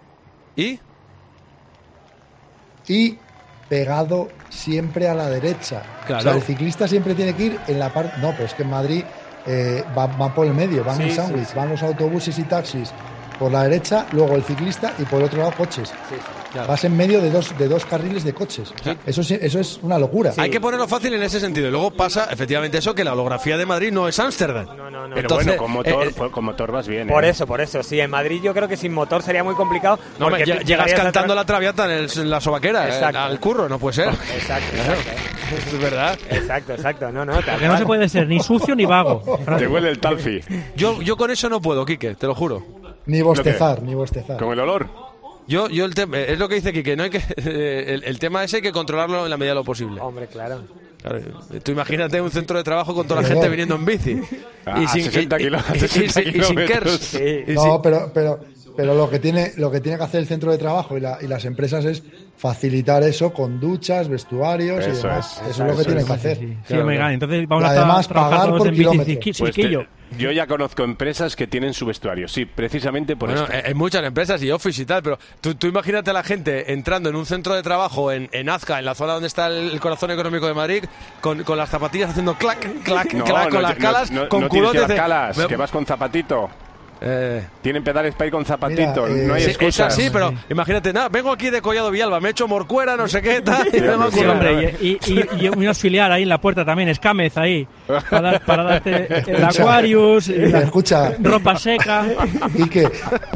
Y pegado siempre a la derecha. Claro. O sea, el ciclista siempre tiene que ir en la parte... No, pero es que en Madrid van por el medio, van en sándwich, van los autobuses y taxis por la derecha, luego el ciclista y por el otro lado coches. Claro. Vas en medio de dos carriles de coches. Sí. Eso es una locura. Sí. Hay que ponerlo fácil en ese sentido. Y luego pasa efectivamente eso, que la holografía de Madrid no es Ámsterdam. No. Pero entonces, bueno, con motor vas bien. Por eso. Sí, en Madrid yo creo que sin motor sería muy complicado. No, llegas cantando la traviata en la sobaquera, al curro, no puede ser. Exacto. Es verdad. Exacto. No. Porque no se puede ser ni sucio ni vago. Te huele el talfi. Yo con eso no puedo, Quique, te lo juro. Ni bostezar. ¿Con el olor? Yo el tema es lo que dice Quique, no hay que el tema ese hay que controlarlo en la medida de lo posible. Hombre, claro. Tú imagínate un centro de trabajo con toda la gente viniendo en bici y sin 60 kilómetros. Y sin KERS. No, pero Pero lo que tiene que hacer el centro de trabajo y las empresas es facilitar eso con duchas, vestuarios y demás. Eso es lo que tienen que hacer. Sí, Omega, entonces vamos además a pagar por kilómetro. Pues yo ya conozco empresas que tienen su vestuario, sí, precisamente por esto. Hay muchas empresas y Office y tal, pero tú imagínate a la gente entrando en un centro de trabajo en Azca, en la zona donde está el corazón económico de Madrid, con las zapatillas haciendo clac, clac, clac, con las calas, con culotes. Que calas, que vas con zapatito. Tienen pedales para ir con zapatito, no hay excusas. Sí, pero imagínate, vengo aquí de Collado Villalba, me he hecho Morcuera, no sé qué, tal, y vengo sí, hombre, y un auxiliar ahí en la puerta también, Escámez ahí, para darte el Aquarius, escucha, ropa seca. Y que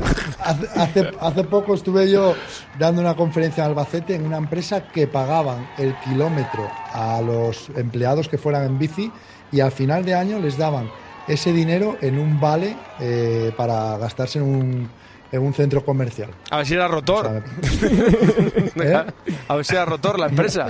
hace poco estuve yo dando una conferencia en Albacete en una empresa que pagaban el kilómetro a los empleados que fueran en bici y al final de año les daban ese dinero en un vale para gastarse en un centro comercial. A ver si era Rotor. A ver si era Rotor la empresa.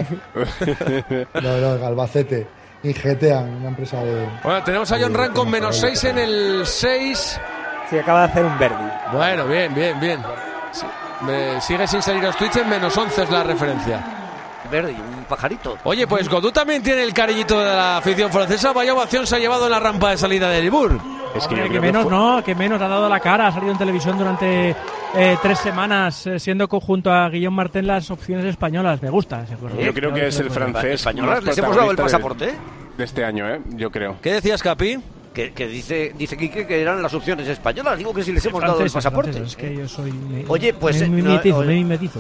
No, Albacete. Y Getean, una empresa de... Bueno, tenemos a John Ram con -6 en el 6. Sí, acaba de hacer un Verdi. Bueno, bien. Sí. Sigue sin salir los tweets, en -11 es la referencia. Verdi, un pajarito. Oye, pues Godú también tiene el cariñito de la afición francesa. Vaya ovación se ha llevado en la rampa de salida de Libourne. Es que menos ha dado la cara, ha salido en televisión durante 3 semanas, siendo conjunto a Guillaume Martin las opciones españolas. Me gusta ese juego. Yo creo que es el francés. ¿Españolas? ¿Les hemos dado el pasaporte? De este año, yo creo. ¿Qué decías, Capi? Que dice Quique que eran las opciones españolas. Digo que si les hemos dado el pasaporte. Es que yo soy... Oye, pues... metizo.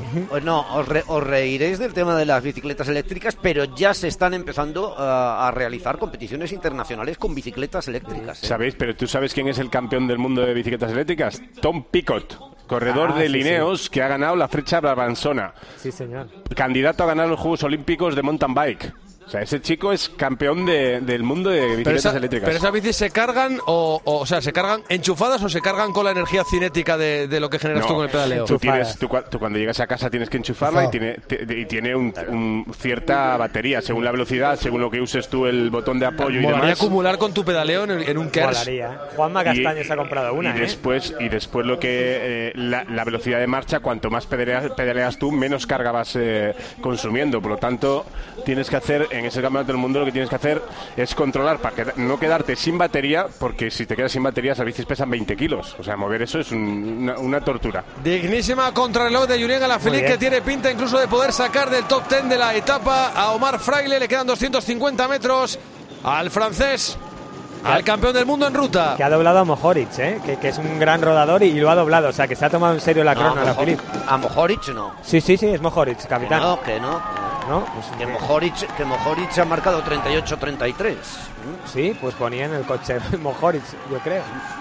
Os reiréis del tema de las bicicletas eléctricas, pero ya se están empezando a realizar competiciones internacionales con bicicletas eléctricas. ¿Sabéis? Pero tú sabes quién es el campeón del mundo de bicicletas eléctricas. Tom Picot, corredor de Lineos, que ha ganado la Freccia Brabanzona. Sí, señor. Candidato a ganar los Juegos Olímpicos de mountain bike. O sea, ese chico es campeón del mundo de bicicletas eléctricas. ¿Pero esas bicis se cargan o sea, se cargan enchufadas o se cargan con la energía cinética de lo que generas tú con el pedaleo? Tú cuando llegas a casa tienes que enchufarla y tiene cierta batería, según la velocidad, según lo que uses tú el botón de apoyo y demás. Molaría acumular con tu pedaleo en un KERS. Juanma Castaño se ha comprado una. Y después lo que la velocidad de marcha, cuanto más pedaleas tú, menos carga vas consumiendo. Por lo tanto, tienes que hacer... En ese campeonato del mundo lo que tienes que hacer es controlar para no quedarte sin batería, porque si te quedas sin batería esas bicis pesan 20 kilos. O sea, mover eso es una tortura. Dignísima contrarreloj de Julien Alaphilippe, que tiene pinta incluso de poder sacar del top 10 de la etapa a Omar Fraile. Le quedan 250 metros al francés, al campeón del mundo en ruta. Que ha doblado a Mohoric, que es un gran rodador y lo ha doblado. O sea, que se ha tomado en serio la crono Alaphilippe. ¿A Mohoric no? Sí, es Mohoric, capitán. Que no. Que Mohoric ha marcado 38-33. Sí, pues ponía en el coche Mohoric, yo creo.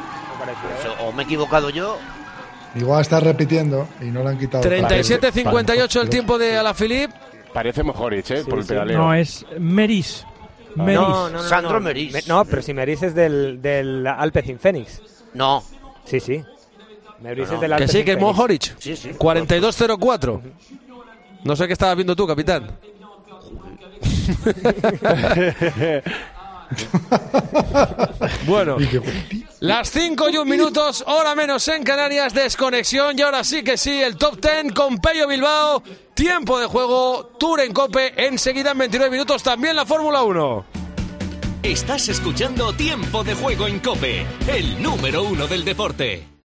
O me he equivocado yo. Igual está repitiendo y no le han quitado. 37-58 el tiempo de Alaphilippe. Parece Mohoric, por el pedaleo. No, es Meris. No, Sandro Meris. No, pero si Meris es del Alpecin Phoenix. No. Sí. Meris es del Alpecin Phoenix. Que sí, que es Mohoric. Sí. 42-04. No sé qué estabas viendo tú, capitán. Bueno, las 5 y 1 minutos, hora menos en Canarias, desconexión. Y ahora sí que sí, el top 10 con Pello Bilbao. Tiempo de juego, Tour en Cope. Enseguida en 29 minutos también la Fórmula 1. Estás escuchando Tiempo de Juego en Cope, el número 1 del deporte.